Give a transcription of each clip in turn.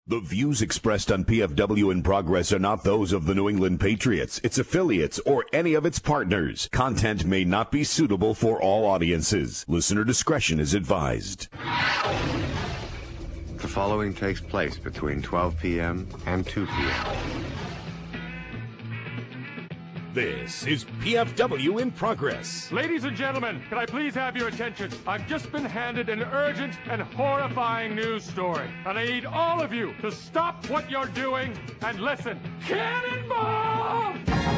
The views expressed on PFW in Progress are not those of the New England Patriots, its affiliates, or any of its partners. Content may not be suitable for all audiences. Listener discretion is advised. The following takes place between 12 p.m. and 2 p.m. This is PFW in Progress. Ladies and gentlemen, can I please have your attention? I've just been handed an urgent and horrifying news story, and I need all of you to stop what you're doing and listen. Cannonball!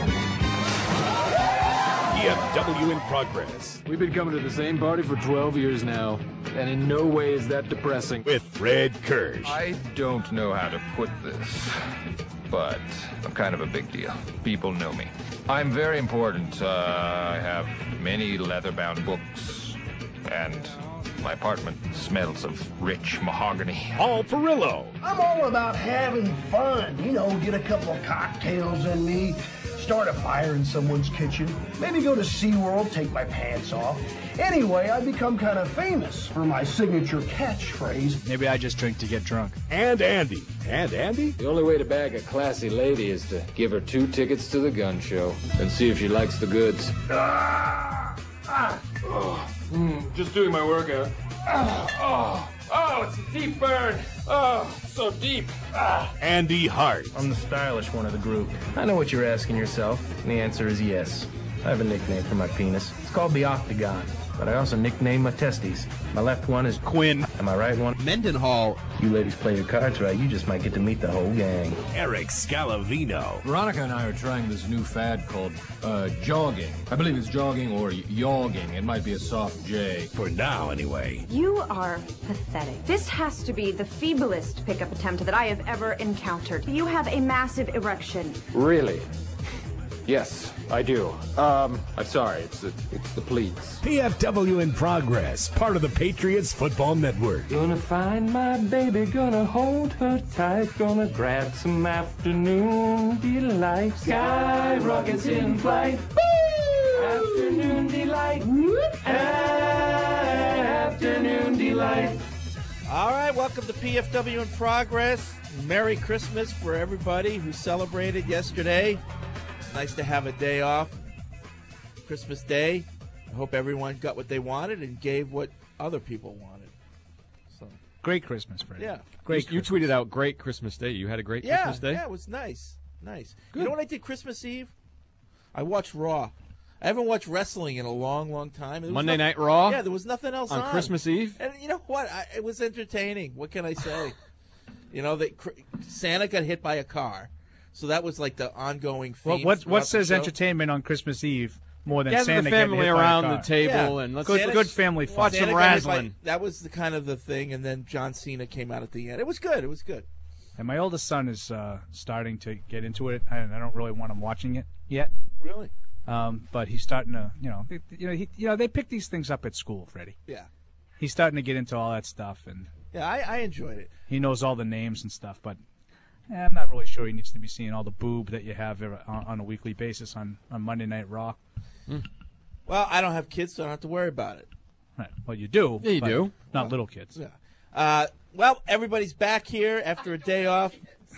PFW in Progress. We've been coming to the same party for 12 years now, and in no way is that depressing. With Fred Kirsch. I don't know how to put this, but I'm kind of a big deal. People know me. I'm very important. I have many leather-bound books, and my apartment smells of rich mahogany. Paul Perillo. I'm all about having fun. You know, get a couple of cocktails in me, start a fire in someone's kitchen, maybe go to SeaWorld, take my pants off. Anyway, I become kind of famous for my signature catchphrase. Maybe I just drink to get drunk. And Andy. And Andy? The only way to bag a classy lady is to give her 2 tickets to the gun show and see if she likes the goods. Just doing my workout. It's a deep burn. So deep. Andy Hart. I'm the stylish one of the group. I know what you're asking yourself, and the answer is yes. I have a nickname for my penis. It's called the Octagon, but I also nickname my testes. My left one is Quinn. and my right one, Mendenhall. you ladies play your cards right, you just might get to meet the whole gang. Eric Scalavino. Veronica and I are trying this new fad called jogging. I believe it's jogging or yogging. It might be a soft J. For now, anyway. You are pathetic. This has to be the feeblest pickup attempt that I have ever encountered. You have a massive erection. Really? Yes, I do. I'm sorry. It's the pleats. PFW in Progress, part of the Patriots Football Network. Gonna find my baby, gonna hold her tight, gonna grab some afternoon delight. Sky rockets in flight. Woo! Afternoon delight. Afternoon delight. All right, welcome to PFW in Progress. Merry Christmas for everybody who celebrated yesterday. Nice to have a day off, Christmas Day. I hope everyone got what they wanted and gave what other people wanted. So Great Christmas, Fred. yeah, Great. You tweeted out great Christmas Day. You had a great Christmas Day? Yeah, it was nice. Nice. You know what I did Christmas Eve? I watched Raw. I haven't watched wrestling in a long, long time. Monday Night Raw? Yeah, there was nothing else on Christmas Eve? And you know what? It was entertaining. What can I say? You know, Santa got hit by a car. So that was like the ongoing theme. Well, what says entertainment on Christmas Eve more than Gather Santa the getting family hit by a around car? the table Yeah. and let's Good family fun. watch some Santa got hit by- wrestling. That was the kind of the thing, and then John Cena came out at the end. It was good. It was good. And my oldest son is starting to get into it. I don't really want him watching it yet. Really? But he's starting to, they pick these things up at school, Freddie. Yeah. He's starting to get into all that stuff, and Yeah, I enjoyed it. he knows all the names and stuff. But I'm not really sure he needs to be seeing all the boob that you have on a weekly basis on Monday Night Raw. Well, I don't have kids, so I don't have to worry about it. Right. Well, you do. Yeah, you but do. Not little kids. Yeah. Well, everybody's back here after a day off.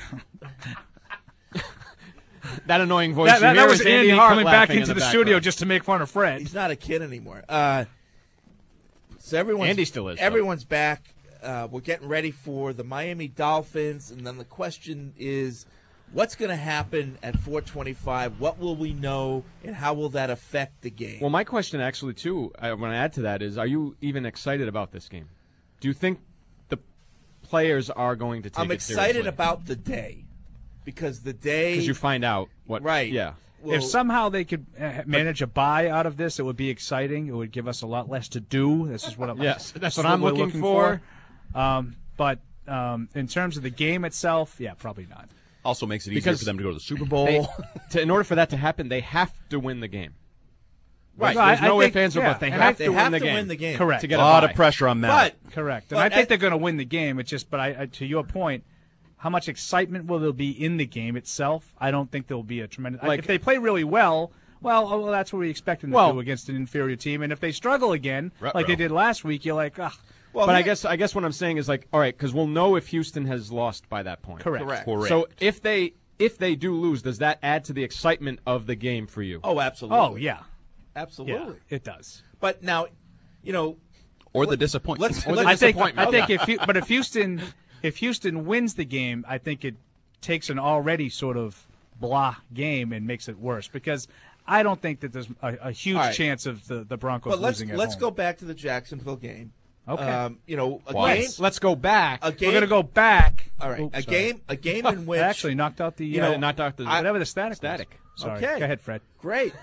That annoying voice That you hear was is Andy Hart coming back laughing into in the background. studio just to make fun of Fred. He's not a kid anymore. So Andy still is, though. Everyone's back. We're getting ready for the Miami Dolphins, and then the question is, what's going to happen at 4:25? What will we know, and how will that affect the game? Well, my question actually, too, I want to add to that is, are you even excited about this game? Do you think the players are going to take I'm it excited seriously? about the day, because the day... Because you find out what... Right. Yeah. Well, If somehow they could manage a buy out of this, it would be exciting. It would give us a lot less to do. This is what I'm, Yes, that's what what I'm we're looking for. But in terms of the game itself, yeah, probably not. Also makes it easier Because for them to go to the Super Bowl. In order for that to happen, they have to win the game. Right. There's no I ifs, ands, or think- buts. They yeah, have they to have win to the game. win the game. Correct. To get a lot bye. of pressure on Matt. Correct. And but I think they're going to win the game. It's just, but I to your point, how much excitement will there be in the game itself? I don't think there'll be a tremendous. If they play really well, well, that's what we expect them to do against an inferior team. And if they struggle again, like they did last week, you're like, Well, but I guess what I'm saying is like, all right, because we'll know if Houston has lost by that point. Correct. So if they do lose, does that add to the excitement of the game for you? Oh, absolutely. Oh, yeah. Absolutely. Yeah, it does. But now, or the disappointment. I think if Houston wins the game, I think it takes an already sort of blah game and makes it worse, because I don't think that there's a huge chance of the Broncos losing at home. Let's go back to the Jacksonville game. Okay. Game. Let's go back. We're going to go back. All right. A game in which I actually knocked out the knocked out the whatever the static. Sorry. Okay. Go ahead, Fred. Great.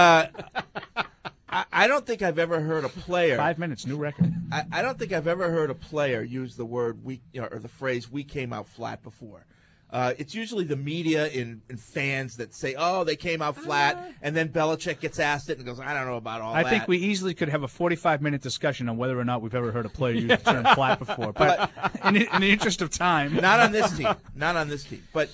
I don't think I've ever heard a player. 5 minutes, new record. I don't think I've ever heard a player use the word or the phrase "we came out flat" before. It's usually the media and fans that say, "Oh, they came out flat," and then Belichick gets asked it and goes, "I don't know about all that." I think we easily could have a 45-minute discussion on whether or not we've ever heard a player use the term flat before. But in the interest of time, not on this team. Not on this team. But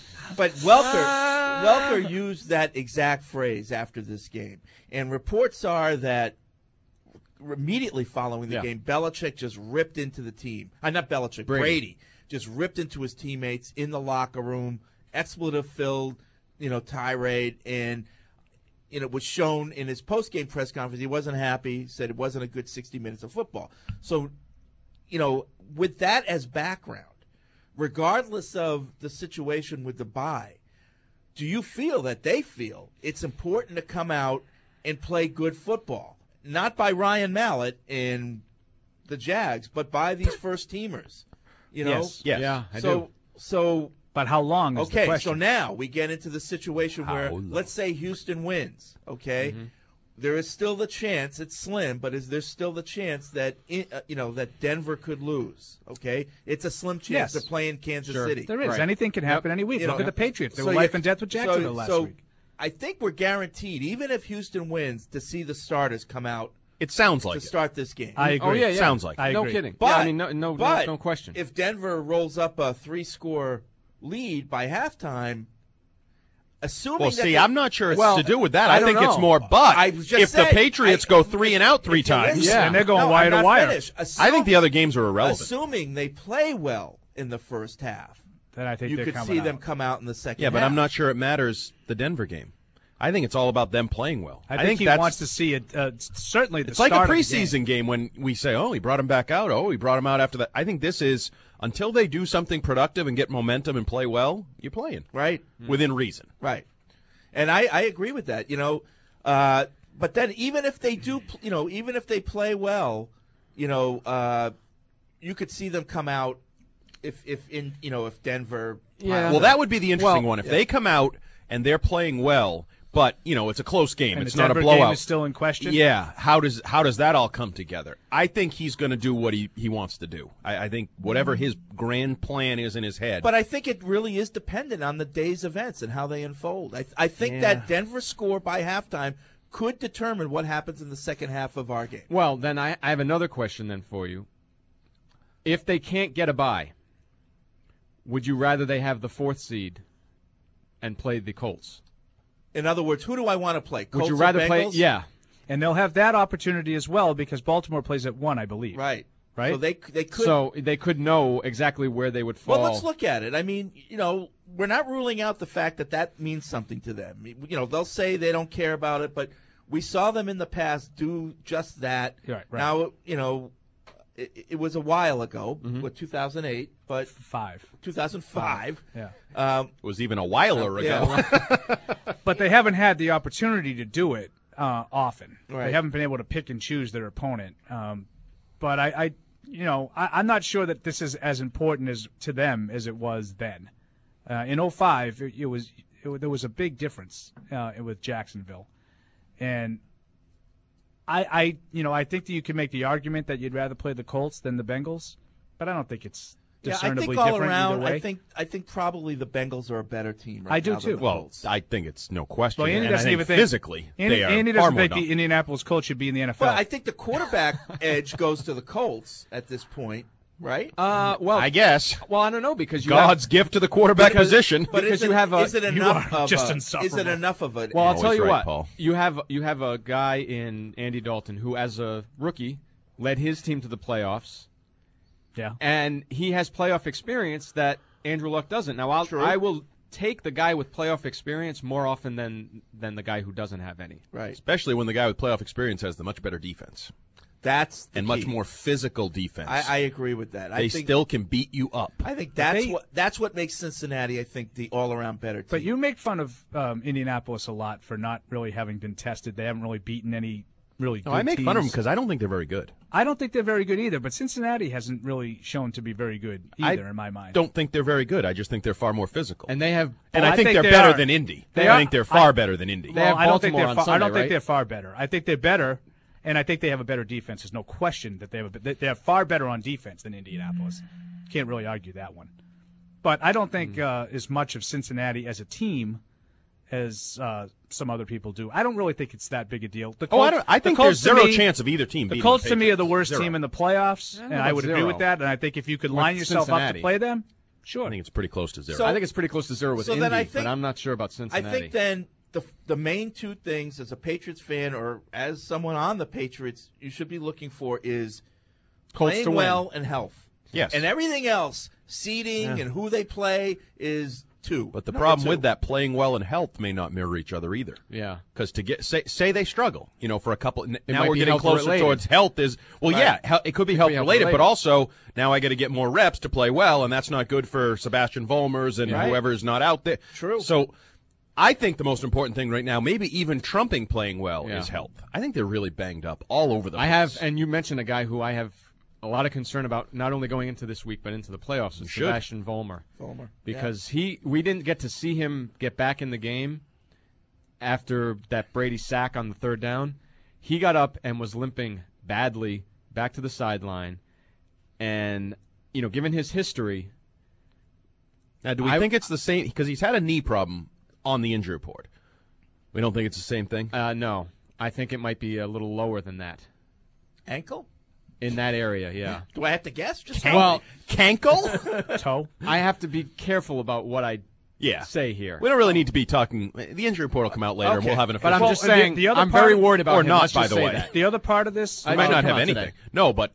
Welker used that exact phrase after this game, and reports are that immediately following the game, Belichick just ripped into the team. Not Belichick, Brady just ripped into his teammates in the locker room, expletive-filled, tirade, and it was shown in his post-game press conference. He wasn't happy, said it wasn't a good 60 minutes of football. So, with that as background, regardless of the situation with the bye, do you feel that they feel it's important to come out and play good football? Not by Ryan Mallett and the Jags, but by these first-teamers. Yes. Yeah, I do. So, but how long is the question? So now we get into the situation where, let's say Houston wins, okay? Mm-hmm. There is still the chance, it's slim, but there's still the chance that, that Denver could lose, okay? It's a slim chance. They're playing Kansas City. There is. Right. Anything can happen any week. Look at the Patriots. They were life and death with Jacksonville last week. I think we're guaranteed, even if Houston wins, to see the starters come out. It sounds like to start this game. I agree. Oh, yeah. Sounds like no kidding. But, no question. If Denver rolls up a 3-score lead by halftime, assuming I'm not sure it's to do with that. I think it's more, if the Patriots go 3 and out 3 times, and they're going wire to wire. I think the other games are irrelevant. Assuming they play well in the first half, then I think you could see them come out in the second half. Yeah, but I'm not sure it matters the Denver game. I think it's all about them playing well. I think he wants to see it. Certainly, it's like a preseason game when we say, "Oh, he brought him back out. Oh, he brought him out after that." I think this is until they do something productive and get momentum and play well. You're playing right within reason, right? And I agree with that. But then even if they do, even if they play well, you could see them come out if Denver. Yeah. Well, that would be the interesting one if they come out and they're playing well. But, it's a close game. And it's the not Denver a blowout. Game is still in question? Yeah. How does that all come together? I think he's going to do what he wants to do. I think whatever his grand plan is in his head. But I think it really is dependent on the day's events and how they unfold. I think that Denver score by halftime could determine what happens in the second half of our game. Well, then I have another question then for you. If they can't get a bye, would you rather they have the 4th seed and play the Colts? In other words, who do I want to play? Colts would you rather or play? Bengals? Yeah, and they'll have that opportunity as well because Baltimore plays at 1, I believe. Right. Right. So they could. So they could know exactly where they would fall. Well, let's look at it. I mean, we're not ruling out the fact that means something to them. They'll say they don't care about it, but we saw them in the past do just that. Right. Now, it was a while ago, with 2008, but 2005. Yeah. It was even a whiler ago. But they haven't had the opportunity to do it often. Right. They haven't been able to pick and choose their opponent. But I'm not sure that this is as important to them as it was then. In 2005, there was a big difference with Jacksonville, and I think that you can make the argument that you'd rather play the Colts than the Bengals, but I don't think it's discernibly I think all different around, either way. I think probably the Bengals are a better team right I do now too. than the Well, Colts. I think it's no question. Well, Andy and doesn't I think even think physically they are Andy far doesn't more think the dominant. Indianapolis Colts should be in the NFL. Well, I think the quarterback edge goes to the Colts at this point, right? Well, I guess. Well, I don't know because God's gift to the quarterback position. But because is you have a is it enough of just a, insufferable. Is it enough of it? Well, I'll tell you right, what. Paul. You have a guy in Andy Dalton who, as a rookie, led his team to the playoffs, Yeah. And he has playoff experience that Andrew Luck doesn't. Now, I will take the guy with playoff experience more often than the guy who doesn't have any. Right. Especially when the guy with playoff experience has the much better defense. That's the and key. much more physical defense. I agree with that. They still can beat you up. I think that's what makes Cincinnati, I think, the all-around better team. But you make fun of Indianapolis a lot for not really having been tested. They haven't really beaten any really good I make teams. fun of them because I don't think they're very good. I don't think they're very good either, but Cincinnati hasn't really shown to be very good either in my mind. I don't think they're very good. I just think they're far more physical. And they have, and I think they're better than Indy. I think they're far better than Indy. Well, I don't think they're far better. I think they're better, and I think they have a better defense. There's no question that they're far better on defense than Indianapolis. Can't really argue that one. But I don't think as much of Cincinnati as a team as some other people do. I don't really think it's that big a deal. I think there's zero chance of either team beating the Colts. the to me, are the Patriots. worst team in the playoffs, and I would agree with that. And I think if you could line yourself up to play them, sure. I think it's pretty close to zero. So, I think it's pretty close to zero with Indy, but I'm not sure about Cincinnati. I think then the main two things as a Patriots fan or as someone on the Patriots you should be looking for is Colts playing to well and health. Yes. And everything else, seeding and who they play is two. But the problem with that, playing well and health may not mirror each other either. Yeah. Because to get say they struggle, for a couple. Now might we're be getting closer health-related. towards health. It could be health related, but also now I got to get more reps to play well, and that's not good for Sebastian Vollmers and whoever's not out there. True. So I think the most important thing right now, maybe even trumping playing well, is health. I think they're really banged up all over the place. And you mentioned a guy who I have a lot of concern about, not only going into this week but into the playoffs, is Sebastian Vollmer. Because we didn't get to see him get back in the game after that Brady sack on the third down. He got up and was limping badly back to the sideline. And, given his history. Now, do we think it's the same? Because he's had a knee problem on the injury report. We don't think it's the same thing? No. I think it might be a little lower than that. Ankle? In that area, yeah. Do I have to guess? Just cankle? Toe? I have to be careful about what I say here. We don't really need to be talking. The injury report will come out later, and we'll have an official. But I'm just saying, I'm very worried about or him. not, Let's by just the say way. that. The other part of this, I might not have anything. Today. No, but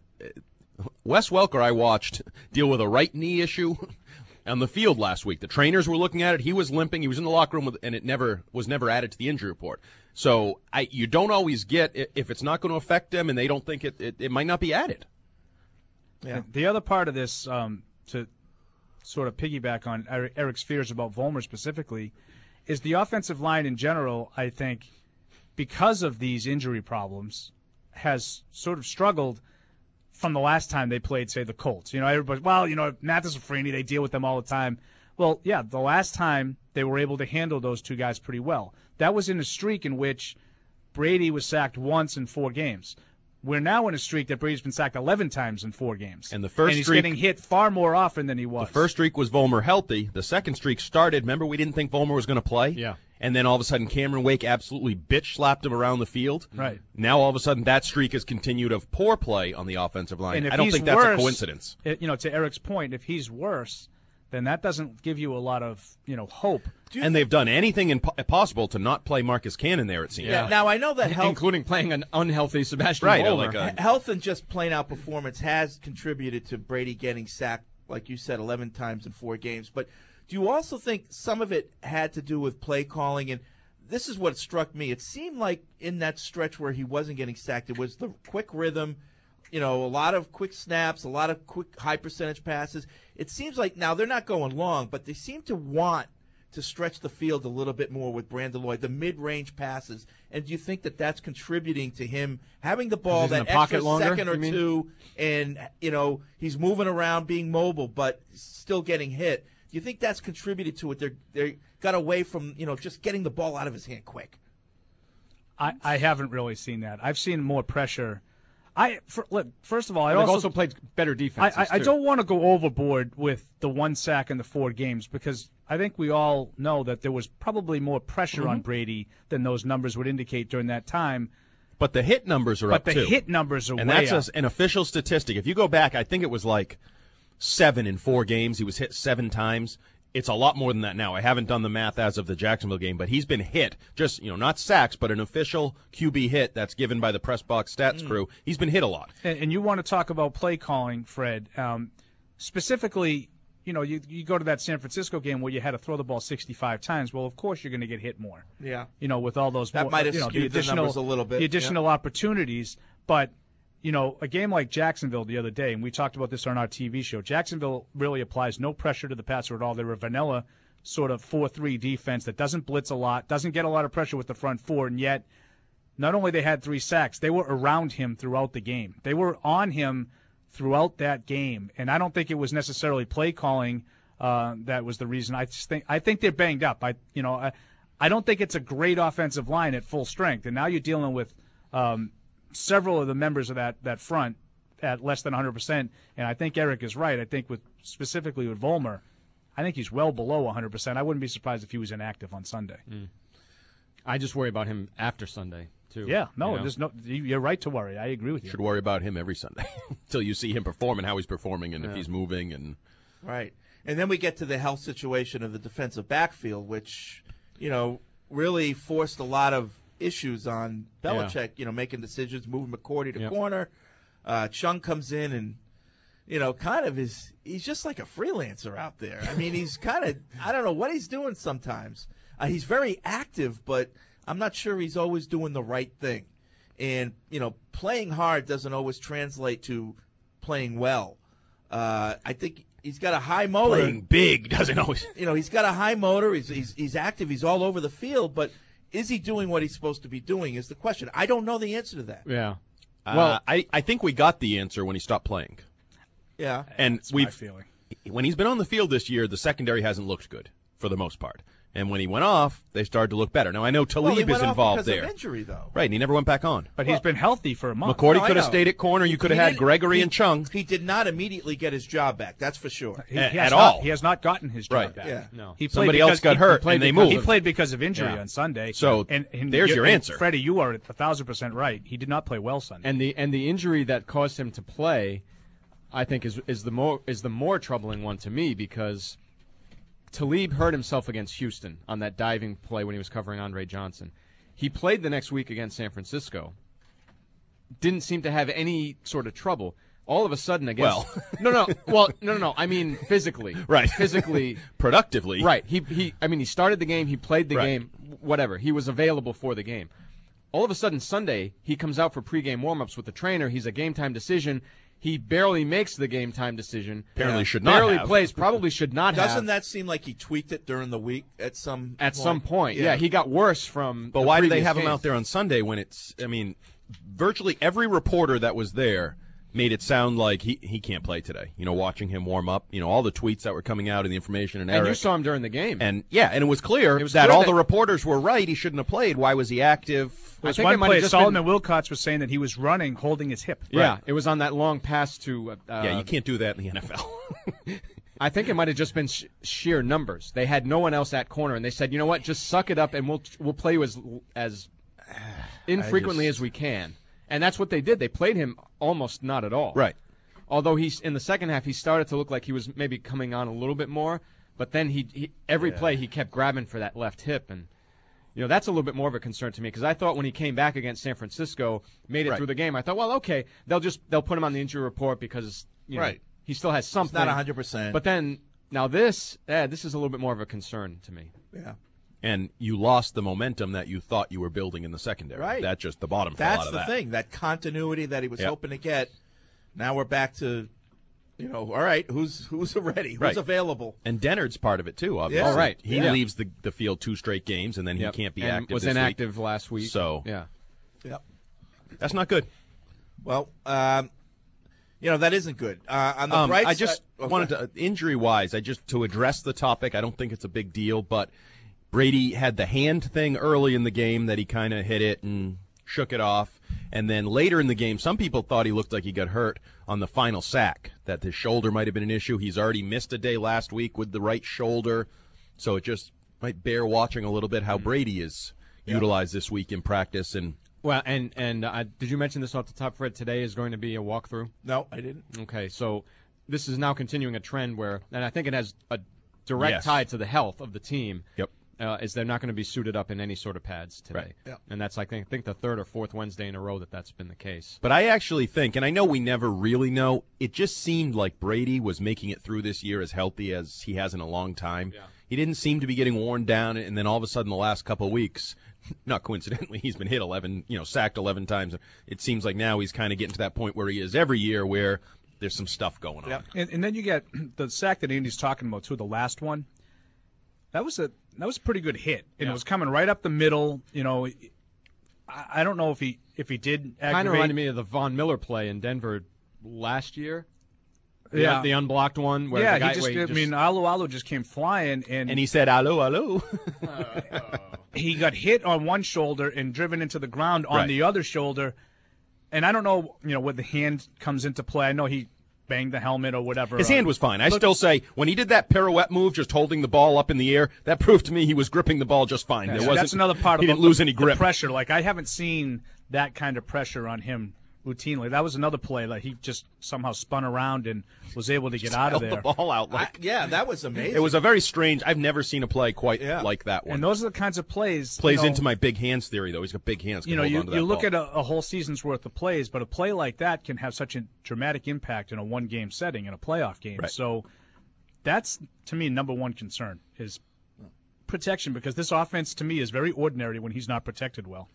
Wes Welker, I watched deal with a right knee issue on the field last week. The trainers were looking at it. He was limping. He was in the locker room, and it was never added to the injury report. So you don't always get if it's not going to affect them, and they don't think it might not be added. Yeah. The other part of this, to sort of piggyback on Eric's fears about Vollmer specifically, is the offensive line in general, I think, because of these injury problems, has sort of struggled from the last time they played, say, the Colts. Everybody, Mathis and Freeney, they deal with them all the time. Well, yeah, the last time they were able to handle those two guys pretty well. That was in a streak in which Brady was sacked once in 4 games. We're now in a streak that Brady's been sacked 11 times in 4 games. And the first he's streak, getting hit far more often than he was. The first streak was Vollmer healthy. The second streak started. Remember, we didn't think Vollmer was going to play? Yeah. And then all of a sudden, Cameron Wake absolutely bitch-slapped him around the field. Right. Now, all of a sudden, that streak has continued of poor play on the offensive line. And I don't think that's a coincidence. To Eric's point, if he's worse, then that doesn't give you a lot of, hope. And they've done anything possible to not play Marcus Cannon there, it seems. Yeah. Now, I know that health, including playing an unhealthy Sebastian Vollmer. Health and just plain out performance has contributed to Brady getting sacked, like you said, 11 times in 4 games. But do you also think some of it had to do with play calling? And this is what struck me. It seemed like in that stretch where he wasn't getting sacked, it was the quick rhythm, a lot of quick snaps, a lot of quick high percentage passes. It seems like now they're not going long, but they seem to want to stretch the field a little bit more with Brandon Lloyd, the mid-range passes. And do you think that that's contributing to him having the ball that extra second or two, and he's moving around, being mobile, but still getting hit? Do you think that's contributed to it? They got away from just getting the ball out of his hand quick. I haven't really seen that. I've seen more pressure. First of all, They've also played better defenses. I don't want to go overboard with the 1 sack in the 4 games because I think we all know that there was probably more pressure on Brady than those numbers would indicate during that time. But the hit numbers are up, too. But the hit numbers are and way that's up. an official statistic. If you go back, I think it was like 7 in 4 games. He was hit 7 times. it's a lot more than that now. I haven't done the math as of the Jacksonville game, but he's been hit. Just, not sacks, but an official QB hit that's given by the press box stats crew. He's been hit a lot. And you want to talk about play calling, Fred. Specifically, you go to that San Francisco game where you had to throw the ball 65 times. Well, of course you're going to get hit more. Yeah. With all those that might have skewed the numbers a little bit. The additional opportunities, but a game like Jacksonville the other day, and we talked about this on our TV show, Jacksonville really applies no pressure to the passer at all. They're a vanilla sort of 4-3 defense that doesn't blitz a lot, doesn't get a lot of pressure with the front four, and yet not only they had 3 sacks, they were around him throughout the game. They were on him throughout that game, and I don't think it was necessarily play calling that was the reason. I think they're banged up. I don't think it's a great offensive line at full strength, and now you're dealing with several of the members of that front at less than 100%, and I think Eric is right. I think specifically with Vollmer, I think he's well below 100%. I wouldn't be surprised if he was inactive on Sunday. I just worry about him after Sunday, too. Yeah, you're right to worry. I agree with you. Should worry about him every Sunday until you see him perform and how he's performing and if he's moving. And Right. And then we get to the health situation of the defensive backfield, which, really forced a lot of issues on Belichick, making decisions, moving McCourty to corner. Chung comes in and, he's just like a freelancer out there. I mean, he's I don't know what he's doing sometimes. He's very active, but I'm not sure he's always doing the right thing. And, playing hard doesn't always translate to playing well. I think he's got a high motor. Playing big doesn't always. He's got a high motor. He's active. He's all over the field, but is he doing what he's supposed to be doing is the question. I don't know the answer to that. Yeah. Well, I think we got the answer when he stopped playing. Yeah. And That's my feeling. When he's been on the field this year, the secondary hasn't looked good for the most part. And when he went off, they started to look better. Now, I know Talib is involved there. Of injury, though. Right, and he never went back on. But he's been healthy for a month. McCourty could have stayed at corner. You could have had Gregory and Chung. He did not immediately get his job back. That's for sure. At all. He has not gotten his job back. Yeah. No. Somebody else got hurt, and they moved. He played because of injury on Sunday. So and there's your answer. Freddie, you are 1,000% right. He did not play well Sunday. And the injury that caused him to play, I think, is the more troubling one to me because Talib hurt himself against Houston on that diving play when he was covering Andre Johnson. He played the next week against San Francisco. Didn't seem to have any sort of trouble. All of a sudden against No. I mean physically. Right. Physically. Productively. Right. He started the game, he played the game, whatever. He was available for the game. All of a sudden Sunday, he comes out for pregame warm-ups with the trainer. He's a game-time decision. He barely makes the game-time decision. Apparently should not barely have. plays, probably should not have. Doesn't that seem like he tweaked it during the week at some point? Yeah, he got worse from But the why do they previous have him game. out there on Sunday when virtually every reporter that was there made it sound like he can't play today. Watching him warm up, all the tweets that were coming out and the information and Eric. And you saw him during the game. And it was clear that all the reporters were right. He shouldn't have played. Why was he active? There was one play, Solomon Wilcots was saying that he was running, holding his hip. Yeah, it was on that long pass to... you can't do that in the NFL. I think it might have just been sheer numbers. They had no one else at corner, and they said, you know what, just suck it up, and we'll play you as infrequently as we can. And that's what they did. They played him almost not at all. Right. Although in the second half, he started to look like he was maybe coming on a little bit more, but then every play he kept grabbing for that left hip, and that's a little bit more of a concern to me because I thought when he came back against San Francisco, made it through the game, I thought, well, okay, they'll put him on the injury report because he still has something. It's not 100%. But then now this is a little bit more of a concern to me. Yeah. And you lost the momentum that you thought you were building in the secondary. Right. That's just the bottom fell out of that. That's the thing, that continuity that he was hoping to get. Now we're back to, all right, who's ready? Who's available? And Dennard's part of it, too, obviously. Oh, right. He leaves the field 2 straight games, and then he can't be and active was this inactive week. last week. So, yeah. Yep. That's not good. Well, that isn't good. On the bright I side, just wanted to, injury-wise, to address the topic, I don't think it's a big deal, but Brady had the hand thing early in the game that he kind of hit it and shook it off. And then later in the game, some people thought he looked like he got hurt on the final sack, that his shoulder might have been an issue. He's already missed a day last week with the right shoulder. So it just might bear watching a little bit how Brady is utilized this week in practice. And well, and did you mention this off the top, Fred? Today is going to be a walkthrough? No, I didn't. Okay, so this is now continuing a trend where, and I think it has direct Yes. tie to the health of the team. Yep. Is they're not going to be suited up in any sort of pads today. Right. Yep. And that's, I think the third or fourth Wednesday in a row that's been the case. But I actually think, and I know we never really know, it just seemed like Brady was making it through this year as healthy as he has in a long time. Yeah. He didn't seem to be getting worn down, and then all of a sudden the last couple of weeks, not coincidentally, he's been hit 11, sacked 11 times. It seems like now he's kind of getting to that point where he is every year where there's some stuff going on. And then you get the sack that Andy's talking about, too, the last one. That was a pretty good hit, and it was coming right up the middle. I don't know if he did. Kind of reminded me of the Von Miller play in Denver last year. Yeah, the unblocked one. Where the guy, Alu just came flying, and he said, "Allo, allo." He got hit on one shoulder and driven into the ground on the other shoulder. And I don't know, where the hand comes into play. I know he banged the helmet or whatever. His hand was fine. I still say, when he did that pirouette move, just holding the ball up in the air, that proved to me he was gripping the ball just fine. That's another part of he didn't lose any grip. The pressure. Like, I haven't seen that kind of pressure on him routinely. That was another play. Like, he just somehow spun around and was able to get out of there. Held the ball out. That was amazing. It was a very strange. I've never seen a play quite like that one. And those are the kinds of plays. Plays into my big hands theory, though. He's got big hands. You look at a whole season's worth of plays, but a play like that can have such a dramatic impact in a one-game setting, in a playoff game. Right. So that's, to me, number one concern is protection, because this offense, to me, is very ordinary when he's not protected well.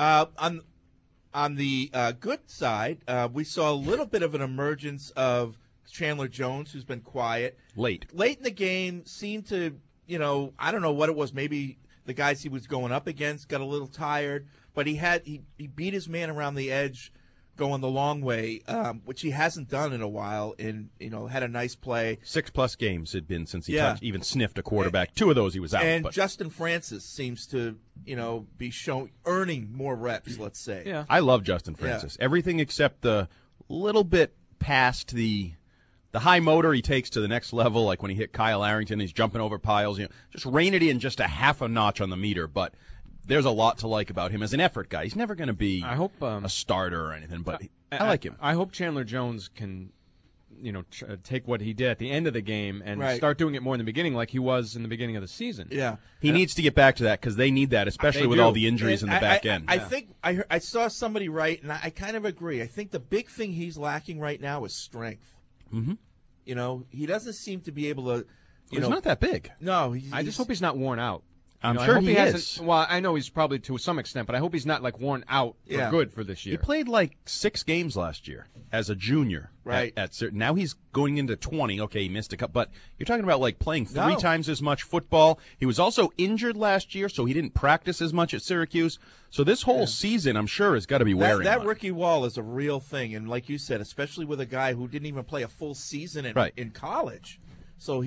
On the good side, we saw a little bit of an emergence of Chandler Jones, who's been quiet. Late in the game, seemed to, I don't know what it was. Maybe the guys he was going up against got a little tired, but he beat his man around the edge going the long way, which he hasn't done in a while, and, had a nice play. 6+ games had been since he even sniffed a quarterback. 2 of those he was out. And Justin Francis seems to, be earning more reps, let's say. Yeah. I love Justin Francis. Everything except the little bit past the high motor he takes to the next level, like when he hit Kyle Arrington, he's jumping over piles. Just rein it in just a half a notch on the meter. But there's a lot to like about him as an effort guy. He's never going to be a starter or anything, but I like him. I hope Chandler Jones can, take what he did at the end of the game and start doing it more in the beginning, like he was in the beginning of the season. Yeah, he needs to get back to that, because they need that, especially with all the injuries in the back end. I think I saw somebody write, and I kind of agree. I think the big thing he's lacking right now is strength. Mm-hmm. He doesn't seem to be able to. He's not that big. No, I just hope he's not worn out. I'm sure he is. Well, I know he's probably to some extent, but I hope he's not worn out for good for this year. He played 6 games last year as a junior. Right. At certain. Now he's going into 20. Okay, he missed a couple, but you're talking about playing 3 times as much football. He was also injured last year, so he didn't practice as much at Syracuse. So this whole season, I'm sure, has got to be wearing that on. rookie wall is a real thing, and like you said, especially with a guy who didn't even play a full season in college. So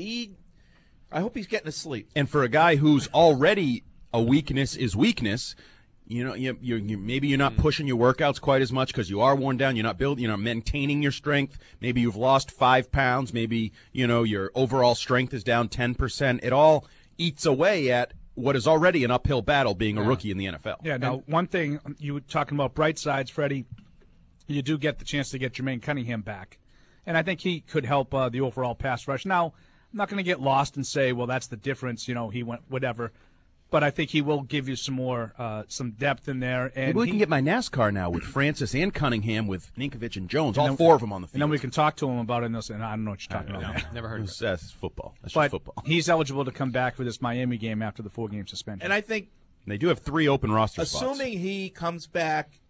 I hope he's getting to sleep. And for a guy who's already a weakness is weakness, maybe you're not pushing your workouts quite as much because you are worn down. You're not maintaining your strength. Maybe you've lost 5 pounds. Maybe your overall strength is down 10%. It all eats away at what is already an uphill battle being a rookie in the NFL. Yeah. Now, one thing you were talking about bright sides, Freddie. You do get the chance to get Jermaine Cunningham back, and I think he could help the overall pass rush. Now, I'm not going to get lost and say, well, that's the difference. He went whatever. But I think he will give you some more, some depth in there. And maybe we can get my NASCAR now with Francis and Cunningham, with Ninkovich and Jones, all 4 of them on the field. And then we can talk to him about it. And I don't know what you're talking about. Never heard of it. That's football. That's just football. He's eligible to come back for this Miami game after the 4-game suspension. And I think they do have 3 open roster spots. Assuming he comes back,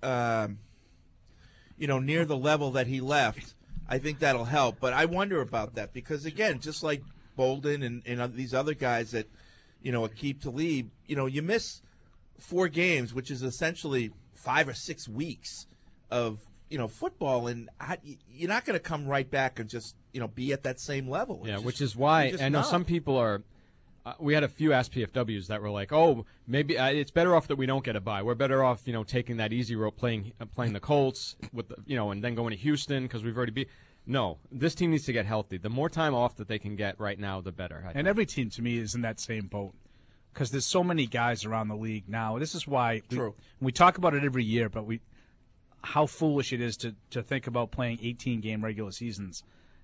near the level that he left, I think that'll help. But I wonder about that because, again, just like Bolden and these other guys that, Aqib Talib, you miss 4 games, which is essentially 5 or 6 weeks of, football, and you're not going to come right back and just, be at that same level. Which is why I know some people are we had a few SPFWs that were like, oh, maybe it's better off that we don't get a bye. We're better off, taking that easy road, playing the Colts with, and then going to Houston because we've already beat. No, this team needs to get healthy. The more time off that they can get right now, the better. And every team, to me, is in that same boat because there's so many guys around the league now. This is why we talk about it every year, but how foolish it is to think about playing 18-game regular seasons.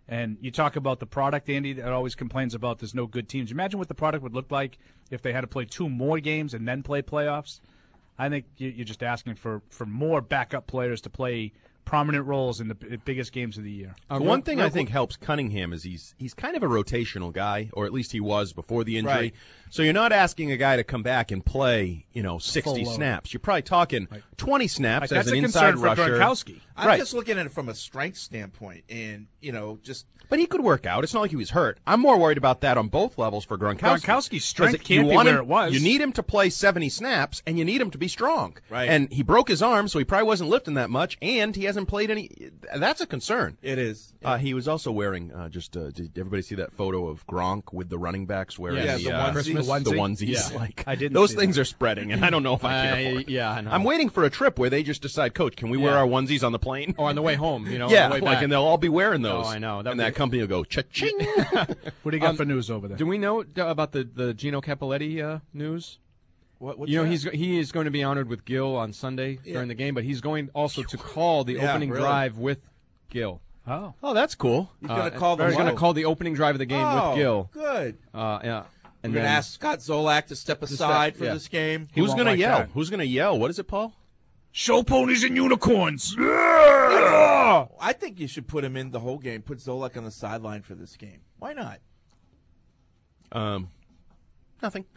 And you talk about the product, Andy, that always complains about there's no good teams. Imagine what the product would look like if they had to play 2 more games and then play playoffs. I think you're just asking for more backup players to play prominent roles in the biggest games of the year. The one thing I think helps Cunningham is he's kind of a rotational guy, or at least he was before the injury. Right. So you're not asking a guy to come back and play, 60 snaps. You're probably talking 20 snaps as an inside rusher. Gronkowski. I'm just looking at it from a strength standpoint, and just. But he could work out. It's not like he was hurt. I'm more worried about that on both levels for Gronkowski. Gronkowski's strength can't be where it was. You need him to play 70 snaps, and you need him to be strong. Right. And he broke his arm, so he probably wasn't lifting that much, and he hasn't played any. That's a concern. It is. He was also wearing did everybody see that photo of Gronk with the running backs wearing the onesie? The onesies? Yeah. Like, I didn't those see things that. are spreading, and I don't know if I can afford it. Yeah, I know. I'm waiting for a trip where they just decide, Coach, can we wear our onesies on the plane? Or on the way home, on Yeah, the way like, back. and they'll all be wearing those. Oh, I know. And that company will go, cha-ching. What do you got for news over there? Do we know about the Gino Cappelletti news? What's he that? is going to be honored with Gil on Sunday during the game, but he's going also to call the opening drive with Gil. Oh, that's cool. He's going to call He's going to call the opening drive of the game with Gil. Good. Yeah. And We're going to ask Scott Zolak to step aside for this game. Who's won't going to like yell? that. Who's going to yell? What is it, Paul? show ponies and unicorns. I think you should put him in the whole game. Put Zolak on the sideline for this game. Why not? Nothing.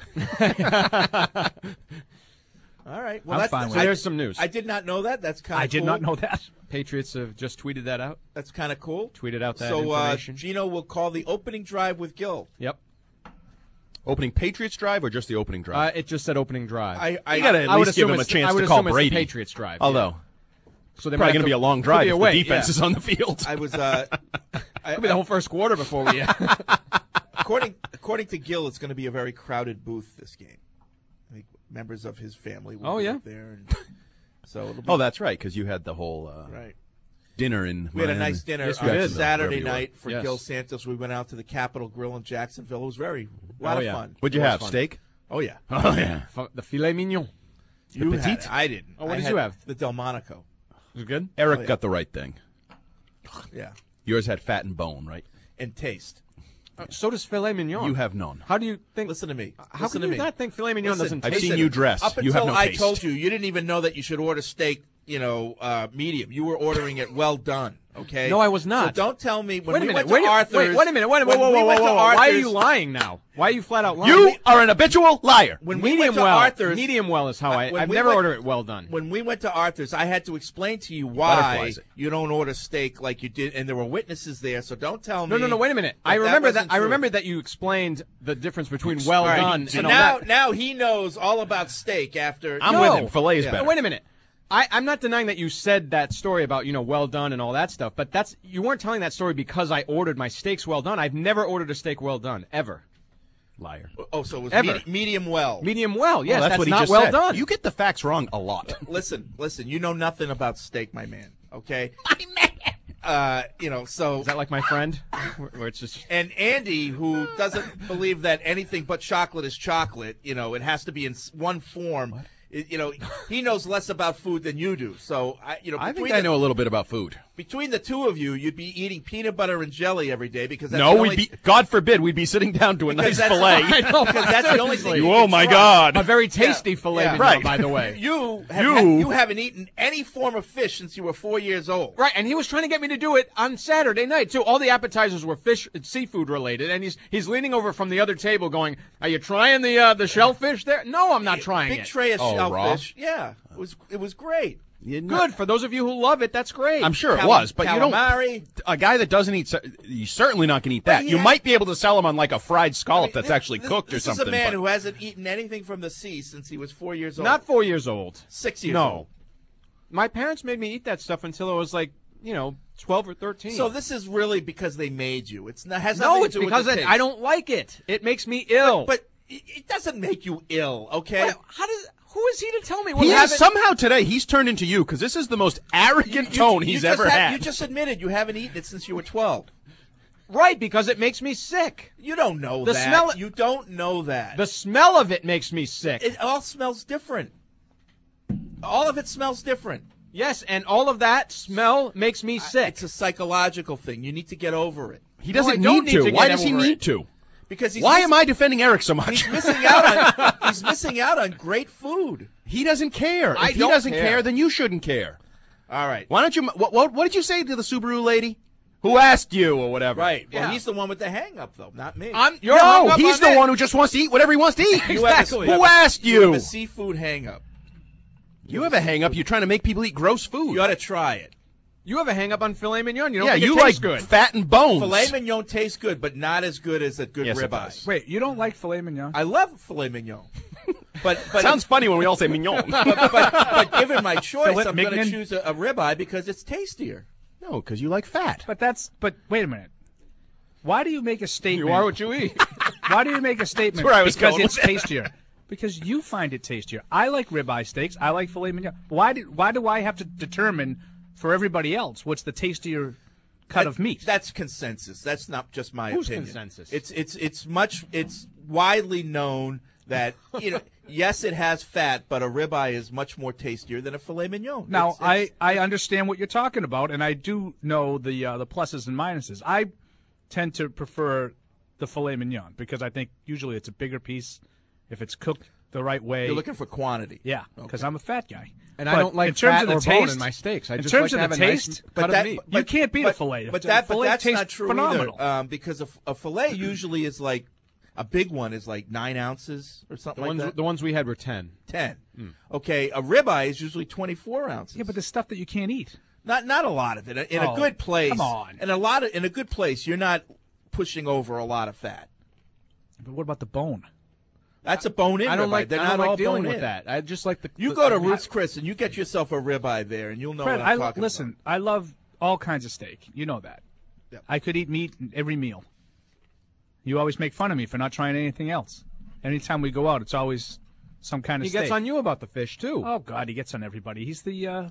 All right. Well, I'm fine with So there's some news. I did not know that. That's kind of I did not know that. Patriots have just tweeted that out. That's kind of cool. Tweeted out that so, information. Gino will call the opening drive with Gil. Yep. Opening Patriots drive or just the opening drive? It just said opening drive. You got to at least give him a chance to call Brady. It's the Patriots drive. Although, so they're probably going to be a long drive if the defense is on the field. I was. Could be the whole first quarter before we. According to Gil, it's going to be a very crowded booth this game. I think members of his family will be up there. And so it'll be, that's right, because you had the whole dinner in We had a nice dinner Jacksonville, Saturday wherever you night for Yes. Gil Santos. We went out to the Capitol Grill in Jacksonville. It was a lot of fun. What'd you It was have, fun. steak? Oh, yeah. Oh, yeah. The filet mignon. You petite? had it. I didn't. Oh, what I did had you have? The Delmonico. Was it good? Eric yeah. got the right thing. Yeah. Yours had fat and bone, right? And taste. So does filet mignon. You have none. How do you think? Listen to me. How Listen can to you me. not think filet mignon Listen, doesn't I've taste? seen you dress. Up You until have no I taste. told you, you didn't even know that you should order steak, medium. You were ordering it well done, okay? No, I was not. So don't tell me when Wait a we minute. went to Arthur's. Wait a minute. Whoa, when we went to Why are Arthur's- you lying now? Why are you flat out lying? You are an habitual liar. When we medium went to well. Arthur's, Medium well is how when I've we never went- ordered it well done. When we went to Arthur's, I had to explain to you why Butterflies it. you don't order steak like you did, and there were witnesses there. So don't tell me. No. Wait a minute. that I remember that. wasn't I true. remember that you explained the difference between well All right, done So and all that. now he knows all about steak after. I'm No. with him. Filet is Yeah. better. Wait a minute. I'm not denying that you said that story about, well done and all that stuff, but you weren't telling that story because I ordered my steaks well done. I've never ordered a steak well done, ever. Liar. Oh, so it was Ever. medium well. Medium well, yes, that's what he not just well said. done. You get the facts wrong a lot. Listen. You know nothing about steak, my man. Okay. So Is that like my friend? Where it's just and Andy, who doesn't believe that anything but chocolate is chocolate, it has to be in one form. He knows less about food than you do. So I between think I know a little bit about food. Between the two of you, you'd be eating peanut butter and jelly every day because that's No, the we'd only, be. God forbid, we'd be sitting down to a nice that's- fillet. I know, because that's the only thing. you Oh can my trust. God! a very tasty filet Yeah. mignon, Right. by the way. You You- haven't eaten any form of fish since you were 4 years old. Right, and he was trying to get me to do it on Saturday night too. All the appetizers were seafood related, and he's leaning over from the other table, going, "Are you trying the shellfish there?" No, I'm not trying Big it. tray of Oh, raw? shellfish. Yeah, it was great. Good for those of you who love it. That's great. I'm sure it was, but you don't. Calamari. A guy that doesn't eat, you're certainly not going to eat that. he You has- might be able to sell him on like a fried scallop that's actually cooked or This something. is a man but- who hasn't eaten anything from the sea since he was 4 years old. Not 4 years old. 6 years No. old. My parents made me eat that stuff until I was like, 12 or 13. So this is really because they made you. Has no, nothing it's to do because with the taste. I don't like it. It makes me ill. But it doesn't make you ill, okay? Who is he to tell me what He happened? is somehow today. He's turned into you because this is the most arrogant tone he's just ever had. You just admitted you haven't eaten it since you were 12. Right, because it makes me sick. You don't know The that. smell- You don't know that. The smell of it makes me sick. It all smells different. All of it smells different. Yes, and all of that smell makes me sick. It's a psychological thing. You need to get over it. He doesn't need to. Why does he need to? Because why am I defending Eric so much? He's missing out on. He's missing out on great food. He doesn't care. If he doesn't care, then you shouldn't care. All right. Why don't you? What did you say to the Subaru lady? Who asked you or whatever? Right. Well, he's the one with the hang-up, though, not me. He's the one who just wants to eat whatever he wants to eat. Exactly. Who asked you? You have a seafood hang-up. You have a hang-up. You're trying to make people eat gross food. You ought to try it. You have a hang-up on filet mignon. You don't think you it tastes like good. fat and bones. Filet mignon tastes good, but not as good as a good Yes, it ribeye. does. Wait, you don't like filet mignon? I love filet mignon. But sounds funny when we all say mignon. but given my choice, Filet I'm going to mignon? choose a ribeye because it's tastier. No, because you like fat. But wait a minute. Why do you make a statement? You are what you eat. Why do you make a statement? That's where I was because going it's with it. tastier. Because you find it tastier. I like ribeye steaks. I like filet mignon. Why do I have to determine for everybody else what's the tastier cut of meat? That's consensus. That's not just my Who's opinion. consensus? It's widely known that yes, it has fat, but a ribeye is much more tastier than a filet mignon. Now, I understand what you're talking about, and I do know the pluses and minuses. I tend to prefer the filet mignon because I think usually it's a bigger piece if it's cooked the right way. You're looking for quantity. Yeah, because I'm a fat guy. And I don't like in terms fat of the or taste, bone in my steaks. I in just terms like of to the have a nice taste, cut of meat. you can't beat a filet. But Filet that's tastes not true phenomenal. either. Because a filet usually is like a big one is like 9 ounces or something like that. The ones we had were 10. 10. Okay, a ribeye is usually 24 ounces. Yeah, but there's stuff that you can't eat. Not a lot of it. In a good place. Come on. In a good place, you're not pushing over a lot of fat. But what about the bone? That's a bone-in I don't ribeye. like. They're I not don't like all dealing bone-in. with that. I just like the. You go to Ruth's Chris and you get yourself a ribeye there, and you'll know Fred, what I'm talking listen, about. I love all kinds of steak. You know that. Yep. I could eat meat in every meal. You always make fun of me for not trying anything else. Anytime we go out, it's always some kind of He steak. gets on you about the fish too. Oh God, he gets on everybody. He's the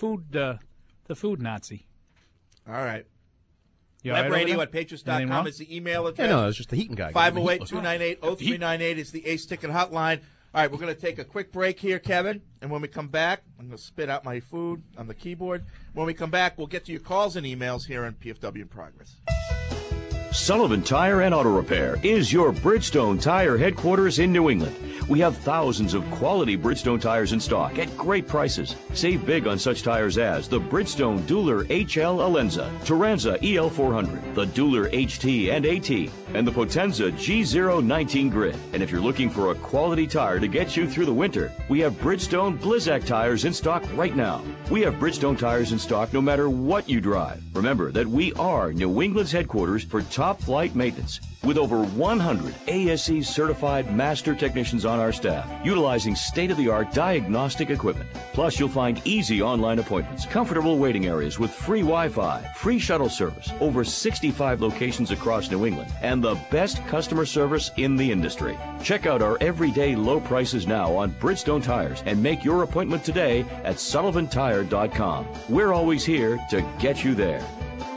food Nazi. All right. You all right over WebRadio there? at Anything patriots.com wrong? is the email address. Yeah, no, it's just the heating guy. 508-298-0398 is the Ace Ticket hotline. All right, we're going to take a quick break here, Kevin. And when we come back, I'm going to spit out my food on the keyboard. When we come back, we'll get to your calls and emails here on PFW in Progress. Sullivan Tire and Auto Repair is your Bridgestone Tire headquarters in New England. We have thousands of quality Bridgestone tires in stock at great prices. Save big on such tires as the Bridgestone Dueler HL Alenza, Turanza EL400, the Dueler HT and AT, and the Potenza G019 Grid. And if you're looking for a quality tire to get you through the winter, we have Bridgestone Blizzak tires in stock right now. We have Bridgestone tires in stock no matter what you drive. Remember that we are New England's headquarters for top flight maintenance, with over 100 ASE certified master technicians on our staff, utilizing state-of-the-art diagnostic equipment. Plus, you'll find easy online appointments, comfortable waiting areas with free Wi-Fi, free shuttle service, over 65 locations across New England, and the best customer service in the industry. Check out our everyday low prices now on Bridgestone tires and make your appointment today at sullivantire.com. We're always here to get you there.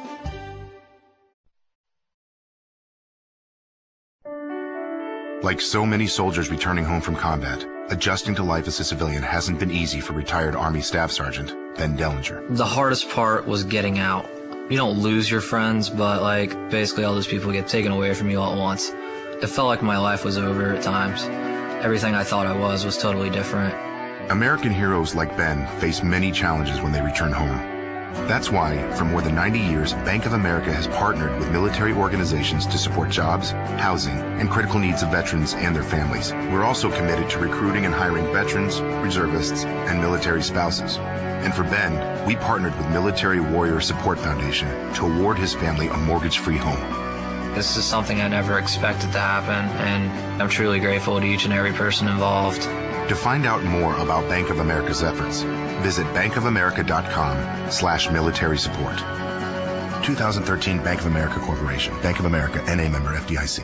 Like so many soldiers returning home from combat, adjusting to life as a civilian hasn't been easy for retired Army Staff Sergeant Ben Dellinger. The hardest part was getting out. You don't lose your friends, but basically all those people get taken away from you all at once. It felt like my life was over at times. Everything I thought I was totally different. American heroes like Ben face many challenges when they return home. That's why, for more than 90 years, Bank of America has partnered with military organizations to support jobs, housing, and critical needs of veterans and their families. We're also committed to recruiting and hiring veterans, reservists, and military spouses. And for Ben, we partnered with Military Warrior Support Foundation to award his family a mortgage-free home. This is something I never expected to happen, and I'm truly grateful to each and every person involved. To find out more about Bank of America's efforts, visit bankofamerica.com/military support. 2013 Bank of America Corporation. Bank of America, N.A. member FDIC.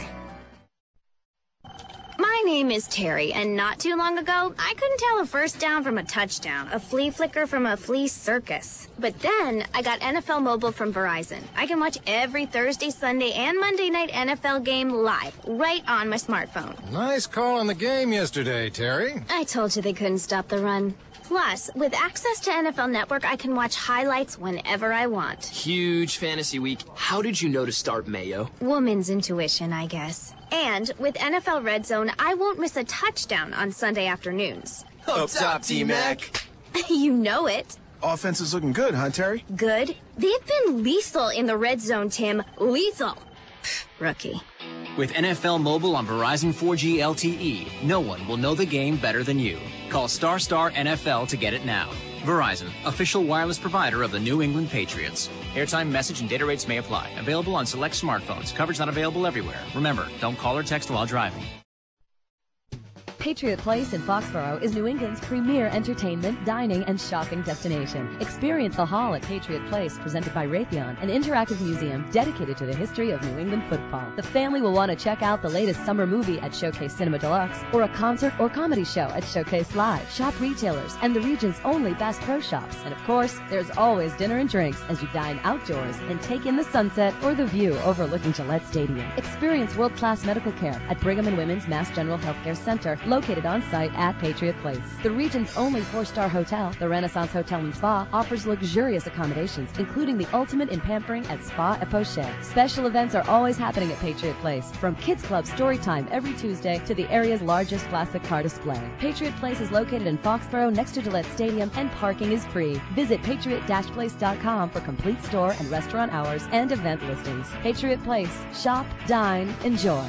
My name is Terry, and not too long ago, I couldn't tell a first down from a touchdown, a flea flicker from a flea circus. But then, I got NFL Mobile from Verizon. I can watch every Thursday, Sunday, and Monday night NFL game live, right on my smartphone. Nice call on the game yesterday, Terry. I told you they couldn't stop the run. Plus, with access to NFL Network, I can watch highlights whenever I want. Huge fantasy week. How did you know to start Mayo? Woman's intuition, I guess. And with NFL Red Zone, I won't miss a touchdown on Sunday afternoons. Up top, T-Mac. You know it. Offense is looking good, huh, Terry? Good. They've been lethal in the red zone, Tim. Lethal. Rookie. With NFL Mobile on Verizon 4G LTE, no one will know the game better than you. Call ** NFL to get it now. Verizon, official wireless provider of the New England Patriots. Airtime, message, and data rates may apply. Available on select smartphones. Coverage not available everywhere. Remember, don't call or text while driving. Patriot Place in Foxborough is New England's premier entertainment, dining, and shopping destination. Experience the Hall at Patriot Place, presented by Raytheon, an interactive museum dedicated to the history of New England football. The family will want to check out the latest summer movie at Showcase Cinema Deluxe, or a concert or comedy show at Showcase Live. Shop retailers and the region's only Bass Pro Shops. And of course, there's always dinner and drinks as you dine outdoors and take in the sunset or the view overlooking Gillette Stadium. Experience world-class medical care at Brigham and Women's Mass General Healthcare Center, located on site at Patriot Place. The region's only 4-star hotel, the Renaissance Hotel and Spa, offers luxurious accommodations, including the ultimate in pampering at Spa et Poche. Special events are always happening at Patriot Place, from Kids Club story time every Tuesday to the area's largest classic car display. Patriot Place is located in Foxborough next to Gillette Stadium, and parking is free. Visit patriot-place.com for complete store and restaurant hours and event listings. Patriot Place. Shop, dine, enjoy.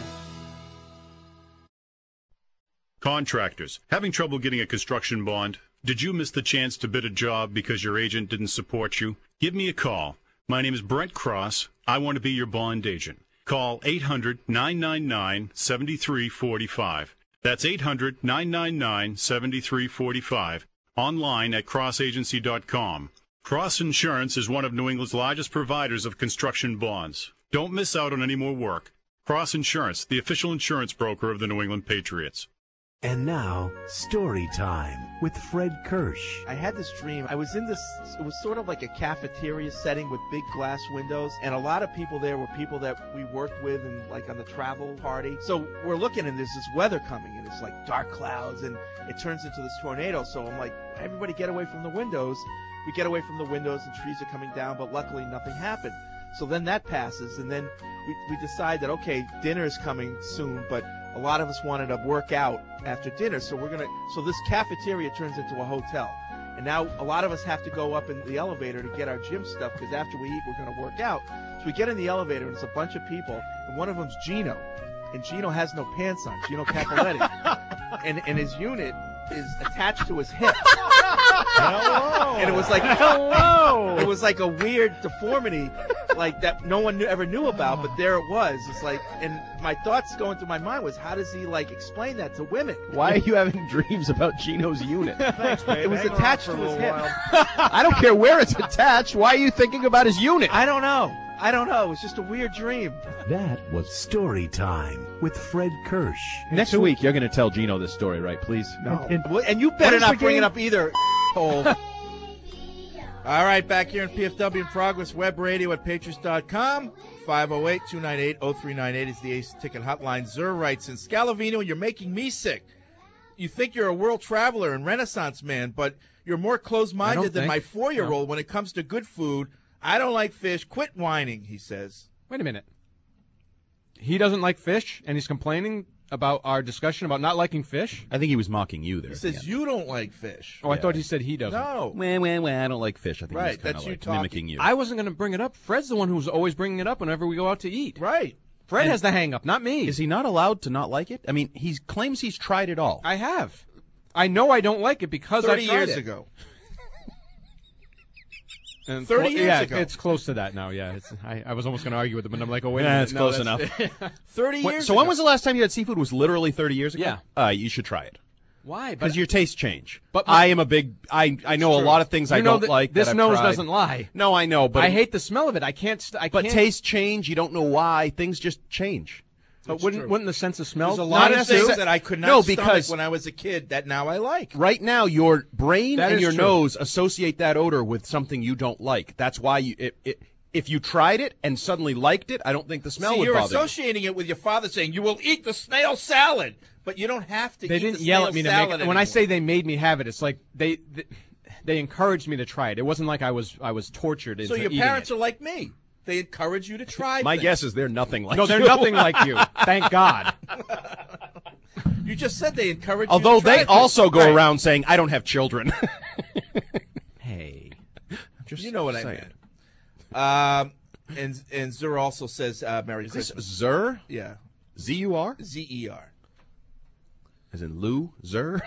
Contractors, having trouble getting a construction bond? Did you miss the chance to bid a job because your agent didn't support you? Give me a call. My name is Brent Cross. I want to be your bond agent. Call 800-999-7345. That's 800-999-7345. Online at crossagency.com. Cross Insurance is one of New England's largest providers of construction bonds. Don't miss out on any more work. Cross Insurance, the official insurance broker of the New England Patriots. And now, story time with Fred Kirsch. I had this dream. I was in this, it was sort of like a cafeteria setting with big glass windows, and a lot of people there were people that we worked with and like on the travel party. So we're looking, and there's this weather coming, and it's like dark clouds, and it turns into this tornado. So I'm like, everybody get away from the windows. We get away from the windows, and trees are coming down, but luckily nothing happened. So then that passes, and then we decide that, okay, dinner is coming soon, but a lot of us wanted to work out after dinner, so so this cafeteria turns into a hotel. And now a lot of us have to go up in the elevator to get our gym stuff, because after we eat, we're going to work out. So we get in the elevator, and it's a bunch of people, and one of them's Gino. And Gino has no pants on, Gino Capoletti. and his unit is attached to his hip. Hello. And it was like, hello. It was like a weird deformity, like that no one ever knew about, but there it was. It's like, and my thoughts going through my mind was, how does he like explain that to women? Why are you having dreams about Gino's unit? Thanks, babe. It was attached to his hip. I don't care where it's attached. Why are you thinking about his unit? I don't know. It was just a weird dream. That was story time with Fred Kirsch. Next week, you're going to tell Gino this story, right? Please. No. And you better not bring it up either. All right, back here in PFW in Progress, web radio at patriots.com. 508-298-0398 is the Ace Ticket Hotline. Zur writes, in Scalavino, you're making me sick. You think you're a world traveler and Renaissance man, but you're more closed-minded than my 4-year-old when it comes to good food. I don't like fish. Quit whining, he says. Wait a minute. He doesn't like fish, and he's complaining about our discussion about not liking fish? I think he was mocking you there. He says you don't like fish. Oh, I thought he said he doesn't. No. Well, I don't like fish. I think right, he's kind of like mimicking you. I wasn't going to bring it up. Fred's the one who's always bringing it up whenever we go out to eat. Right. Fred has the hang-up, not me. Is he not allowed to not like it? I mean, he claims he's tried it all. I have. I know I don't like it because I tried it. 30 years ago. And 30 years ago. It's close to that now, yeah. I was almost going to argue with him, but I'm like, oh, wait a Yeah, minute. it's close enough. 30 years So ago. when was the last time you had seafood? Was literally 30 years ago? Yeah. You should try it. Why? Because your tastes change. But I am a big. I know a lot of things I don't like. This that I've nose tried. doesn't lie. No, I know, but I hate the smell of it. I can't. But tastes change. You don't know why. Things just change. But wouldn't the sense of smell? There's a lot of things necessarily- that I could not No, stomach because- when I was a kid that now I like. Right now, your brain That and is your true. nose associate that odor with something you don't like. That's why if you tried it and suddenly liked it, I don't think the smell would you're bother you. associating it with your father saying, you will eat the snail salad, but you don't have to They eat didn't the yell snail at me to salad make it. anymore. When I say they made me have it, it's like they encouraged me to try it. It wasn't like I was tortured into So your eating parents it. are like me. They encourage you to try My things. guess is they're nothing like No, you. they're nothing like you. Thank God. You just said they encourage Although you to try they things. also go Right. around saying, I don't have children. Hey. You know what saying. I meant. And Zur also says Merry Is this Christmas. Zur? Yeah. Z-U-R? Z-E-R. As in Lou? Zur?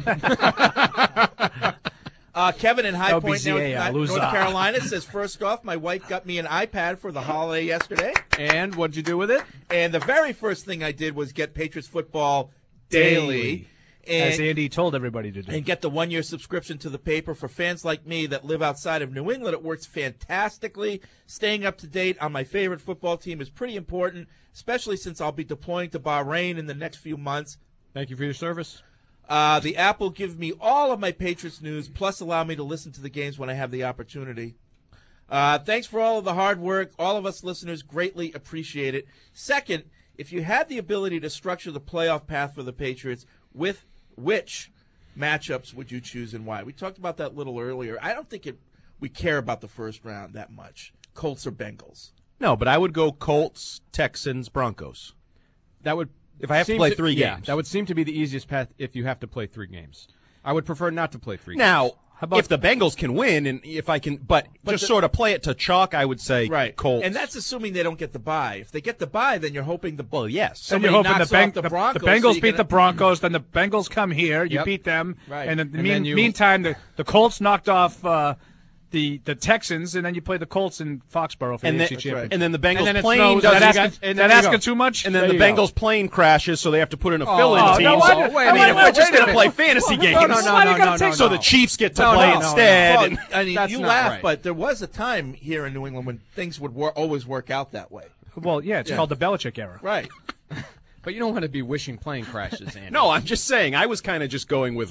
Kevin in High That would be Point, Z-A-R, North loser. Carolina says, first off, my wife got me an iPad for the holiday yesterday. And what'd you do with it? And the very first thing I did was get Patriots football daily. As And, Andy told everybody to do. and get the 1-year subscription to the paper. For fans like me that live outside of New England, it works fantastically. Staying up to date on my favorite football team is pretty important, especially since I'll be deploying to Bahrain in the next few months. Thank you for your service. The app will give me all of my Patriots news, plus allow me to listen to the games when I have the opportunity. Thanks for all of the hard work. All of us listeners greatly appreciate it. Second, if you had the ability to structure the playoff path for the Patriots, with which matchups would you choose and why? We talked about that a little earlier. I don't think we care about the first round that much. Colts or Bengals? No, but I would go Colts, Texans, Broncos. That would If I have to seem play 3 yeah, games. that would seem to be the easiest path if you have to play 3 games. I would prefer not to play 3 games. Now, How about if the Bengals can win, and if I can, but just the- sort of play it to chalk, I would say Colts. And that's assuming they don't get the bye. If they get the bye, then you're hoping the yes. And you're somebody hoping knocks the off the Broncos. so Bengals you beat can- the Broncos, then the Bengals come here, you Yep. beat them, Right. and in the And then you- meantime, the Colts knocked off the Texans, and then you play the Colts in Foxborough for and the then, AFC Championship. and then the Bengals And then it plane snows, doesn't and get, then- Is that asking too much? and then There the you go. Bengals plane crashes, so they have to put in a fill-in Oh, team. no, So, wait, I mean, wait, if we're just wait a going to play minute. fantasy No, games, no, no, no, no, no, so no. the Chiefs get to No, play no, no, instead. Well, and- I mean, That's you not laugh, right. but there was a time here in New England when things would always work out that way. Well, yeah, it's called the Belichick era. Right. But you don't want to be wishing plane crashes, Andy. No, I'm just saying. I was kind of just going with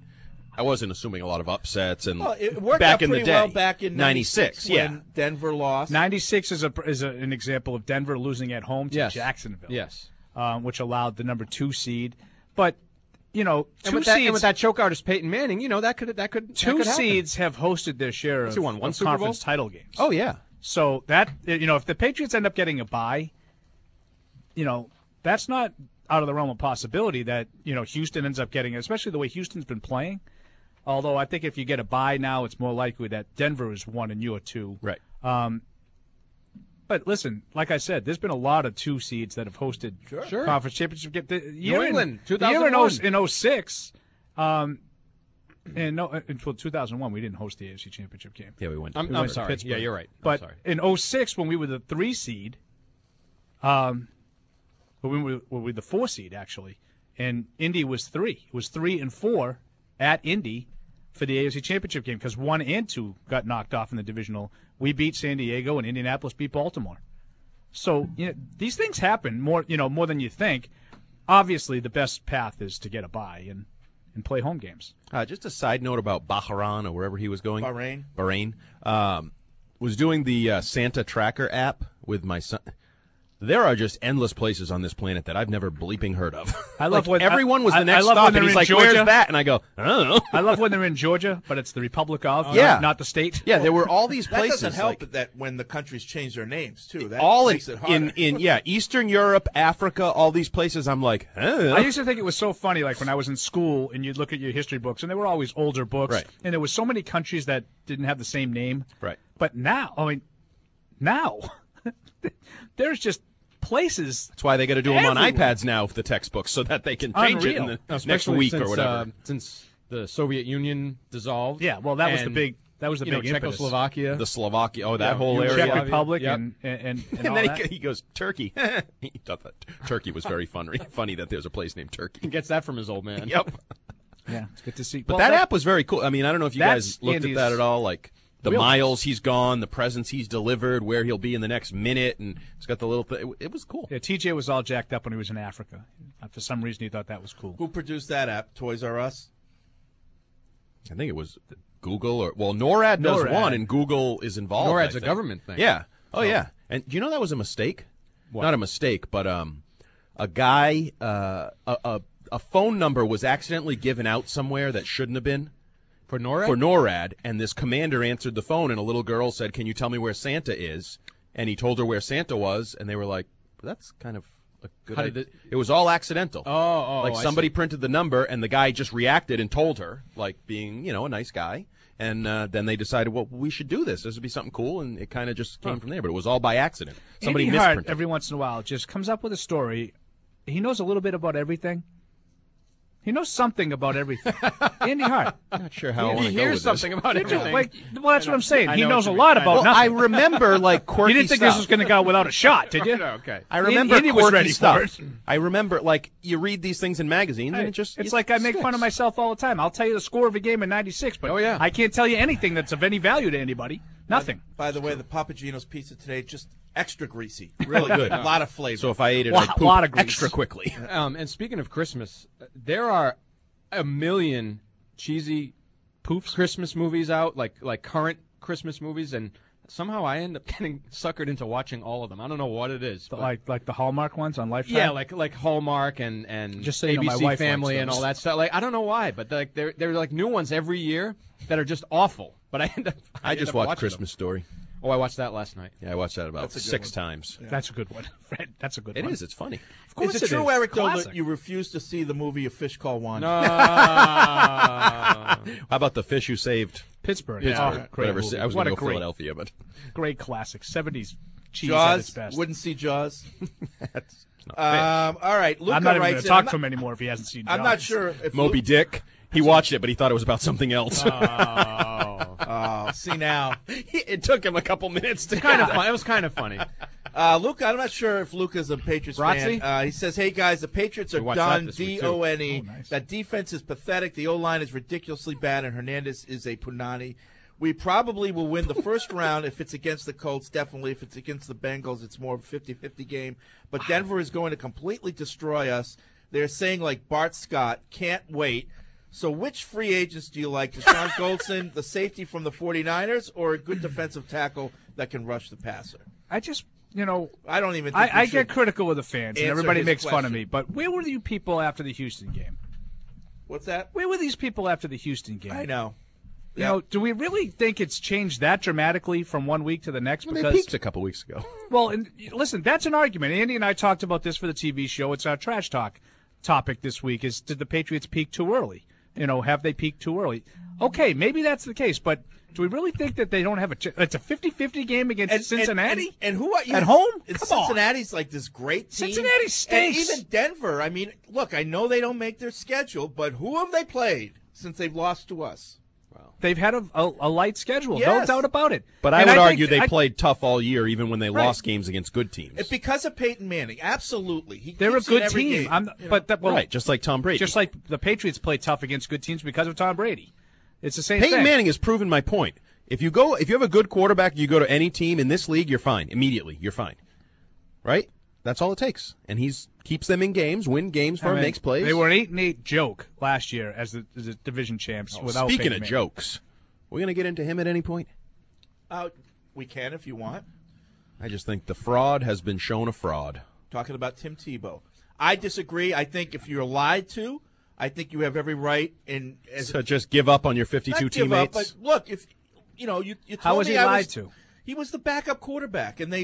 I wasn't assuming a lot of upsets and Well, it worked back out in the pretty day. well back in 96, yeah. when Denver lost. 96 is an example of Denver losing at home to Yes. Jacksonville. Yes. Which allowed the number 2 seed. But, two And with seeds. that choke artist Peyton Manning, that could Two happen. seeds have hosted their share of, He won one of Super Bowl? conference title games. Oh yeah. So that if the Patriots end up getting a bye, that's not out of the realm of possibility that Houston ends up getting it, especially the way Houston's been playing. Although I think if you get a bye now, it's more likely that Denver is 1 and you are 2. Right. But listen, like I said, there's been a lot of 2 seeds that have hosted Sure. conference championship games. The year England, the year 2001. in 06. Until 2001, we didn't host the AFC Championship game. Yeah, we went. I'm went to sorry. Pittsburgh. Yeah, you're right. I'm But sorry. in 06, when we were the 3 seed, when we were the 4 seed actually, and Indy was 3. It was 3 and 4 at Indy for the AFC Championship game because 1 and 2 got knocked off in the divisional. We beat San Diego, and Indianapolis beat Baltimore. So these things happen more than you think. Obviously, the best path is to get a bye and play home games. Just a side note about Bahrain or wherever he was going. Bahrain. Was doing the Santa Tracker app with my son. There are just endless places on this planet that I've never bleeping heard of. I love when everyone was the I next love stop, when and they're he's in like, Georgia. "Where's that?" And I go, "I don't know." I love when they're in Georgia, but it's the Republic of, Yeah. not the state. Yeah, there were all these That places. doesn't help that when the countries change their names too. That all makes it harder. in Eastern Europe, Africa, all these places. I'm like, I used to think it was so funny, like when I was in school and you'd look at your history books, and they were always older books, Right. and there were so many countries that didn't have the same name. Right. But now, there's just places. That's why they got to do them on everywhere. iPads now, the textbooks, so that they can change it in Unreal. the next Especially week since, or whatever. Since the Soviet Union dissolved. Yeah, well, that was the and, big impetus. Czechoslovakia. The Slovakia, that Yeah, whole Czech area. Czech Republic Yep. and And all then that. he goes, Turkey. He thought that Turkey was very funny that there's a place named Turkey. He gets that from his old man. Yep. Yeah, it's good to see. But Well, that app was very cool. I mean, I don't know if you That's guys looked Andy's at that at all. Like the wheelhouse. miles he's gone, the presents he's delivered, where he'll be in the next minute, and it's got the little thing. It was cool. Yeah, TJ was all jacked up when he was in Africa. For some reason, he thought that was cool. Who produced that app? Toys R Us? I think it was Google NORAD does NORAD. one, and Google is involved. NORAD's I a think. government thing. Yeah. Oh, yeah. And do you know that was a mistake? What? Not a mistake, but a guy, a phone number was accidentally given out somewhere that shouldn't have been. For NORAD? For NORAD, and this commander answered the phone, and a little girl said, "Can you tell me where Santa is?" And he told her where Santa was, and they were like, "That's kind of a good How idea." did It was all accidental. Like somebody printed the number, and the guy just reacted and told her, like being, a nice guy. And then they decided, well, we should do this. This would be something cool, and it kind of just came from there. But it was all by accident. Somebody Andy Hart, misprinted. every once in a while, just comes up with a story. He knows a little bit about everything. He knows something about everything. Andy Hart. Not sure how I want He to go hears with something this. about everything. Well, that's what I'm saying. I He know knows what a you lot mean. about Well, nothing. I remember like quirky You didn't think stuff. this was going to go without a shot, did you? Okay. I remember Andy was quirky ready stuff. for it. I remember, like, you read these things in magazines, and it just It's like I make fun of myself all the time. I'll tell you the score of a game in '96, but I can't tell you anything that's of any value to anybody. Nothing. By the way, the Papagino's pizza today, just extra greasy. Really good. A lot of flavor. So if I ate it, Well, I'd poop lot of grease. extra quickly. And speaking of Christmas, there are a million cheesy poofs Christmas movies out, like current Christmas movies, and somehow I end up getting suckered into watching all of them. I don't know what it is. But Like the Hallmark ones on Lifetime? yeah, like Hallmark and Just so you know, my ABC wife Family likes and those. all that stuff. Like I don't know why, but like they're like new ones every year that are just awful. But I end up I just end up watched watching Christmas them. Story. Oh, I watched that last night. Yeah, I watched that about That's a good 6 one. times. Yeah. That's a good one, Fred. That's a good It one. is. It's funny. Of course Is it true, is. Eric, though, Classic. that you refuse to see the movie A Fish Called Wanda? No. How about the fish who saved Pittsburgh. Pittsburgh? Yeah. Great Whatever. movie. I was What going a to go great- Philadelphia, but Great classic. 70s cheese at its Jaws? best. Wouldn't see Jaws? that's not All right, Luca I'm not even going writes to in. talk I'm to not- him anymore if he hasn't seen I'm not Jaws. sure if Moby Dick. He watched it, but he thought it was about something else. Oh, see now. It took him a couple minutes to Kind of fun. It was kind of funny. Luca, I'm not sure if Luca's a Patriots Brazzi? fan. He says, hey, guys, the Patriots are We watched that done, this week, D-O-N-E. too. Oh, nice. That defense is pathetic. The O-line is ridiculously bad, and Hernandez is a punani. We probably will win the first round if it's against the Colts, definitely. If it's against the Bengals, it's more of a 50-50 game. But Denver is going to completely destroy us. They're saying, like Bart Scott, can't wait. So which free agents do you like? Deshaun Goldson, the safety from the 49ers, or a good defensive tackle that can rush the passer? I just, I don't even think I we should get critical of the fans, and answer everybody his makes fun of question. me. But where were you people after the Houston game? What's that? Where were these people after the Houston game? I know. You know, do we really think it's changed that dramatically from one week to the next? Well, they peaked a couple weeks ago. Well, and listen, that's an argument. Andy and I talked about this for the TV show. It's our trash talk topic this week is, did the Patriots peak too early? Have they peaked too early? Okay, maybe that's the case, but do we really think that they don't have it's a 50-50 game against Cincinnati? And who are you? At home? And Come on. Cincinnati's like this great team. Cincinnati stinks. And even Denver. I mean, look, I know they don't make their schedule, but who have they played since they've lost to us? They've had a light schedule, no Yes. doubt about it. But I And would think argue they played tough all year, even when they Right. lost games against good teams. It's because of Peyton Manning. Absolutely. They're a keeps you in good every team. game. Right, just like Tom Brady. Just like the Patriots play tough against good teams because of Tom Brady. It's the same Peyton thing. Manning has proven my point. If you have a good quarterback, you go to any team in this league, you're fine. Immediately, you're fine. Right? That's all it takes. And he's keeps them in games, win games for him, makes plays. They were an 8-8 joke last year as the division champs. Without Speaking Peyton of Manning. jokes, we're going to get into him at any point? We can if you want. I just think the fraud has been shown a fraud. Talking about Tim Tebow. I disagree. I think if you're lied to, I think you have every right in. So just give up on your 52 Not give teammates? up, but look, if you told How was me he I lied to? He was the backup quarterback, and they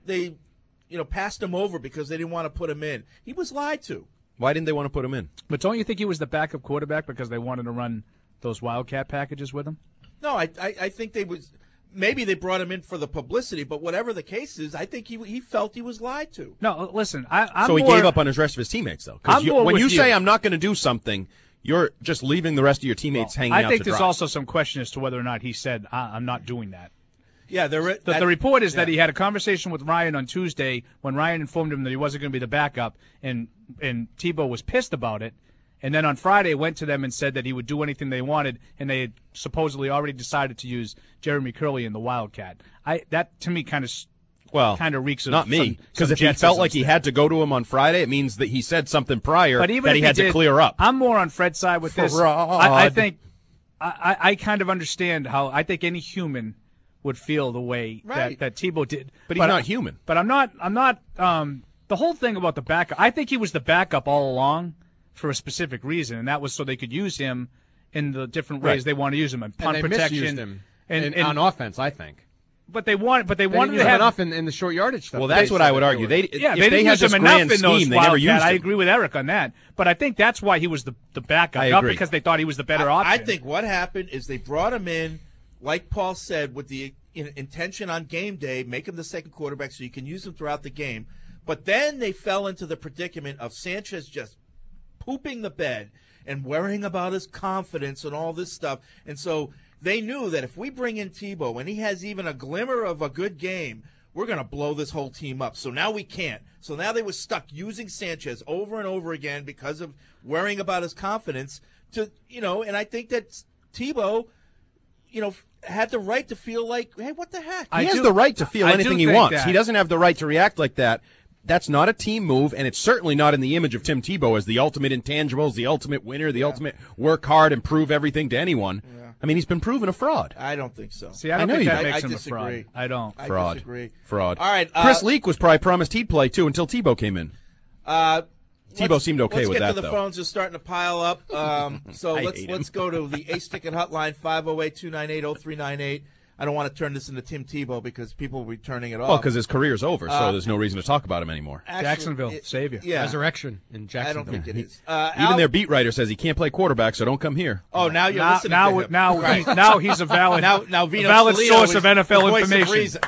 passed him over because they didn't want to put him in. He was lied to. Why didn't they want to put him in? But don't you think he was the backup quarterback because they wanted to run those Wildcat packages with him? No, I think they was. Maybe they brought him in for the publicity, but whatever the case is, I think he felt he was lied to. No, listen, I'm So he more, gave up on his rest of his teammates, though. I'm Because more when with you you. say I'm not going to do something, you're just leaving the rest of your teammates hanging out I think to there's dry. also some question as to whether or not he said, I'm not doing that. Yeah, The report is that he had a conversation with Ryan on Tuesday when Ryan informed him that he wasn't going to be the backup, and Tebow was pissed about it. And then on Friday went to them and said that he would do anything they wanted, and they had supposedly already decided to use Jeremy Curley in the Wildcat. That to me kind of reeks of not me. some Because if he Jetsisms felt like he there. had to go to him on Friday, it means that he said something prior But even that if he had to did, clear up. I'm more on Fred's side with this. Fraud. I think I kind of understand how I think any human would feel the way Right. that Tebow did. But he's not human. But I'm not. The whole thing about the backup, I think he was the backup all along for a specific reason, and that was so they could use him in the different ways they want to use him in punt and they protection misused him and on offense, I think. But they wanted They to didn't have enough in the short yardage stuff. Well, that's what I would argue. they didn't use him enough in those Wildcat. I agree with Eric on that. But I think that's why he was the backup, I not agree. because they thought he was the better option. I think what happened is they brought him in, like Paul said, with the intention on game day, make him the second quarterback so you can use him throughout the game. But then they fell into the predicament of Sanchez just pooping the bed and worrying about his confidence and all this stuff. And so they knew that if we bring in Tebow and he has even a glimmer of a good game, we're going to blow this whole team up. So now we can't. So now they were stuck using Sanchez over and over again because of worrying about his confidence. And I think that Tebow, had the right to feel like, hey, what the heck? He has the right to feel anything he wants. He doesn't have the right to react like that. That's not a team move, and it's certainly not in the image of Tim Tebow as the ultimate intangibles, the ultimate winner, the ultimate work hard and prove everything to anyone. Yeah. I mean, he's been proven a fraud. I don't think so. See, I don't think that makes him disagree. a fraud. I don't. Fraud. I disagree. Fraud. All right. Chris Leak was probably promised he'd play, too, until Tebow came in. Tebow seemed okay with that, though. Let's get to the phones. They're starting to pile up. So let's go to the Ace Ticket Hotline, 508-298-0398. I don't want to turn this into Tim Tebow because people will be turning it off. Well, because his career's over, so there's no reason to talk about him anymore. Jacksonville, savior. Yeah. Resurrection in Jacksonville. I don't think it is. Even their beat writer says he can't play quarterback, so don't come here. Oh, now you're listening to him. Now he's a valid, valid source of NFL information.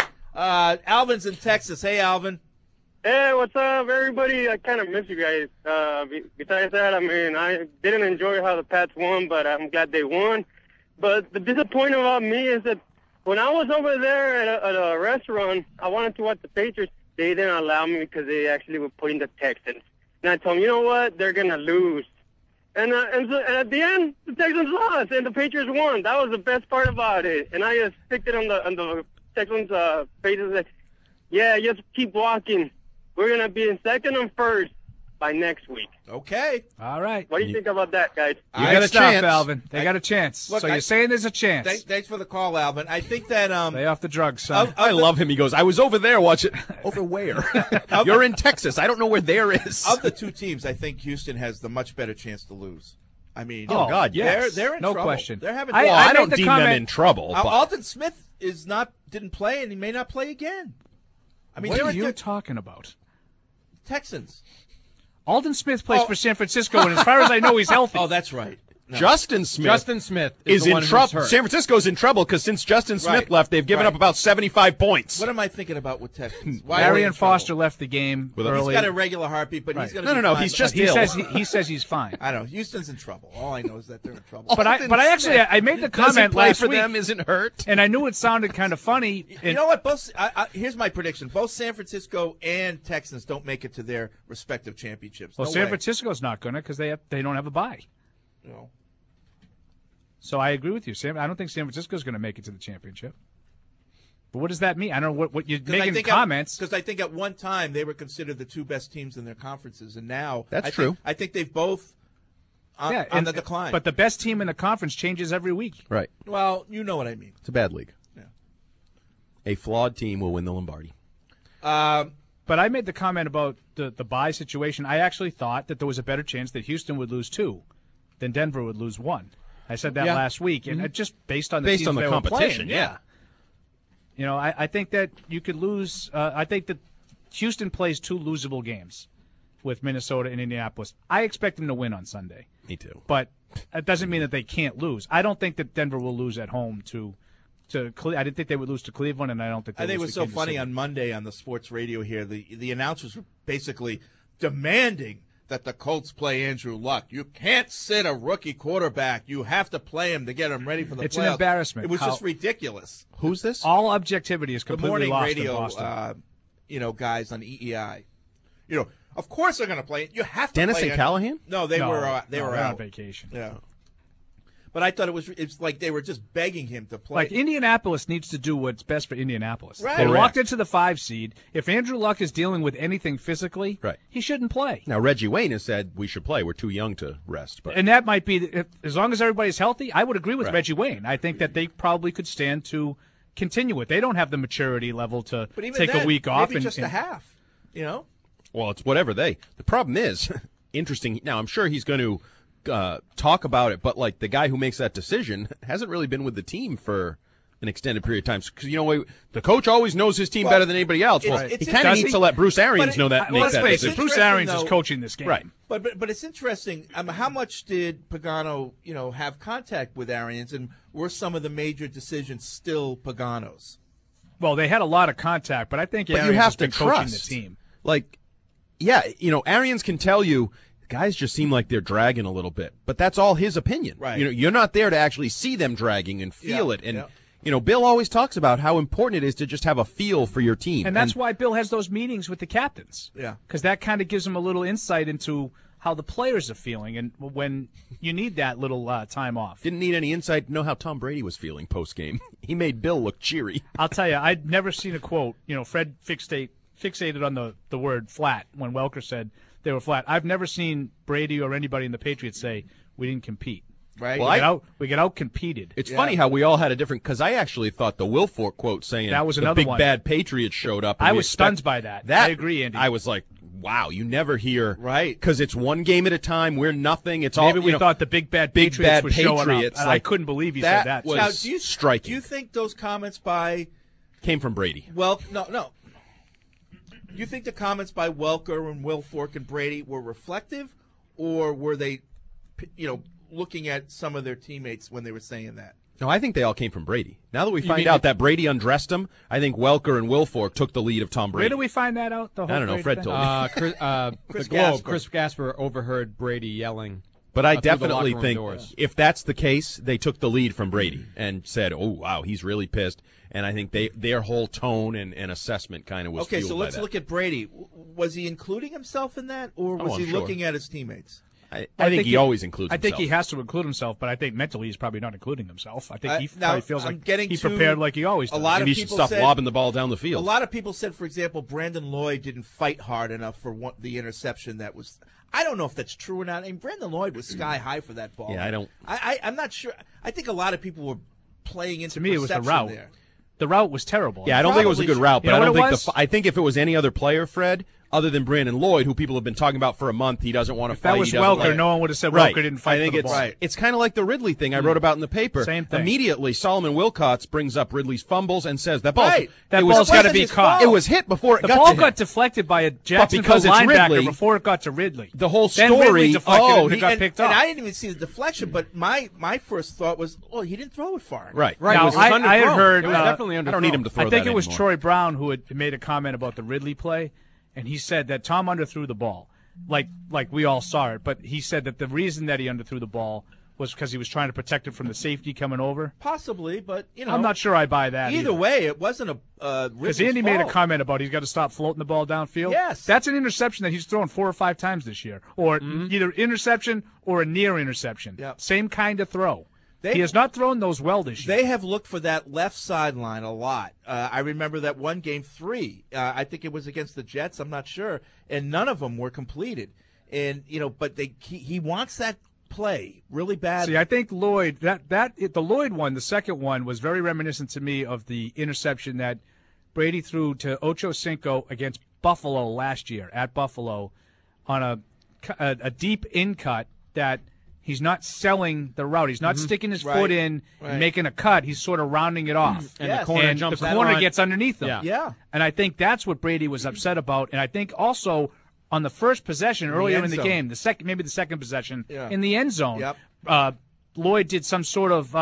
Alvin's in Texas. Hey, Alvin. Hey, what's up, everybody? I kind of miss you guys. Besides that, I mean, I didn't enjoy how the Pats won, but I'm glad they won. But the disappointment about me is that when I was over there at a restaurant, I wanted to watch the Patriots. They didn't allow me because they actually were putting the Texans. And I told them, you know what? They're going to lose. And at the end, the Texans lost, and the Patriots won. That was the best part about it. And I just sticked it on the Texans' faces and said, yeah, just keep walking. We're going to be in second and first by next week. Okay. All right. What do you think about that, guys? You got a chance, Alvin. They got a chance. Look, so you're saying there's a chance. Thanks for the call, Alvin. I think that Lay off the drugs, son. I love him. He goes, I was over there watching. Over where? You're in Texas. I don't know where there is. Of the two teams, I think Houston has the much better chance to lose. I mean, oh God, yes. They're in no trouble. question. They're having. I don't deem them in trouble. But Alden Smith didn't play, and he may not play again. I mean, what are you talking about? Texans. Alden Smith plays for San Francisco, and as far as I know, he's healthy. Oh, that's right. No. Justin Smith is in trouble. San Francisco's in trouble because since Justin Smith left, they've given up about 75 points. What am I thinking about with Texans? Marion Foster left the game early. He's got a regular heartbeat, but he's going to No. He's just he ill. He says he's fine. I know. Houston's in trouble. All I know is that they're in trouble. But I made the comment last for week. them isn't hurt, and I knew it sounded kind of funny. You know what? Here's my prediction: both San Francisco and Texans don't make it to their respective championships. Well, San Francisco's not going to because they don't have a bye. No. So I agree with you, Sam. I don't think San Francisco's going to make it to the championship. But what does that mean? I don't know what you're making comments. Because I think at one time they were considered the two best teams in their conferences, and now that's true. I think they've both on the decline. But the best team in the conference changes every week. Right. Well, you know what I mean. It's a bad league. Yeah. A flawed team will win the Lombardi. But I made the comment about the bye situation. I actually thought that there was a better chance that Houston would lose 2 than Denver would lose 1. I said that last week, and just based on the teams they competition, were playing, You know, I think that you could lose. I think that Houston plays 2 losable games with Minnesota and Indianapolis. I expect them to win on Sunday. Me too. But that doesn't mean that they can't lose. I don't think that Denver will lose at home to I didn't think they would lose to Cleveland, and I don't think. I think it was so funny on Monday on the sports radio here. The announcers were basically demanding that the Colts play Andrew Luck. You can't sit a rookie quarterback. You have to play him to get him ready for the playoffs. It's an embarrassment. It was just ridiculous. Who's this? All objectivity is completely lost radio, in Boston. Guys on EEI. Of course they're going to play it. You have to Dennis play and Callahan? No, they were out on vacation. Yeah. But I thought it's like they were just begging him to play. Like Indianapolis needs to do what's best for Indianapolis. Right. They walked into the 5 seed. If Andrew Luck is dealing with anything physically, he shouldn't play. Now Reggie Wayne has said we should play. We're too young to rest. But and that might be as long as everybody's healthy. I would agree with Reggie Wayne. I think that they probably could stand to continue it. They don't have the maturity level to But even take then, a week off. maybe just a half, you know? Well, it's whatever the problem is, interesting. Now, I'm sure he's going to talk about it, but like the guy who makes that decision hasn't really been with the team for an extended period of time. Because, the coach always knows his team better than anybody else. Well, he kind of needs to let Bruce Arians know that. Let's face it, Bruce Arians is coaching this game. Right. But it's interesting. How much did Pagano, have contact with Arians, and were some of the major decisions still Pagano's? Well, they had a lot of contact, but I think But Arians you have has to been coaching the trust. team. Like, yeah, Arians can tell you guys just seem like they're dragging a little bit, but that's all his opinion. Right. You're not there to actually see them dragging and feel Yeah, it. And yeah. Bill always talks about how important it is to just have a feel for your team. And that's why Bill has those meetings with the captains. Yeah. Because that kind of gives them a little insight into how the players are feeling and when you need that little time off. Didn't need any insight to know how Tom Brady was feeling post-game. He made Bill look cheery. I'll tell you, I'd never seen a quote. Fred fixated on the word flat when Welker said they were flat. I've never seen Brady or anybody in the Patriots say we didn't compete. Right. Well, we get out competed. It's funny how we all had a different, because I actually thought the Wilfork quote saying that was the another big one. bad Patriots showed up. I was stunned by that. I agree, Andy. I was like, wow, you never hear. Right. Because it's one game at a time. We're nothing. It's Maybe all. we thought the big bad Patriots was showing up. And I couldn't believe he said that. Was Now, do you striking. Do you think those comments came from Brady? Well, no. Do you think the comments by Welker and Wilfork and Brady were reflective, or were they, looking at some of their teammates when they were saying that? No, I think they all came from Brady. Now that we find out that Brady undressed him, I think Welker and Wilfork took the lead of Tom Brady. Where do we find that out? I don't know. Fred told me. Chris Globe. Chris Gasper overheard Brady yelling. But I through the definitely locker room think doors. if that's the case, they took the lead from Brady and said, "Oh wow, he's really pissed." And I think their whole tone and assessment kind of was Okay, fueled so by let's that. look at Brady. Was he including himself in that, or was I'm he sure. looking at his teammates? I think he always includes I himself. think he has to include himself, but I think mentally he's probably not including himself. I think he Now, probably feels I'm like getting he's to prepared like he always does. a lot Maybe of he should people stop said, lobbing the ball down the field. A lot of people said, for example, Brandon Lloyd didn't fight hard enough for the interception that was. I don't know if that's true or not. I mean, Brandon Lloyd was sky high for that ball. Yeah, I don't. I'm not sure. I think a lot of people were playing into To me, it was the perception route. there. The route was terrible. Yeah, I don't think it was a good route, but You know I don't what think it was? I think if it was any other player, Fred, other than Brandon Lloyd, who people have been talking about for a month, he doesn't want to If fight. that was he doesn't Welker, like- no one would have said Right. Welker didn't fight I think for the it's ball. it's kind of like the Ridley thing I wrote about in the paper. Same thing. Immediately, Solomon Wilcots brings up Ridley's fumbles and says that ball. Right. That it was ball's got to wasn't be his caught. fault. It was hit before it The got ball to him. got deflected by a Jacksonville because it's linebacker Ridley, before it got to Ridley. The whole Then story. Ridley deflected it and it got picked and up. I didn't even see the deflection, but my first thought was, he didn't throw it far enough. Right. Now, it was I had underthrown. heard It was definitely I don't need him to throw I think that it was anymore. Troy Brown who had made a comment about the Ridley play, and he said that Tom underthrew the ball, like we all saw it. But he said that the reason that he underthrew the ball was because he was trying to protect it from the safety coming over. Possibly, but I'm not sure I buy that. Either way, it wasn't a because Andy made a comment about he's got to stop floating the ball downfield. Yes. That's an interception that he's thrown 4 or 5 times this year, or either interception or a near interception. Yep. Same kind of throw. He has not thrown those well this year. They have looked for that left sideline a lot. I remember that one game 3. I think it was against the Jets. I'm not sure, and none of them were completed. And but he wants that play really bad. See, I think Lloyd the Lloyd one, the second one, was very reminiscent to me of the interception that Brady threw to Ocho Cinco against Buffalo last year at Buffalo on a deep in cut that. He's not selling the route. He's not sticking his foot in and making a cut. He's sort of rounding it off. And the corner jumps the that corner on. gets underneath him. Yeah. And I think that's what Brady was upset about. And I think also on the first possession earlier in end the zone. game, maybe the second possession, Yeah. in the end zone, Yep. Lloyd did some sort of,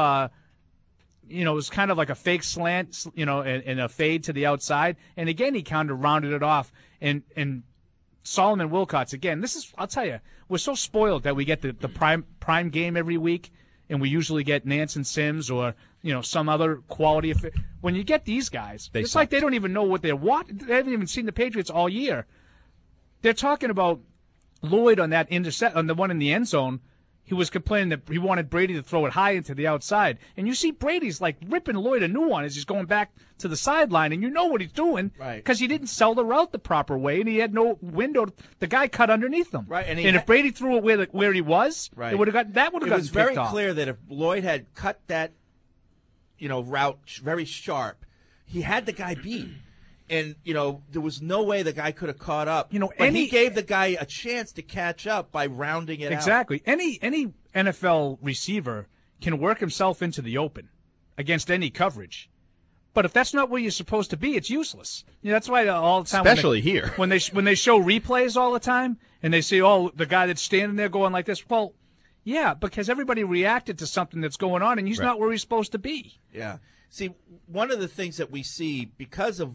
it was kind of like a fake slant, and a fade to the outside. And again, he kind of rounded it off. And Solomon Wilcots, again, I'll tell you, we're so spoiled that we get the prime game every week, and we usually get Nance and Sims or, some other quality. When you get these guys, it's like they don't even know what they're watching. They haven't even seen the Patriots all year. They're talking about Lloyd on that intercept, on the one in the end zone. He was complaining that he wanted Brady to throw it high into the outside. And you see Brady's like ripping Lloyd a new one as he's going back to the sideline, and you know what he's doing because he didn't sell the route the proper way, and he had no window. The guy cut underneath him. Right, and if Brady threw it where he was, it would have gotten It was picked very off. clear that if Lloyd had cut that route, very sharp. He had the guy beat. And, there was no way the guy could have caught up. But he gave the guy a chance to catch up by rounding it out. Exactly. Any NFL receiver can work himself into the open against any coverage. But if that's not where you're supposed to be, it's useless. That's why all the time, especially here, when they show replays all the time and they say, "Oh, the guy that's standing there going like this," well, yeah, because everybody reacted to something that's going on, and he's not where he's supposed to be. Yeah. See, one of the things that we see because of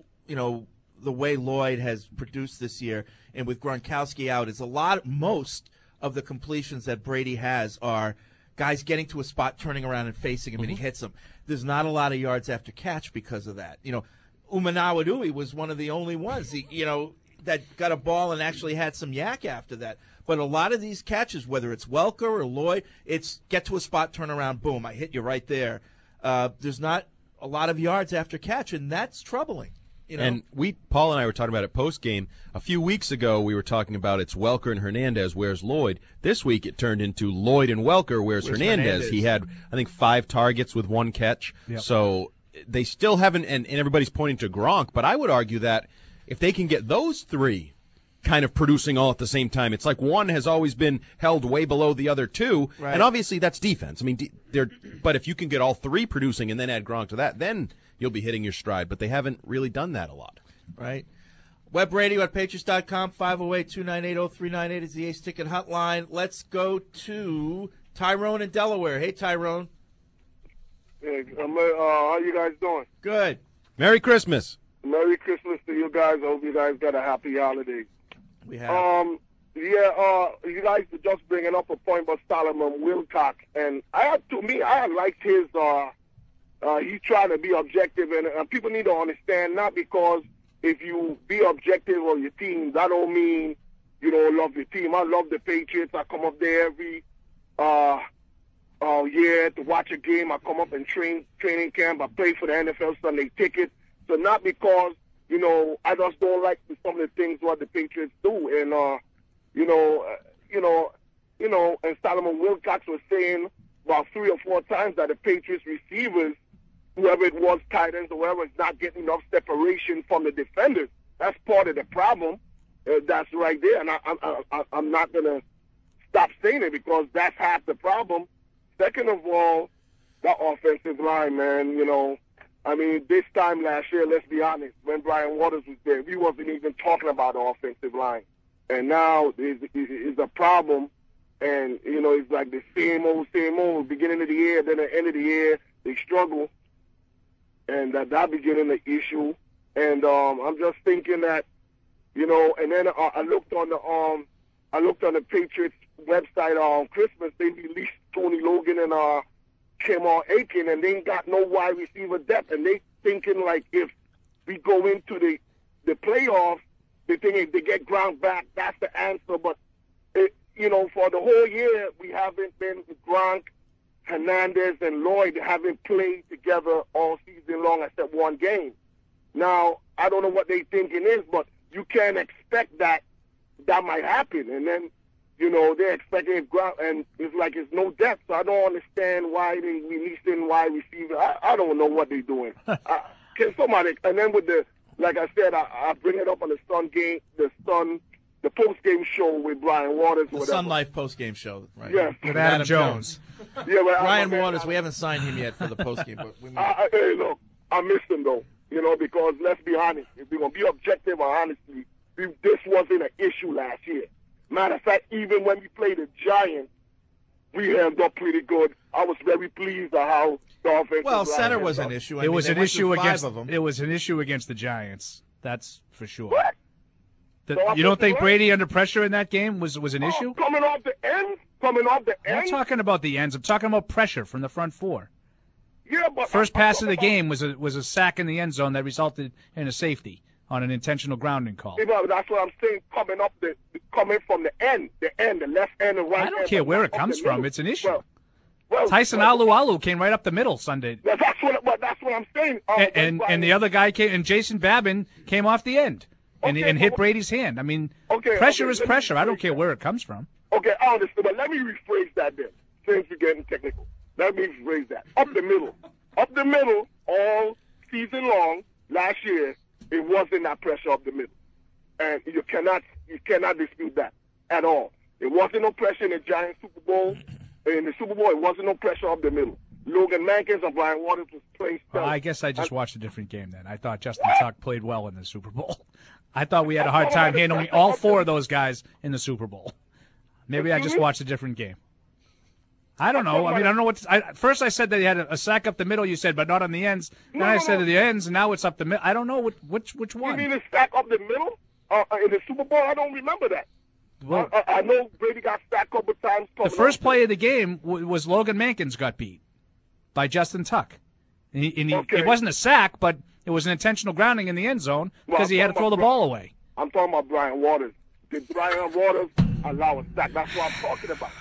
the way Lloyd has produced this year, and with Gronkowski out, is most of the completions that Brady has are guys getting to a spot, turning around and facing him, and he hits them. There's not a lot of yards after catch because of that. Umanawadui was one of the only ones, that got a ball and actually had some yak after that. But a lot of these catches, whether it's Welker or Lloyd, it's get to a spot, turn around, boom, I hit you right there. There's not a lot of yards after catch, and that's troubling. And Paul and I were talking about it post-game. A few weeks ago, we were talking about it's Welker and Hernandez, where's Lloyd? This week, it turned into Lloyd and Welker, where's Hernandez? He had, I think, 5 targets with 1 catch. Yep. So they still haven't, and everybody's pointing to Gronk, but I would argue that if they can get those 3 kind of producing all at the same time, it's like one has always been held way below the other 2, right. And obviously that's defense. I mean, but if you can get all 3 producing and then add Gronk to that, then you'll be hitting your stride, but they haven't really done that a lot. Right. Web radio at Patriots.com, 508-298-0398 is the Ace Ticket hotline. Let's go to Tyrone in Delaware. Hey, Tyrone. Hey, how you guys doing? Good. Merry Christmas. Merry Christmas to you guys. I hope you guys got a happy holiday. We have. You guys were just bringing up a point about Solomon Wilcox, and I liked his he's trying to be objective, and people need to understand, not because if you be objective on your team, that don't mean you don't love your team. I love the Patriots. I come up there every year to watch a game. I come up and training camp. I play for the NFL Sunday Ticket. So not because, I just don't like some of the things what the Patriots do. And, and Solomon Wilcox was saying about 3 or 4 times that the Patriots receivers, whoever it was, tight ends or whoever, is not getting enough separation from the defenders. That's part of the problem. That's right there. And I'm not going to stop saying it because that's half the problem. Second of all, the offensive line, man, this time last year, let's be honest, when Brian Waters was there, we wasn't even talking about the offensive line. And now it's a problem. And, it's like the same old, beginning of the year, then at the end of the year, they struggle. And that beginning the issue. And I'm just thinking that, and then I looked on the Patriots website on Christmas. They released Tony Logan and Kamal Aiken, and they ain't got no wide receiver depth. And they thinking like if we go into the playoffs, they think if they get Gronk back, that's the answer. But for the whole year, we haven't been with Gronk. Hernandez and Lloyd haven't played together all season long except one game. Now, I don't know what they thinking is, but you can't expect that might happen. And then, they're expecting Gronk, and it's like it's no depth. So I don't understand why they releasing wide receiver. I don't know what they're doing. Can somebody, and then with like I said, I bring it up on the post-game show with Brian Waters. The Sun Life post-game show, right? Yeah. With Adam Jones. Yeah, but Brian Waters, we haven't signed him yet for the post-game. But hey, look, I miss him, though, because let's be honest. If we're going to be objective or honestly, this wasn't an issue last year. Matter of fact, even when we played the Giants, we held up pretty good. I was very pleased at how the offense. Well, center was an issue. It was an issue against. Of them. It was an issue against the Giants. That's for sure. What? You don't think Brady under pressure in that game was an issue? Coming off the end. I'm not talking about the ends. I'm talking about pressure from the front four. Yeah, but first pass of the game was a sack in the end zone that resulted in a safety on an intentional grounding call. Yeah, that's what I'm saying. Coming from the end, the left end and right. I don't care where it comes from. It's an issue. Well, Tyson Alualu came right up the middle Sunday. That's what I'm saying. And the other guy came, and Jason Babin came off the end and hit Brady's hand. I mean, pressure is pressure. I don't care where it comes from. Okay, I understand, but let me rephrase that then, since we're getting technical. Let me rephrase that. Up the middle. up the middle all season long last year, it wasn't that pressure up the middle. And you cannot dispute that at all. It wasn't no pressure in the Giants Super Bowl. In the Super Bowl, it wasn't no pressure up the middle. Logan Mankins and Brian Waters was playing stuff. I guess I just watched a different game then. I thought Justin Tuck played well in the Super Bowl. I thought we had a hard time handling all four of those guys in the Super Bowl. Maybe I just watched a different game. I don't know. I mean, I don't know what. First, I said that he had a sack up the middle. You said, but not on the ends. Then I said the ends, and now it's up the middle. I don't know which one. You mean a sack up the middle in the Super Bowl? I don't remember that. Well, I know Brady got sacked a couple times. The first play of the game was Logan Mankins got beat by Justin Tuck. And it wasn't a sack, but it was an intentional grounding in the end zone because he had to throw the ball away. I'm talking about Brian Waters. Did Brian Waters allow a sack? That's what I'm talking about.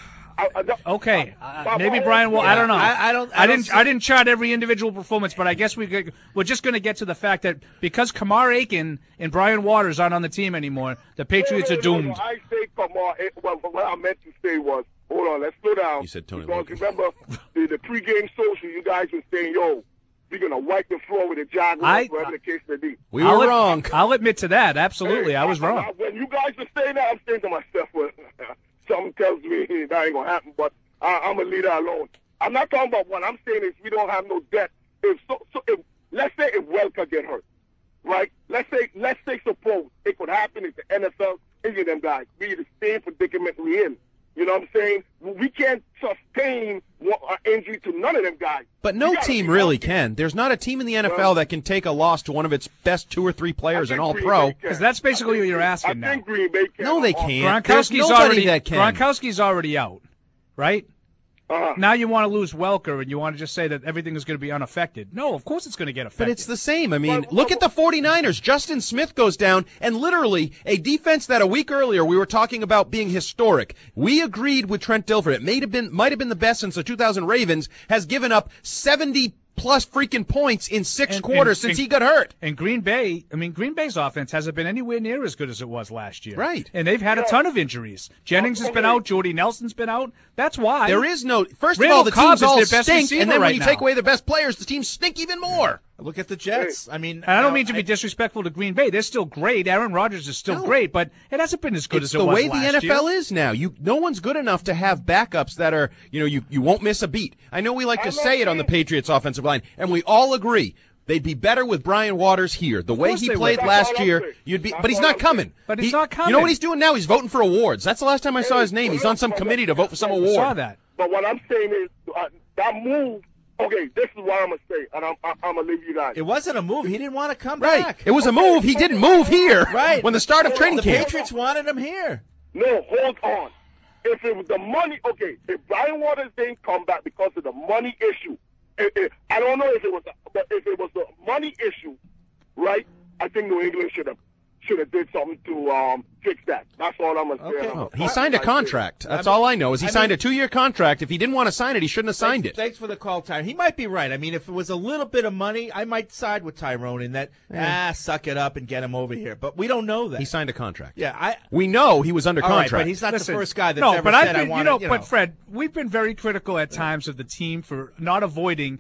Okay, maybe Brian. I don't know. I didn't chart every individual performance, but I guess we're just going to get to the fact that because Kamar Aiken and Brian Waters aren't on the team anymore, the Patriots are doomed. I say Kamar. What I meant to say was, hold on, let's slow down. You said Tony. Because remember the pregame social, you guys were saying, "Yo, we're gonna wipe the floor with the Jaguars," whatever the case may be. We were wrong. I'll admit to that. Absolutely, I was wrong. When you guys are saying that, I'm saying to myself, well, something tells me that ain't gonna happen, but I'm gonna leave that alone. I'm not talking about what I'm saying is we don't have no depth. If let's say if Welker get hurt, right? Let's say suppose it could happen if the NFL injure them guys. We in the same predicament we in. You know what I'm saying? We can't sustain an injury to none of them guys. But no team really can. There's not a team in the NFL that can take a loss to one of its best 2 or 3 players and all-pro. Because that's basically what you're asking now. I think Green Bay can. No, they can't. Gronkowski's already out, right? Uh-huh. Now you want to lose Welker, and you want to just say that everything is going to be unaffected. No, of course it's going to get affected. But it's the same. I mean, look at the 49ers. Justin Smith goes down, and literally a defense that a week earlier we were talking about being historic. We agreed with Trent Dilfer. It might have been the best since the 2000 Ravens, has given up 70 plus freaking points in 6 quarters since he got hurt. And Green Bay's offense hasn't been anywhere near as good as it was last year. Right. And they've had a ton of injuries. Jennings has been out. Jordy Nelson's been out. That's why. There is no – first of all, the teams all stink, and then when you take away the best players, the teams stink even more. Look at the Jets. I mean, and I don't mean to be disrespectful to Green Bay. They're still great. Aaron Rodgers is still great, but it hasn't been as good as it was last year. It's the way the NFL is now. No one's good enough to have backups that are, you won't miss a beat. I know we like to say it on the Patriots offensive line, and we all agree. They'd be better with Brian Waters here. The way he played last year, but he's not coming. But he's not coming. You know what he's doing now? He's voting for awards. That's the last time I saw his name. He's on some committee to vote for some award. I saw that. But what I'm saying is that move. Okay, this is what I'm going to say, and I'm going to leave you guys. It wasn't a move. He didn't want to come back. It was a move. He didn't move here. Right. When the start of training camp. The Patriots wanted him here. No, hold on. If it was the money, okay, if Brian Waters didn't come back because of the money issue, I don't know if it was the money issue, right? I think New England should have did something to fix that. That's all I'm gonna say. Oh, he signed a contract. That's all I know is he signed a 2-year contract. If he didn't want to sign it, he shouldn't have signed it. Thanks for the call, Tyrone. He might be right. I mean, if it was a little bit of money, I might side with Tyrone in that, suck it up and get him over here. But we don't know that. He signed a contract. Yeah, we know he was under contract. Right, but he's not the first guy that's ever said I want to. But Fred, we've been very critical at times of the team for not avoiding,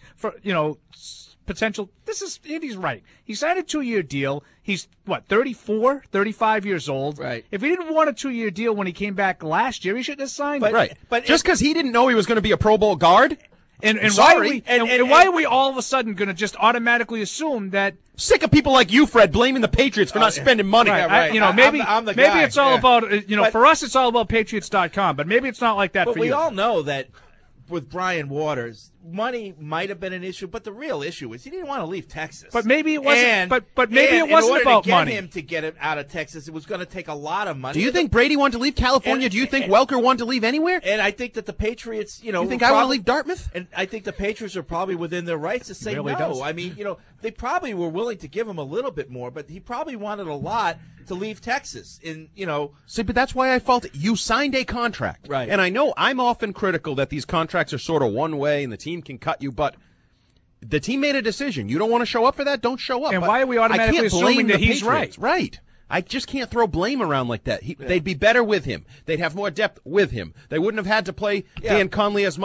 potential. Andy's right. He signed a 2-year deal. He's 34, 35 years old. Right. If he didn't want a 2-year deal when he came back last year, he shouldn't have signed it. Right. But just because he didn't know he was going to be a Pro Bowl guard. And why are we all of a sudden going to just automatically assume that? Sick of people like you, Fred, blaming the Patriots for not spending money. Right. Maybe it's all about for us it's all about Patriots.com, but maybe it's not like that for you. But we all know that with Brian Waters, money might have been an issue, but the real issue is he didn't want to leave Texas. But maybe it wasn't. But maybe it wasn't about money. To get him out of Texas, it was going to take a lot of money. Do you think Brady wanted to leave California? Do you think Welker wanted to leave anywhere? And I think that the Patriots, you think I want to leave Dartmouth? And I think the Patriots are probably within their rights to say really no. Does. I mean, they probably were willing to give him a little bit more, but he probably wanted a lot to leave Texas. See, but that's why I fault it. You signed a contract. Right. And I know I'm often critical that these contracts are sort of one way and the team can cut you, but the team made a decision. You don't want to show up for that? Don't show up. And why are we automatically assuming that he's right? Right. I just can't throw blame around like that. They'd be better with him. They'd have more depth with him. They wouldn't have had to play Dan Conley as much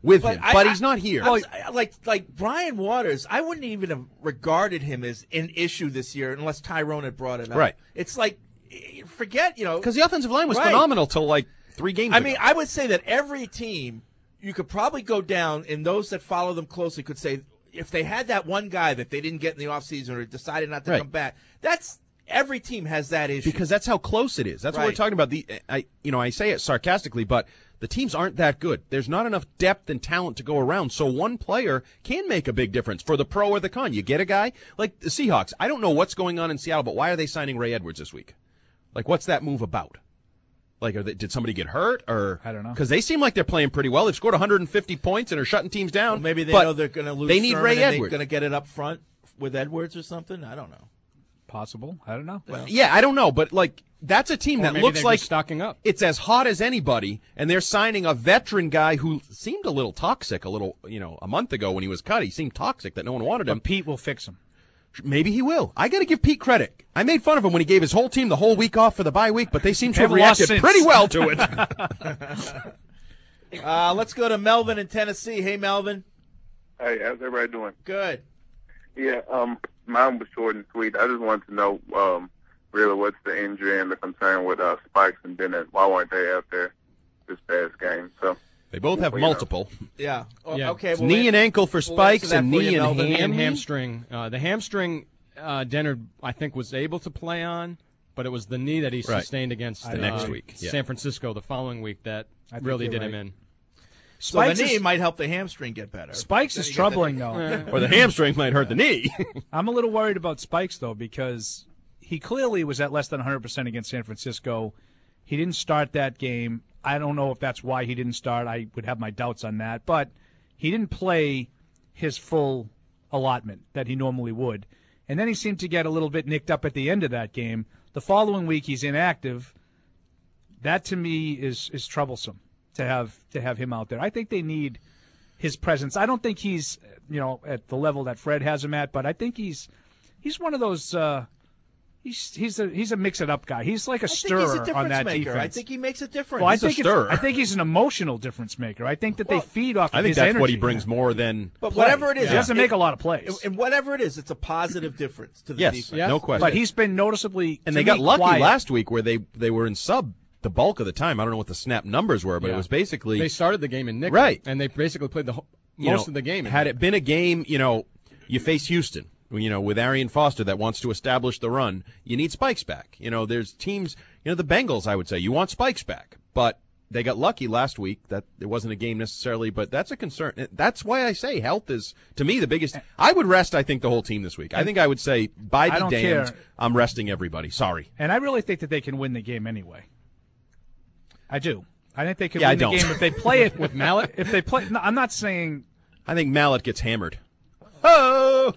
with him, but he's not here. Like Brian Waters, I wouldn't even have regarded him as an issue this year unless Tyrone had brought it up. Right. It's like, forget, because the offensive line was phenomenal till like 3 games ago. I mean, I would say that every team, you could probably go down, and those that follow them closely could say, if they had that one guy that they didn't get in the offseason or decided not to come back, every team has that issue. Because that's how close it is. That's what we're talking about. I say it sarcastically, but the teams aren't that good. There's not enough depth and talent to go around, so one player can make a big difference for the pro or the con. You get a guy like the Seahawks. I don't know what's going on in Seattle, but why are they signing Ray Edwards this week? Like, what's that move about? Like, did somebody get hurt? Or I don't know. Because they seem like they're playing pretty well. They've scored 150 points and are shutting teams down. Well, maybe they know they're going to lose. They need Sherman Ray and Edwards. They're going to get it up front with Edwards or something. I don't know. Possible. I don't know. Well, yeah, I don't know, but like that's a team that looks like stocking up. It's as hot as anybody, and they're signing a veteran guy who seemed a little toxic a month ago when he was cut. He seemed toxic that no one wanted him. But Pete will fix him. Maybe he will. I got to give Pete credit. I made fun of him when he gave his whole team the whole week off for the bye week, but they seem to have reacted pretty well to it. Let's go to Melvin in Tennessee. Hey, Melvin. Hey, how's everybody doing? Good. Yeah, mine was short and sweet. I just wanted to know, really, what's the injury and the concern with Spikes and Bennett? Why weren't they out there this past game? So they both have multiple. Yeah. Yeah. Okay. It's knee and ankle for Spikes and knee and hamstring. The hamstring, Dennard, I think, was able to play on, but it was the knee that he sustained against the next week. San Francisco the following week that really did him in. So the knee might help the hamstring get better. Spikes is troubling, though. Or the hamstring might hurt the knee. I'm a little worried about Spikes, though, because he clearly was at less than 100% against San Francisco. He didn't start that game. I don't know if that's why he didn't start. I would have my doubts on that. But he didn't play his full allotment that he normally would. And then he seemed to get a little bit nicked up at the end of that game. The following week, he's inactive. That, to me, is troublesome. To have him out there. I think they need his presence. I don't think he's at the level that Fred has him at, but I think he's one of those he's a mix it up guy. He's like a stirrer on that defense. I think he makes a difference. Well, I think he's an emotional difference maker. I think that they feed off of his energy. I think that's what he brings more than But whatever it is, he doesn't make a lot of plays. And whatever it is, it's a positive difference to the defense. Yes, no question. But he's been noticeably and they got lucky last week where they were in sub the bulk of the time. I don't know what the snap numbers were, but it was basically they started the game in nickel, right, and they basically played most of the game. Had it been a game, you face Houston, with Arian Foster that wants to establish the run, you need Spikes back. There's teams, the Bengals, I would say, you want Spikes back, but they got lucky last week that it wasn't a game necessarily, but that's a concern. That's why I say health is, to me, the biggest. I would rest, I think, the whole team this week. I think I would say, by the damned, I'm resting everybody. Sorry. And I really think that they can win the game anyway. I do. I think they could win the game if they play it with Mallet. If they play, no, I'm not saying. I think Mallet gets hammered. Oh!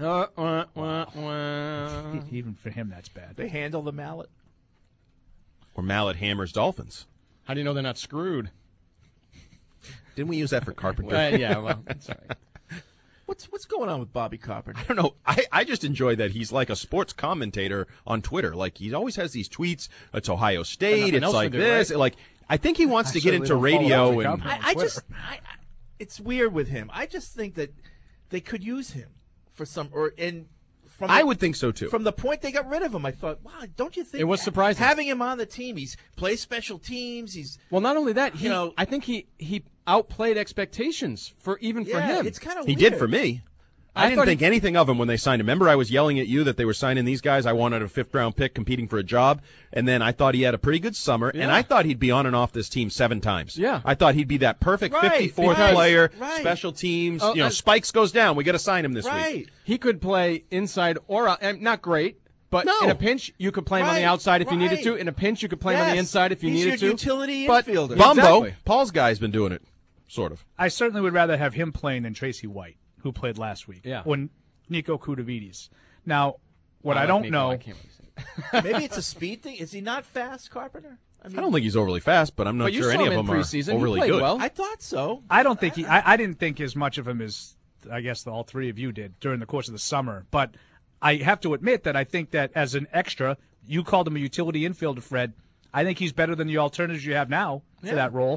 Even for him, that's bad. They handle the Mallet. Or Mallet hammers Dolphins. How do you know they're not screwed? Didn't we use that for Carpenter? Yeah, well, sorry. What's going on with Bobby Carpenter? I don't know. I just enjoy that he's like a sports commentator on Twitter. Like, he always has these tweets. It's Ohio State. It's like this. Right? Like, I think he wants to get into radio. And it's weird with him. I just think that they could use him for some I would think so too. From the point they got rid of him, I thought, wow, don't you think it was surprising having him on the team? He's plays special teams. He's not only that. I think he outplayed expectations for him. It's kind of he did for me. I didn't think anything of him when they signed him. Remember, I was yelling at you that they were signing these guys. I wanted a 5th-round pick competing for a job, and then I thought he had a pretty good summer, and I thought he'd be on and off this team 7 times. Yeah. I thought he'd be that perfect 54th player, special teams. Spikes goes down. We got to sign him this week. He could play inside or out. Not great, but in a pinch, you could play him on the outside if you needed to. In a pinch, you could play him on the inside if you needed to. He's your utility but infielder. Bumbo, Paul's guy's been doing it, sort of. I certainly would rather have him playing than Tracy White, who played last week. Yeah. When Nico Kudavides. Now, what I don't know. Maybe it's a speed thing. Is he not fast, Carpenter? I don't think he's overly fast, but I'm not sure any of them are overly good. Well. I thought so. I don't think I didn't think as much of him as I guess all 3 of you did during the course of the summer. But I have to admit that I think that as an extra, you called him a utility infielder, Fred. I think he's better than the alternatives you have now for that role.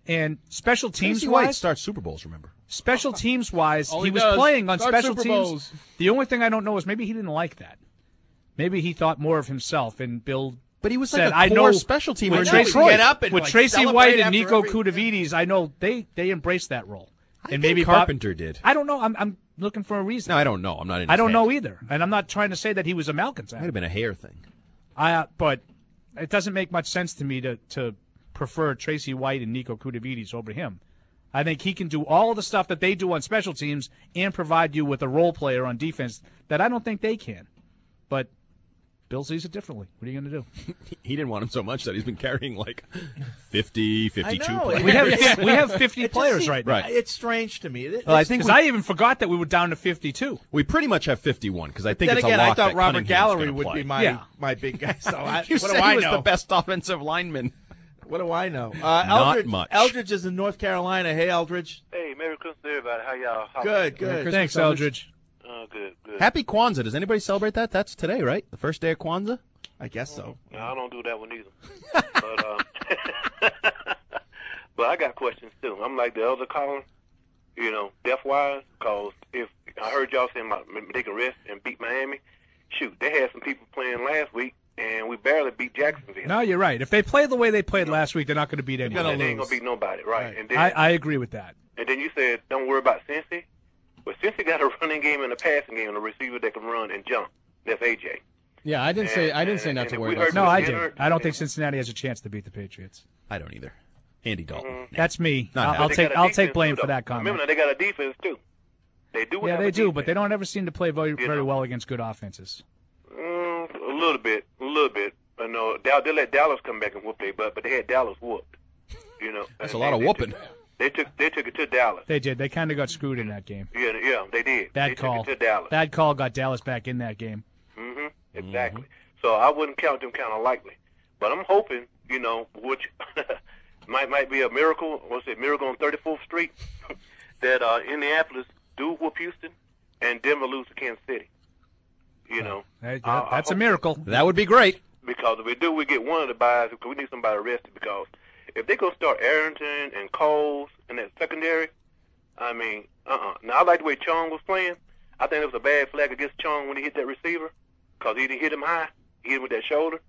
And special teams Tracy White wise, starts Super Bowls. Remember, special teams wise, All he he was does, playing on start special Super teams. Bowls. The only thing I don't know is maybe he didn't like that. Maybe he thought more of himself, and Bill. But he was said, like a I core know special teamer with in Tracy, Detroit. Get up and, with like, Tracy celebrate White and after Nico every- Kudavides, I know they embraced that role. I And think maybe Carpenter did. I don't know. I'm looking for a reason. No, I don't know. I'm not in I don't his know head. either, and I'm not trying to say that he was a malcontent. Might have been a hair thing. But it doesn't make much sense to me to prefer Tracy White and Nico Kudavides over him. I think he can do all of the stuff that they do on special teams and provide you with a role player on defense that I don't think they can. But Bill sees it differently. What are you going to do? He didn't want him so much that he's been carrying like 50, 52 I know. players. We have 50 It just players seems- right now. Right. It's strange to me. Well, I think Because I even forgot that we were down to 52. we pretty much have 51 because I think Then it's again, a I lock thought that Robert Cunningham's Gallery gonna would play. be my big guy. So You what said do I he was know? the best offensive lineman. What do I know? Not Eldridge, much. Eldridge is in North Carolina. Hey, Eldridge. Hey, Merry Christmas to everybody. How y'all? Good. Thanks, Eldridge. Good. Happy Kwanzaa. Does anybody celebrate that? That's today, right? The first day of Kwanzaa? I guess so. No, I don't do that one either. But I got questions too. I'm like the elder Colin, depth-wise, because if I heard y'all saying they can rest and beat Miami, shoot, they had some people playing last week, and we barely beat Jacksonville. No, you're right. If they play the way they played last week, they're not going to beat anyone. They ain't going to beat nobody, right? And then, I agree with that. And then you said, don't worry about Cincy. But Cincy got a running game and a passing game and a receiver that can run and jump. That's AJ. Yeah, I didn't say not to worry about. No, I did. I don't think Cincinnati has a chance to beat the Patriots. I don't either. Andy Dalton. That's me. Not I'll happening. I'll take blame for that comment. Remember, they got a defense too. They do. Yeah, have they a do, defense. but they don't ever seem to play very well against good offenses. A little bit. I know they let Dallas come back and whoop their butt, but they had Dallas whooped. That's a lot of whooping. They took it to Dallas. They did. They kind of got screwed in that game. Yeah, they did. Bad they call. Took it to Dallas. Bad call got Dallas back in that game. Exactly. So I wouldn't count them kind of lightly, but I'm hoping, which might be a miracle. What's it? Miracle on 34th Street that Indianapolis do whoop Houston and Denver lose to Kansas City. That's a miracle. That would be great. Because if we do, we get one of the buys because we need somebody arrested. Because if they go start Arrington and Coles in that secondary, I mean, Now I like the way Chung was playing. I think it was a bad flag against Chung when he hit that receiver because he didn't hit him high. He hit him with that shoulder.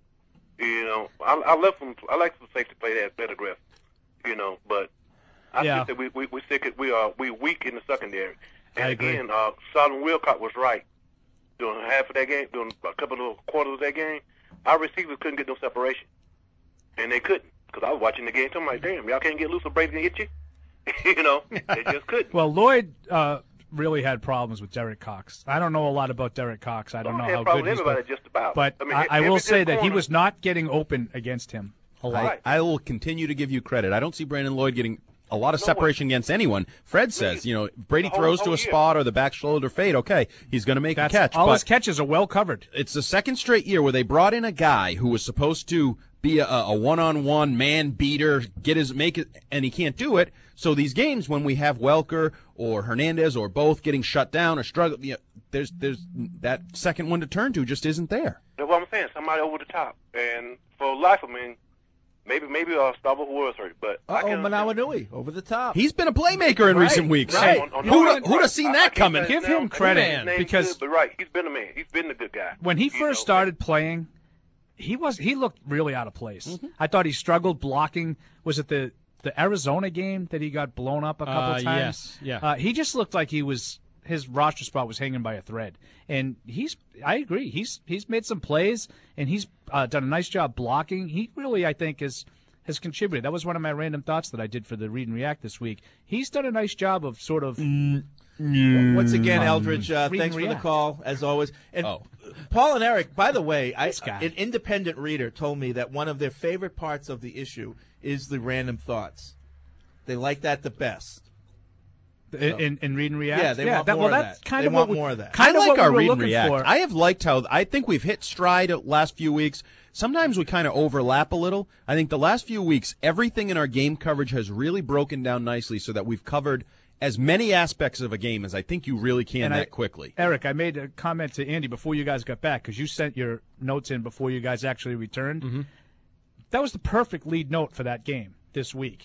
I left him. I like some safety play that aggressive. But I think that we weak in the secondary. And I agree. again, Solomon Wilcott was right. During half of that game, during a couple of quarters of that game, our receivers couldn't get no separation, and they couldn't because I was watching the game. So I'm like, damn, y'all can't get loose or Brady can hit you. They just couldn't. Well, Lloyd really had problems with Derek Cox. I don't know a lot about Derek Cox. I don't know how good he's everybody just about. But I mean, I will say that he corner- was not getting open against him a lot. I will continue to give you credit. I don't see Brandon Lloyd getting a lot of separation against anyone. Fred says, Brady throws to a spot or the back shoulder fade, okay, he's going to make a catch. All but his catches are well covered. It's the second straight year where they brought in a guy who was supposed to be a one-on-one man beater, and he can't do it. So these games when we have Welker or Hernandez or both getting shut down or struggling, there's that second one to turn to just isn't there. That's what I'm saying. Somebody over the top, and for life, I mean, maybe Starbuck was hurt, but Manawanui over the top. He's been a playmaker in recent weeks. Right. Who'd have seen that coming? Give him credit because but right, he's been a man. He's been a good guy. when he first started playing, he looked really out of place. Mm-hmm. I thought he struggled blocking. Was it the Arizona game that he got blown up a couple times? Yes, yeah. He just looked like his roster spot was hanging by a thread. And I agree. He's made some plays and he's done a nice job blocking. He really, I think, has contributed. That was one of my random thoughts that I did for the Read and React this week. He's done a nice job of sort of. Once again, Eldridge, Read thanks and for the react. call, as always. And Paul and Eric, by the way, guy. an independent reader told me that one of their favorite parts of the issue is the random thoughts. They like that the best. In Read and React? Yeah, they want more of that's that. kind They of want what more of that. Kind I of like what our we were read and looking react. for. I have liked how I think we've hit stride the last few weeks. Sometimes we kind of overlap a little. I think the last few weeks, everything in our game coverage has really broken down nicely so that we've covered as many aspects of a game as I think you really can And quickly. Eric, I made a comment to Andy before you guys got back because you sent your notes in before you guys actually returned. Mm-hmm. That was the perfect lead note for that game this week.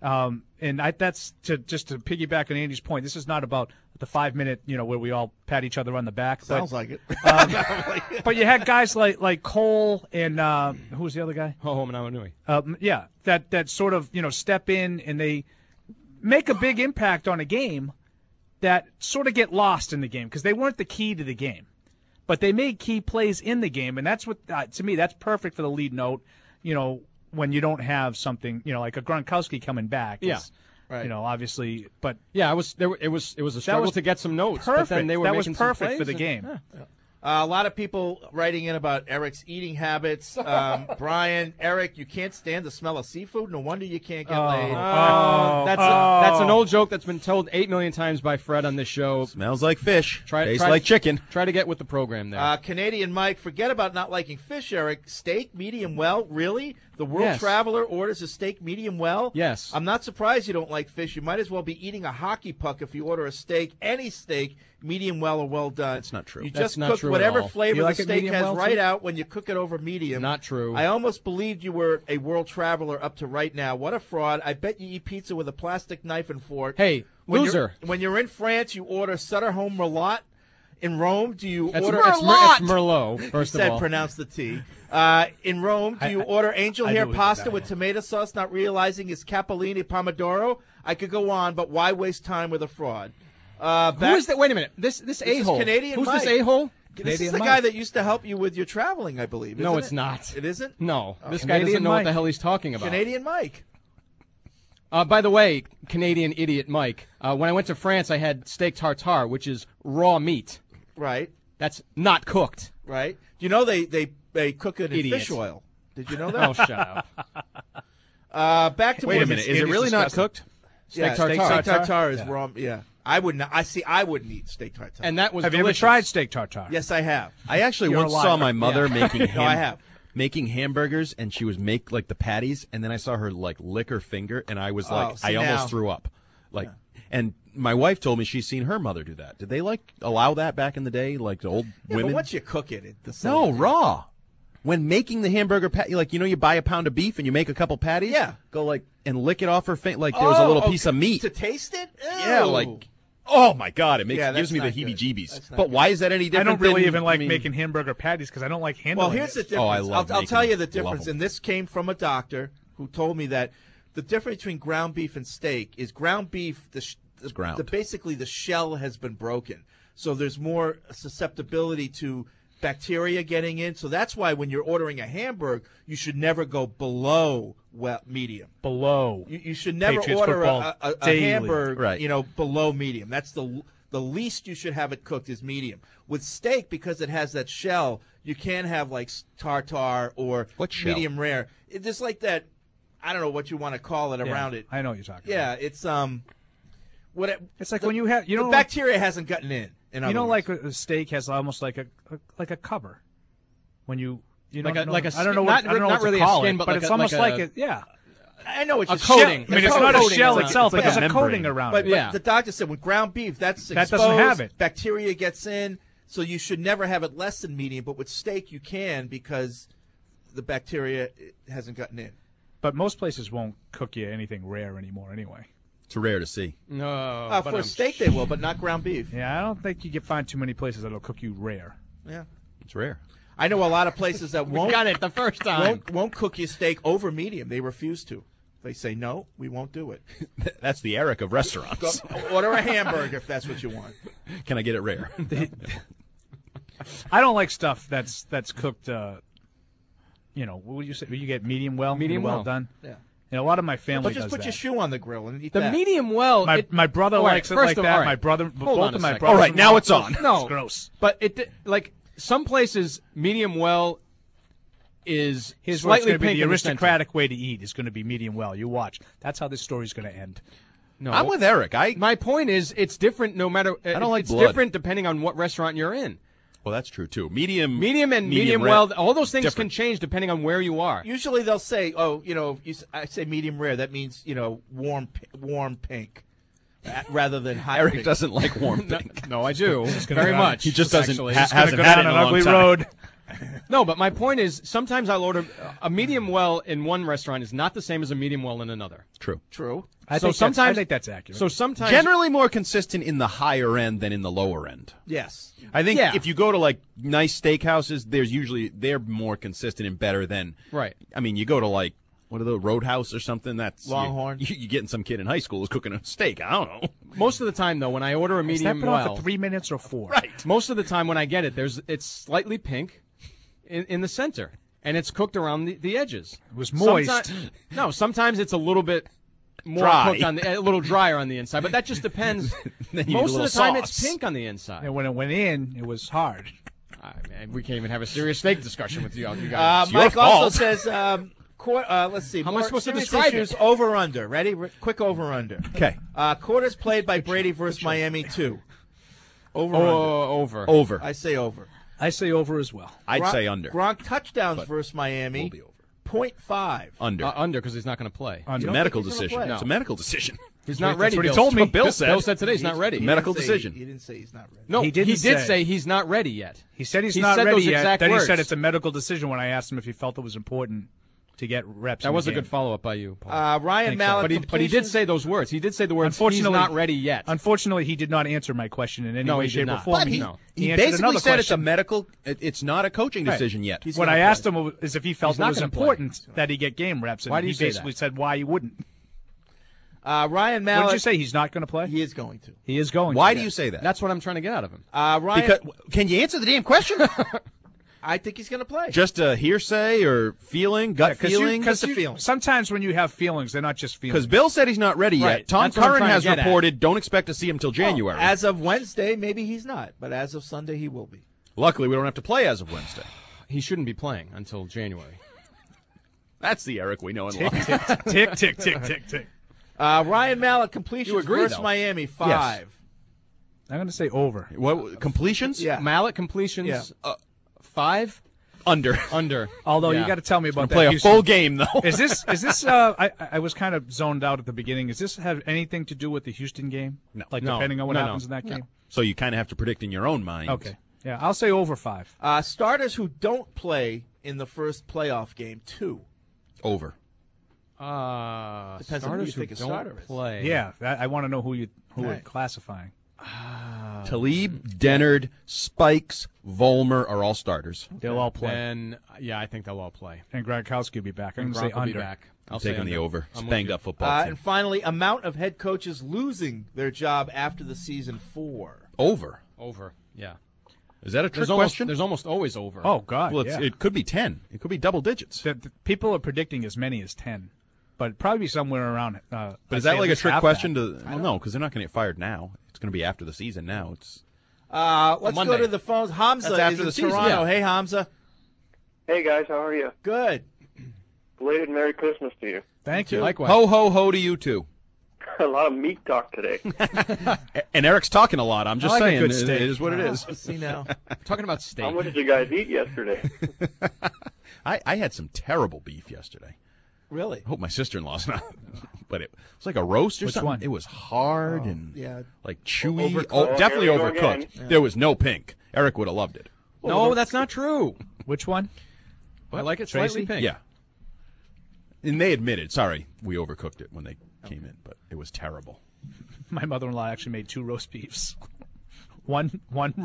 And that's just to piggyback on Andy's point. This is not about the 5 minute, where we all pat each other on the back. Sounds like it. But you had guys like Cole and who was the other guy? Ho'omanawanui. Yeah, that sort of step in and they make a big impact on a game that sort of get lost in the game because they weren't the key to the game, but they made key plays in the game, and that's what to me that's perfect for the lead note. When you don't have something, like a Gronkowski coming back. Yeah. Right. Obviously, but yeah, it was a struggle to get some notes. Perfect. But then they were that was making some perfect plays for the game. A lot of people writing in about Eric's eating habits. Brian, Eric, you can't stand the smell of seafood. No wonder you can't get laid. That's an old joke that's been told 8 million times by Fred on this show. Smells like fish. Tastes like chicken. Try to get with the program there. Canadian Mike, forget about not liking fish, Eric. Steak, medium well, really? The World Traveler orders a steak medium well? Yes. I'm not surprised you don't like fish. You might as well be eating a hockey puck if you order a steak, any steak, medium well or well done. That's not true. You That's just not cook true whatever at all. flavor You the like it steak medium has well, right too? out when you cook it over medium. Not true. I almost believed you were a World Traveler up to right now. What a fraud. I bet you eat pizza with a plastic knife and fork. Hey, loser. When you're in France, you order Sutter Home Merlot. In Rome, do you order it's Merlot, first he of said all. Pronounce the T. In Rome, do you order angel hair pasta with tomato sauce, not realizing it's capellini pomodoro? I could go on, but why waste time with a fraud? Who is that? Wait a minute. This a-hole. Canadian Who's Mike. this a-hole? This is the guy that used to help you with your traveling, I believe. No, isn't it's it? not. It isn't? No. This guy Canadian doesn't know Mike. what the hell he's talking about. Canadian Mike. By the way, Canadian idiot Mike, when I went to France, I had steak tartare, which is raw meat. Right. That's not cooked. Right. Do you know they cook it in Idiot. fish oil? Did you know that? Oh, shut up. Back to Wait a minute. Is it really not cooked? Steak tartare is raw. Yeah. I would not. I wouldn't eat steak tartare. And that was Have delicious. you ever tried steak tartare? Yes, I have. I actually You're once a liar. saw my mother making No, I have. making hamburgers, and she was make like the patties, and then I saw her like lick her finger, and I was like, see I almost now. threw up. And my wife told me she's seen her mother do that. Did they allow that back in the day, like the old women? But once you cook it, No, raw. When making the hamburger patty, you buy a pound of beef and you make a couple patties. Yeah. Go and lick it off her finger, like there was a little piece of meat. To taste it? Yeah, Ew. oh my God, it Yeah, gives me the that's not good. heebie-jeebies. That's not But good. why is that any I different? don't really than, even like making hamburger patties because I don't like handling Well, here's the it. difference. I love I'll making tell you them. the Love difference, them. and this came from a doctor who told me that the difference between ground beef and steak is ground beef, ground. basically the shell has been broken. So there's more susceptibility to bacteria getting in. So that's why when you're ordering a hamburger, you should never go below medium. Below. You should never Patriots order football a daily. hamburger, Right. below medium. That's the least you should have it cooked is medium. With steak, because it has that shell, you can't have like tartare or What shell? medium rare. It's just like that. I don't know what you want to call it around it. I know what you're talking Yeah, about. it's It's like when you have the bacteria hasn't gotten in. Like a steak has almost like a cover. When you Like don't a- know, like a I don't know skin- what not- I don't know not what to really a call skin, it, but but like it's a- almost like like a- it. Yeah. I know it's A a coating. shell. I I mean, it's not a coating. shell It's itself. like There's a a coating membrane. around But, it. Yeah. the doctor said with ground beef, that's That exposed. doesn't have it. Bacteria gets in, so you should never have it less than medium. But with steak, you can because the bacteria hasn't gotten in. But most places won't cook you anything rare anymore anyway. It's rare to see. No. For steak, they will, but not ground beef. Yeah, I don't think you can find too many places that'll cook you rare. Yeah. It's rare. I know a lot of places that We won't got it the first time. won't cook your steak over medium. They refuse to. They say no, we won't do it. That's the Eric of restaurants. Go, order a hamburger if that's what you want. Can I get it rare? I don't like stuff that's cooked. What would you say? You get medium well, Medium well. done. Yeah. And a lot of my family But just does put that. your shoe on the grill and eat The that. medium well. My brother all right, likes it first like of- that. all right. My brother, Hold both on of a my second. brothers. All right, now it's on. No, It's gross. But some places medium well is Here's what's slightly going to be pink the in the center. aristocratic way to eat is going to be medium well. You watch. That's how this story's going to end. No, I'm with Eric. My point is, it's different no matter. I don't like it's blood. different depending on what restaurant you're in. Well, that's true too. Medium and medium rare, well, all those things different. can change depending on where you are. Usually they'll say, I say medium rare. That means warm pink, rather than hot. Eric pink. doesn't like warm pink. No, I do gonna very go- much. He just doesn't actually. hasn't Go had down it in an a long ugly time. road. No, but my point is sometimes I'll order a medium well in one restaurant is not the same as a medium well in another. True. I think that's accurate. So sometimes Generally more consistent in the higher end than in the lower end. Yes. I think Yeah. if you go to like nice steakhouses, they're more consistent and better than Right. I mean, you go to like what are the Roadhouse or something? That's Longhorn. You getting some kid in high school who's cooking a steak. I don't know. Most of the time, though, when I order a Has medium that been on well, for 3 minutes or 4? Right. most of the time when I get it, it's slightly pink in the center, and it's cooked around the edges. It was moist. Sometimes it's a little bit more Dry. cooked a little drier on the inside, but that just depends. Then you need a Most of the little time, sauce. it's pink on the inside. And when it went in, it was hard. Man, we can't even have a serious steak discussion with you guys. Mike also says, let's see. How am I more supposed to serious describe issues, it? over under. Ready? Quick over under. Okay. Quarters played by Brady versus Miami 2. Over. Over. I say over. I say over as well. I'd say under. Gronk touchdowns But versus Miami. will be over. 0.5. Under. Under because he's not going to play. It's You a don't medical think he's gonna decision. play? It's a medical decision. He's not ready. what he Bill. told me. That's what Bill said. Bill said today he's not ready. Medical decision. He didn't say he's not ready. No, He didn't did say. say he's not ready yet. He said he's He not said ready those yet. exact Then he said words. it's a medical decision when I asked him if he felt it was important to get reps. That in was the a game. good follow-up by you, Paul. Ryan Mallett. But he did say those words. He did say the words, he's Unfortunately- not ready yet. Unfortunately, he did not answer my question in any No, way, he did shape, or not. form. But he answered basically another said it's a question. medical. It's not a coaching decision yet. He's What gonna I play. asked him is if he felt He's it not was gonna play. important that he get game reps, and Why do you he say basically that? said why he wouldn't. Ryan What Mallett. did you say? He's not going to play? He is going to. He is going. Why to. do you say that? That's what I'm trying to get out of him. Ryan. Because can you answer the damn question? I think he's going to play. Just a hearsay or feeling, gut feeling? Just a feeling. Sometimes when you have feelings, they're not just feelings. Because Bill said he's not ready Right. yet. Tom That's what I'm Curran trying to has get at. reported don't expect to see him till January. As of Wednesday, maybe he's not, but as of Sunday, he will be. Luckily, we don't have to play as of Wednesday. He shouldn't be playing until January. That's the Eric we know and tick, love. tick, tick, tick, tick, tick, tick. Ryan Mallett completions You agree, versus though? Miami 5. Yes. I'm going to say over. What completions? Yeah. Mallet completions, 5? Under. Under. Although Yeah. you got to tell me about that. Play a Houston. full game though. Is this? I was kind of zoned out at the beginning. Does this have anything to do with the Houston game? No. Like No. depending on what No, happens no. in that game. So you kind of have to predict in your own mind. Okay. Yeah, I'll say over 5. Starters who don't play in the first playoff game, 2. Over. Depends on who you starters think a don't starter is. play. Yeah, I want to know who are Right. classifying. Talib, Dennard, Spikes, Volmer are all starters. They'll all play. Then, yeah, I think they'll all play. And Gronkowski will be back. I'm And going to say Gronk will be under. back. I'll I'm say taking the under. over. It's I'm a with banged you. up football team. And finally, amount of head coaches losing their job after the season 4. Over. Over, yeah. Is that a trick There's almost, question? there's almost always over. Oh, God, well, yeah. it could be 10. It could be double digits. The people are predicting as many as 10, but probably somewhere around. But is that like a trick question? Well, no, because they're not going to get fired now. It's going to be after the season now. It's Let's Monday. go to the phones. Hamza That's after is in the season. Toronto. Yeah. Hey, Hamza. Hey guys, how are you? Good. Belated Merry Christmas to you. Thank you. Likewise. ho, ho, ho to you, too. A lot of meat talk today. And Eric's talking a lot. I'm just I like a saying. good It steak. is what it is. See now. Talking about steak. How much did you guys eat yesterday? I had some terrible beef yesterday. Really? I hope my sister-in-law's not. But it was like a roast or Which something. one? It was hard and yeah. like chewy. Overcooked. Oh, definitely Here we go overcooked. again. There was no pink. Eric would have loved it. No, that's not true. Which one? I like it Tracy? slightly pink. Yeah. And they admitted, sorry, we overcooked it when they came in, but it was terrible. My mother-in-law actually made 2 roast beefs. One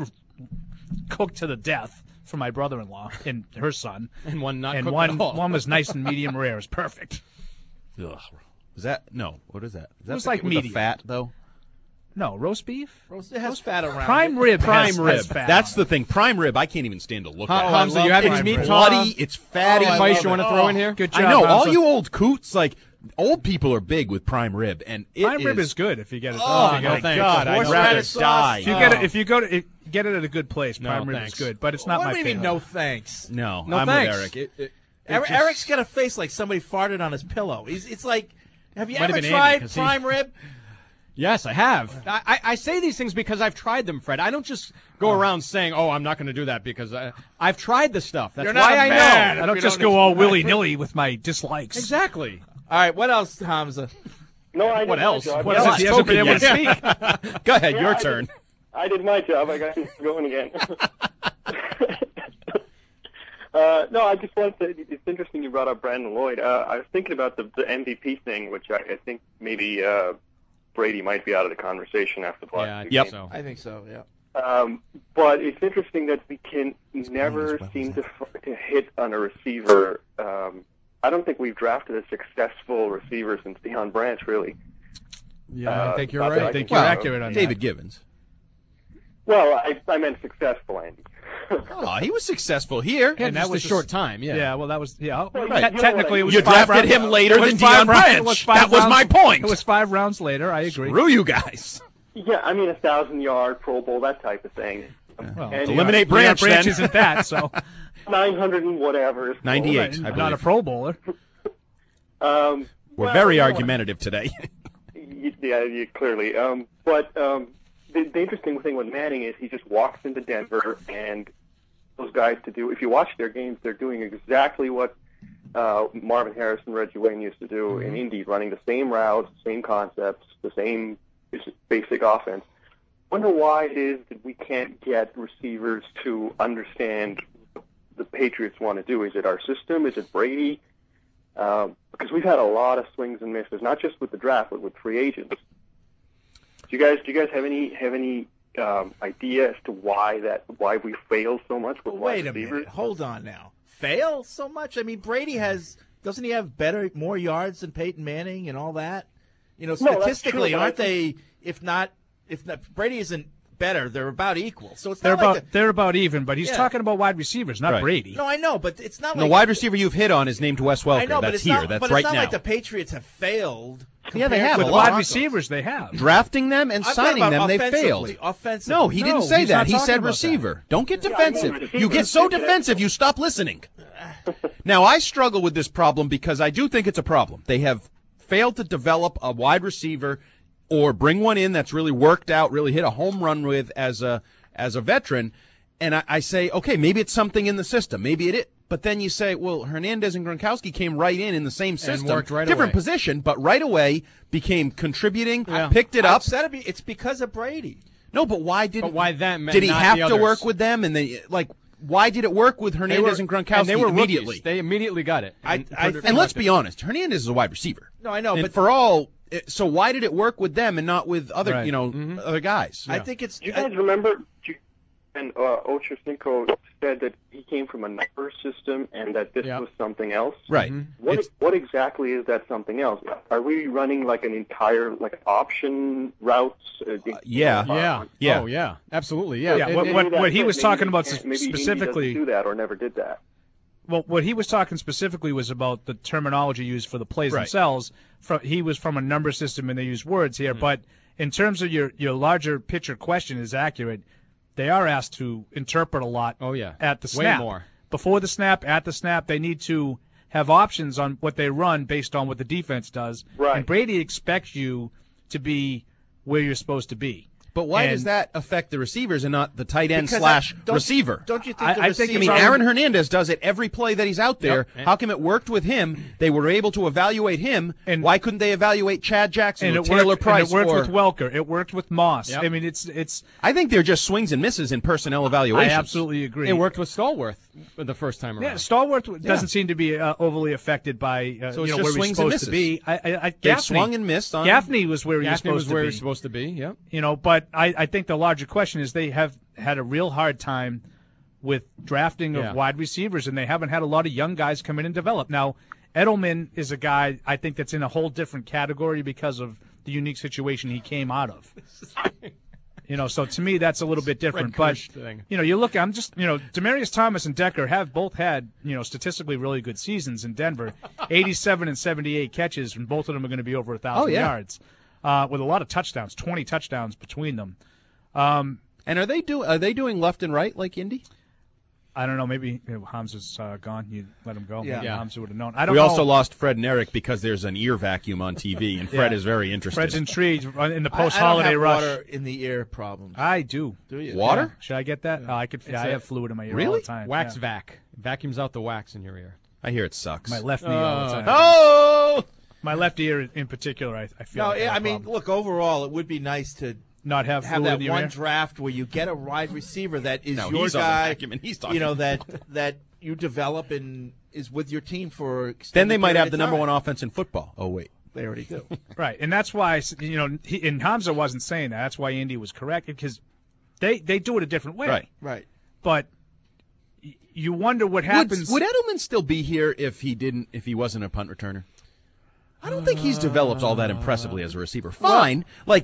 cooked to the death for my brother-in-law and her son, And one not and cooked one at all. one was nice and medium rare. It was perfect. Ugh. Is that no? What is that? Is that was the- like with the medium. fat though? No, roast beef. Roast, it has fat around Prime it. rib. Prime has rib. fat That's on the it. thing. Prime rib. I can't even stand to look How- at. it. Hamza, you have any It's meat bloody. talk? It's fatty. Oh, I Spice love you want to it. throw in here? Good job. I know all Hamza. you old coots. Like old people are big with prime rib, and it Prime rib is good if you get it. Oh if you my get it- God! I'd rather Horseradish sauce. die. If you get it, if you go to get it at a good place, No, prime rib thanks. is good, but it's not What my do you mean, favorite. no thanks? No, No I'm thanks. with Eric. It just- Eric's got a face like somebody farted on his pillow. It's like, have you Might have ever been Andy, tried 'cause he- prime rib? Yes, I have. I say these things because I've tried them, Fred. I don't just go around saying, "Oh, I'm not going to do that," because I've tried the stuff. That's You're why not a I man know. I don't just go all willy-nilly with my dislikes. Exactly. All right, what else, Hamza? No, I did What my else? job. What Yeah, else? He hasn't been able to speak. Go ahead, Yeah, your I turn. I did my job. I got going again. No, I just wanted to. It's interesting you brought up Brandon Lloyd. I was thinking about the MVP thing, which I think maybe Brady might be out of the conversation after the last two games. I think so. Yeah. But it's interesting that we can never seem to hit on a receiver. I don't think we've drafted a successful receiver since Deion Branch, really. Yeah, I think you're right. I think you're accurate on David that. Givens. Well, I meant successful, Andy. Oh, he was successful here. And that was a short time, yeah. Yeah, well, that was, yeah. Well, Right. Technically, it was You 5 drafted rounds. him later It was than 5 Deion rounds. Branch. It was 5 That was rounds. my point. It was 5 rounds later. I agree. Screw you guys. Yeah, I mean 1,000-yard Pro Bowl, that type of thing. Well, And, eliminate Branch Branch then. isn't that, so 900 and whatever. 98, I not believe. a Pro Bowler. We're well, very you know, argumentative today. Yeah, clearly. But the interesting thing with Manning is he just walks into Denver, and those guys if you watch their games, they're doing exactly what Marvin Harrison, Reggie Wayne used to do in Indy, running the same routes, same concepts, the same basic offense. Wonder why it is that we can't get receivers to understand what the Patriots want to do. Is it our system? Is it Brady? Because we've had a lot of swings and misses, not just with the draft, but with free agents. Do you guys have any idea as to why we fail so much with Wait wide a receivers? minute. Hold on now. Fail so much? I mean, Brady doesn't he have more yards than Peyton Manning and all that? You know, No, that's statistically, true, but aren't they? If not, Brady isn't better, they're about equal. So it's They're not like they're about even, but he's Yeah. talking about wide receivers, not Right. Brady. no, I know, but it's not The like wide receiver you've hit on is named Wes Welker. I know, but That's it's here. not. That's but right it's not now. like the Patriots have failed. Yeah, they have. With a wide lot. receivers, they have. Drafting them and I'm signing talking them, about they offensively. failed. Offensively. No, he didn't No, say he's that. not He talking said about receiver. Don't get Yeah, I know defensive. receiver. You get so That's- defensive, you stop listening. Now, I struggle with this problem because I do think it's a problem. They have failed to develop a wide receiver or bring one in that's really worked out, really hit a home run with as a veteran. And I say, okay, maybe it's something in the system. Maybe it is. But then you say, well, Hernandez and Gronkowski came right in the same system. worked right different away. position, but right away became contributing, Yeah. picked it up. It's because of Brady. No, but why didn't? But why them? and Did he not have the to others? work with them? And why did it work with Hernandez and Gronkowski they were immediately? rookies. They immediately got it. And let's be honest, Hernandez is a wide receiver. No, I know, And but for all, so why did it work with them and not with other, Right. other guys? I think it's. Do you guys remember? And Ochocinco said that he came from a number system and that this was something else. Right. What exactly is that something else? Are we running like an entire option routes? Yeah. Oh, yeah. Absolutely. Yeah. Yeah, what he was talking about maybe specifically. he doesn't do that or never did that. Well, what he was talking specifically was about the terminology used for the plays Right. themselves. He was from a number system, and they use words here. But in terms of your larger picture question is accurate, they are asked to interpret a lot at the snap. Way more. Before the snap, at the snap, they need to have options on what they run based on what the defense does. Right. And Brady expects you to be where you're supposed to be. But why And- does that affect the receivers and not the tight end Because / receiver? Don't you think I the think receiver? I mean, it's Aaron Hernandez does it every play that he's out there. Yep. How come it worked with him? They were able to evaluate him. And why couldn't they evaluate Chad Jackson And or it Taylor worked, Price? and it worked or, with Welker. It worked with Moss. Yep. I mean, it's. I think they're just swings and misses in personnel I evaluations. absolutely agree. It worked with Stallworth the first time around. Yeah, Stallworth doesn't seem to be overly affected by So it's just where he's swings and supposed to be. They Gaffney swung and missed on Gaffney was where he was Gaffney was supposed where to he be. was supposed to be. Yep. But I think the larger question is they have had a real hard time with drafting of wide receivers, and they haven't had a lot of young guys come in and develop. Now, Edelman is a guy I think that's in a whole different category because of the unique situation he came out of. So to me that's a little bit different. But thing. you look, I'm just Demaryius Thomas and Decker have both had statistically really good seasons in Denver, 87 and 78 catches, and both of them are going to be over 1,000 yards, with a lot of touchdowns, 20 touchdowns between them. And are they doing left and right like Indy? I don't know. Maybe Hamza's gone. You let him go. Yeah. Maybe Yeah. Hamza would have known. I don't We know. also lost Fred and Eric because there's an ear vacuum on TV, and Fred is very interested. Fred's intrigued in the I post-holiday don't have rush. water in the ear problems. I do. Do you? Water? Yeah. Should I get that? I could. I have fluid in my ear all Really? the time. Wax Yeah. vac. Vacuums out the wax in your ear. I hear it sucks. My left knee all the time. Oh! My left ear in particular, I feel. No, like I mean, look, overall, it would be nice to not have fluid that in your one ear? draft where you get a wide receiver that is No, your he's on the guy. vacuum and he's talking. That you develop and is with your team for Then extended they might period have of the number time. one offense in football. Oh, wait. They already do. Right, and that's why, and Hamza wasn't saying that. That's why Andy was correct, because they do it a different way. Right. But you wonder what happens. Would Edelman still be here if he wasn't a punt returner? I don't think he's developed all that impressively as a receiver. Fine, but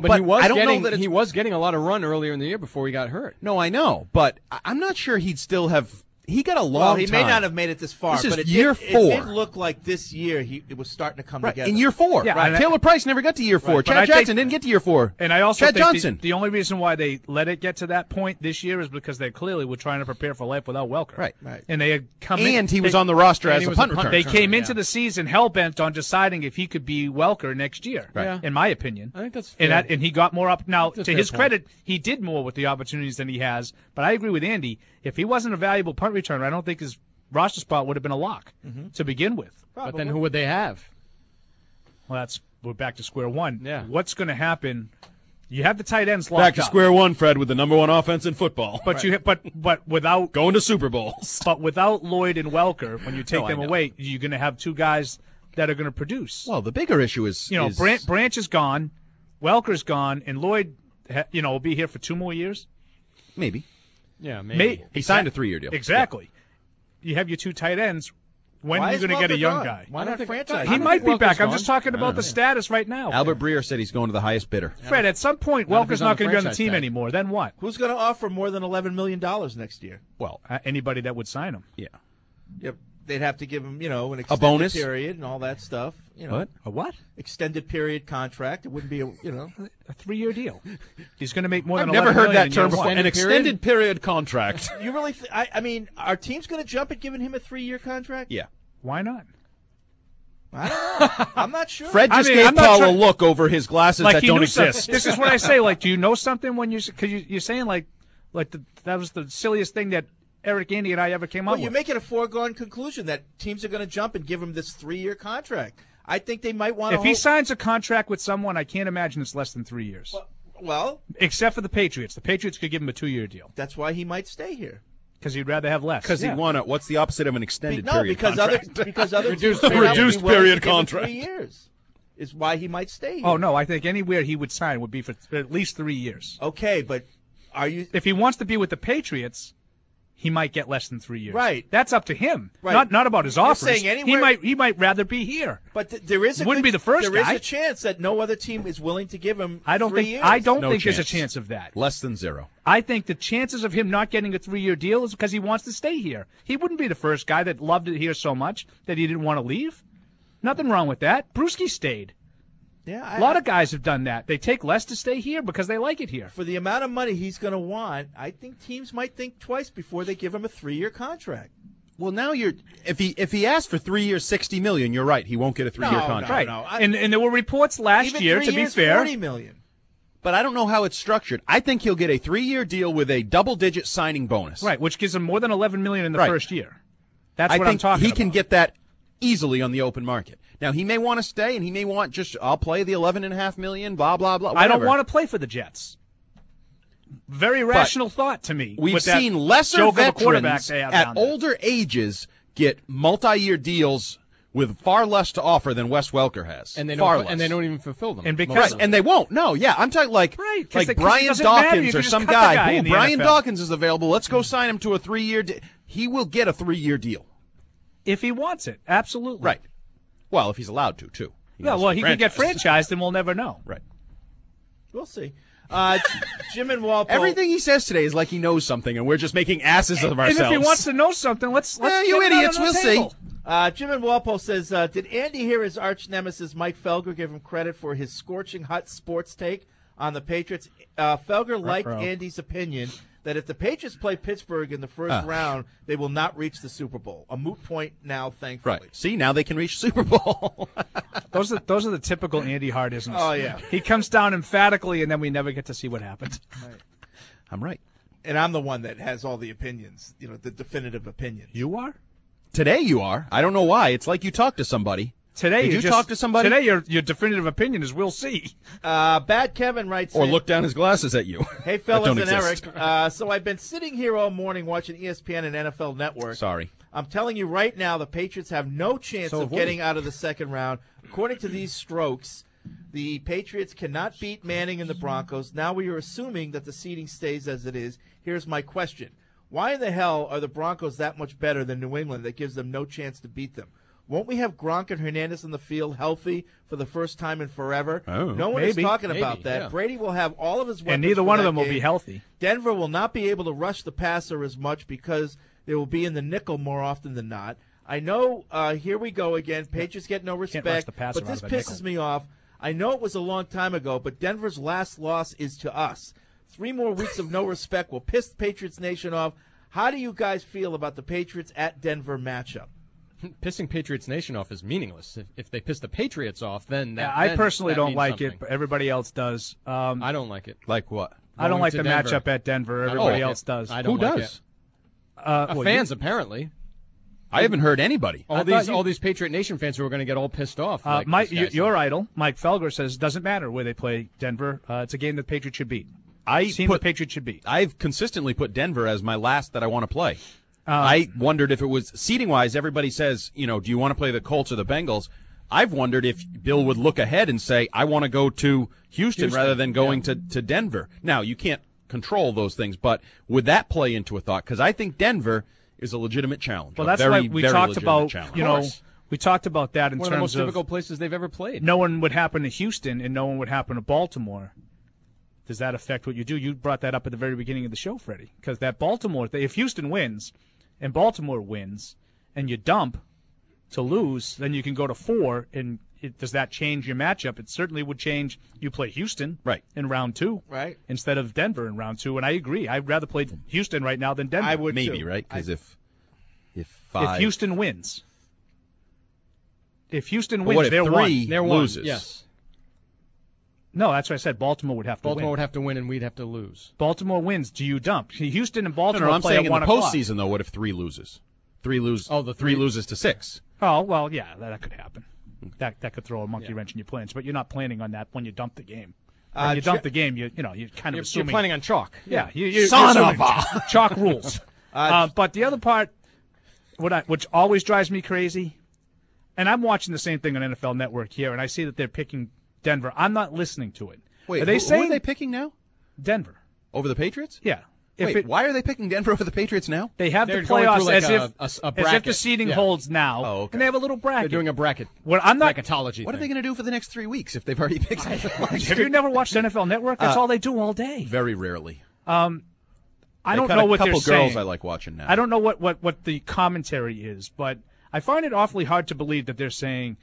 he was getting a lot of run earlier in the year before he got hurt. No, I know, but I'm not sure he'd still have. He got a long Well, he time. may not have made it this far, This is but it year did, 4. It did look like this year it was starting to come together. In year 4. Yeah, Right. Taylor Price never got to year 4. Right, but Chad I think- Jackson didn't get to year 4. And I also Chad think Johnson. the only reason why they let it get to that point this year is because they clearly were trying to prepare for life without Welker. Right. And they had come in. And he was on the roster as a punt returner. They came into the season hell-bent on deciding if he could be Welker next year, Right. Yeah. in my opinion. I think that's fair. And he got more up. Now, That's a to fair his point. credit, he did more with the opportunities than he has. But I agree with Andy. If he wasn't a valuable punt returner, I don't think his roster spot would have been a lock to begin with. But then who would they have? Well, we're back to square one. Yeah. What's going to happen? You have the tight ends locked Back to up. square one, Fred, with the number one offense in football. But but without going to Super Bowls. But without Lloyd and Welker, when you take No, I them know. away, you're going to have two guys that are going to produce. Well, the bigger issue is Branch is gone, Welker's gone, and Lloyd, will be here for 2 more years. Maybe. Yeah, maybe. He signed a 3-year deal. Exactly. You have your 2 tight ends. When Why are you is going to get a Welker young gone? guy? Why not franchise? He might be Welker's back. I'm gone. just talking about the status right now. Albert Breer said he's going to the highest bidder. Fred, at some point, Not if Welker's he's on not the going to be on the franchise team tag. anymore. Then what? Who's going to offer more than $11 million next year? Well, anybody that would sign him. Yeah. Yep. They'd have to give him, an extended bonus? period and all that stuff. What? A what? Extended period contract. It wouldn't be, A 3-year deal. He's going to make more I've than never $11 heard million that in term year before. one. An extended period contract. You really? I mean, our team's going to jump at giving him a 3-year contract? Yeah. Why not? I don't know. I'm not sure. Fred just gave I'm not Paul sure- a look over his glasses that he don't knew something. exist. This is what I say. Like, do you know something when because you're saying that was the silliest thing that Eric, Andy, and I ever came Well, up you with. make it a foregone conclusion that teams are going to jump and give him this 3-year contract. I think they might want to. If he signs a contract with someone, I can't imagine it's less than 3 years. Well, except for the Patriots. The Patriots could give him a 2-year deal that's why he might stay here. because he'd rather have less. Because he'd want to. What's the opposite of an extended No, period because contract? other reduced teams may not be reduced willing period to give him contract. 3 years is why he might stay here. Oh no, I think anywhere he would sign would be for at least 3 years. Okay, but are you? If he wants to be with the Patriots, he might get less than 3 years. Right. That's up to him. Right. Not about his You're offers. saying anywhere- He might rather be here. But there is a Wouldn't good, be the first There guy. is a chance that no other team is willing to give him. I don't 3 think. years. I don't No think there's a chance. chance of that. Less than 0. I think the chances of him not getting a 3-year deal is because he wants to stay here. He wouldn't be the first guy that loved it here so much that he didn't want to leave. Nothing wrong with that. Brewski stayed. Yeah, A lot of guys have done that. They take less to stay here because they like it here. For the amount of money he's going to want, I think teams might think twice before they give him a 3-year contract. Well, now if he asks for 3 years, $60 million, you're right. He won't get a 3-year contract. Right. And there were reports last Even year, 3 to be years, fair. $40 million. But I don't know how it's structured. I think he'll get a 3-year deal with a double-digit signing bonus. Right, which gives him more than $11 million in the Right. first year. That's I what think I'm talking he about. can get that easily on the open market. Now, he may want to stay, and he may want I'll play the $11.5 million, blah, blah, blah, I don't whatever. want to play for the Jets. Very rational thought to me. We've with that seen lesser joke of a quarterback veterans they have at down there. older ages get multi-year deals with far less to offer than Wes Welker has. And they far don't. less. And they don't even fulfill them. And most because- of Right, them. and they won't. No, yeah, I'm talking like 'cause it Brian doesn't matter. You Dawkins can or just some cut the guy guy. in the Brian NFL. Dawkins is available. Let's go sign him to a 3-year deal. He will get a 3-year deal. If he wants it, absolutely. Right. Well, if he's allowed to, too. Yeah, well, he can get franchised. franchised, and we'll never know. Right. We'll see. Jim and Walpole. Everything he says today is like he knows something, and we're just making asses of ourselves. And if he wants to know something, let's you get it out idiots, on the we'll table. see. Jim and Walpole says, did Andy hear his arch nemesis Mike Felger give him credit for his scorching hot sports take on the Patriots? Felger liked Ruh-roh. Andy's opinion that if the Patriots play Pittsburgh in the first round, they will not reach the Super Bowl. A moot point now, thankfully. Right. See, now they can reach Super Bowl. Those are the typical Andy Hardisms. Oh, yeah. He comes down emphatically, and then we never get to see what happens. I'm right. And I'm the one that has all the opinions, the definitive opinions. You are? Today you are. I don't know why. It's like you talk to somebody. Today, Did you talk to somebody? Today, your definitive opinion is we'll see. Bad Kevin writes Or in, look down his glasses at you. Hey, That fellas don't and exist. Eric. So I've been sitting here all morning watching ESPN and NFL Network. Sorry. I'm telling you right now, the Patriots have no chance So of have we. getting out of the second round. According to these strokes, the Patriots cannot beat Manning and the Broncos. Now we are assuming that the seeding stays as it is. Here's my question. Why in the hell are the Broncos that much better than New England that gives them no chance to beat them? Won't we have Gronk and Hernandez on the field healthy for the first time in forever? No one is talking about that. yeah. Brady will have all of his weapons. And neither for one of that them will game. be healthy. Denver will not be able to rush the passer as much because they will be in the nickel more often than not. I know, here we go again. Patriots get no Can't rush respect, the passer but out this of a pisses nickel. me off. I know it was a long time ago, but Denver's last loss is to us. 3 more weeks of no respect will piss the Patriots Nation off. How do you guys feel about the Patriots at Denver matchup? Pissing Patriots Nation off is meaningless. If they piss the Patriots off, then that, I then personally that don't means like something. it, but everybody else does. I don't like it. Like what? I don't Going like to the Denver. matchup at Denver. I don't Everybody like else it. does. I don't Who like does? it. Well, Fans, apparently. I haven't heard anybody. All these Patriot Nation fans who are going to get all pissed off. Like Mike, this guy said. your idol, Mike Felger, says doesn't matter where they play Denver. It's a game the Patriots should beat. Team the Patriots should beat. I've consistently put Denver as my last that I want to play. I wondered if it was seating-wise. Everybody says, do you want to play the Colts or the Bengals? I've wondered if Bill would look ahead and say, I want to go to Houston rather than going to Denver. Now, you can't control those things, but would that play into a thought? Because I think Denver is a legitimate challenge. Well, that's very, why we very talked legitimate about, challenge. we talked about that in One of the terms most difficult places they've ever played. no one would happen to Houston and no one would happen to Baltimore. Does that affect what you do? You brought that up at the very beginning of the show, Freddie, because that Baltimore, if Houston wins and Baltimore wins and you dump to lose, then you can go to 4, and does that change your matchup? It certainly would change. You play Houston in round 2 instead of Denver in round 2, and I agree. I'd rather play Houston right now than Denver. I would Maybe, too. right? Because if Houston wins. If Houston But wins, what if they're 3 one. They're one, loses? yes. No, that's what I said. Baltimore would have to win. Baltimore would have to win, and we'd have to lose. Baltimore wins. Do you dump? Houston and Baltimore I'm play saying at in 1 the o'clock. postseason, though, what if 3 loses? 3 3 loses to 6. Oh, well, yeah, that could happen. That could throw a monkey wrench in your plans, but you're not planning on that when you dump the game. When you dump the game, you're kind of You're assuming planning on chalk. Yeah, you're Son assuming of a- chalk rules. But the other part, which always drives me crazy, and I'm watching the same thing on NFL Network here, and I see that they're picking Denver. I'm not listening to it. Wait, are they who saying are they picking now? Denver Over the Patriots? Yeah. Wait, why are they picking Denver over the Patriots now? They have They're the going playoffs through like as a if bracket. the seeding Yeah. holds now, Oh, okay. and they have a little bracket. They're doing a bracket. What I'm not. bracketology. What are thing. they going to do for the next 3 weeks if they've already picked something? Have you never watched NFL Network? That's all they do all day. Very rarely. I They don't got know a what couple they're girls saying. I like watching now. I don't know what the commentary is, but I find it awfully hard to believe that they're saying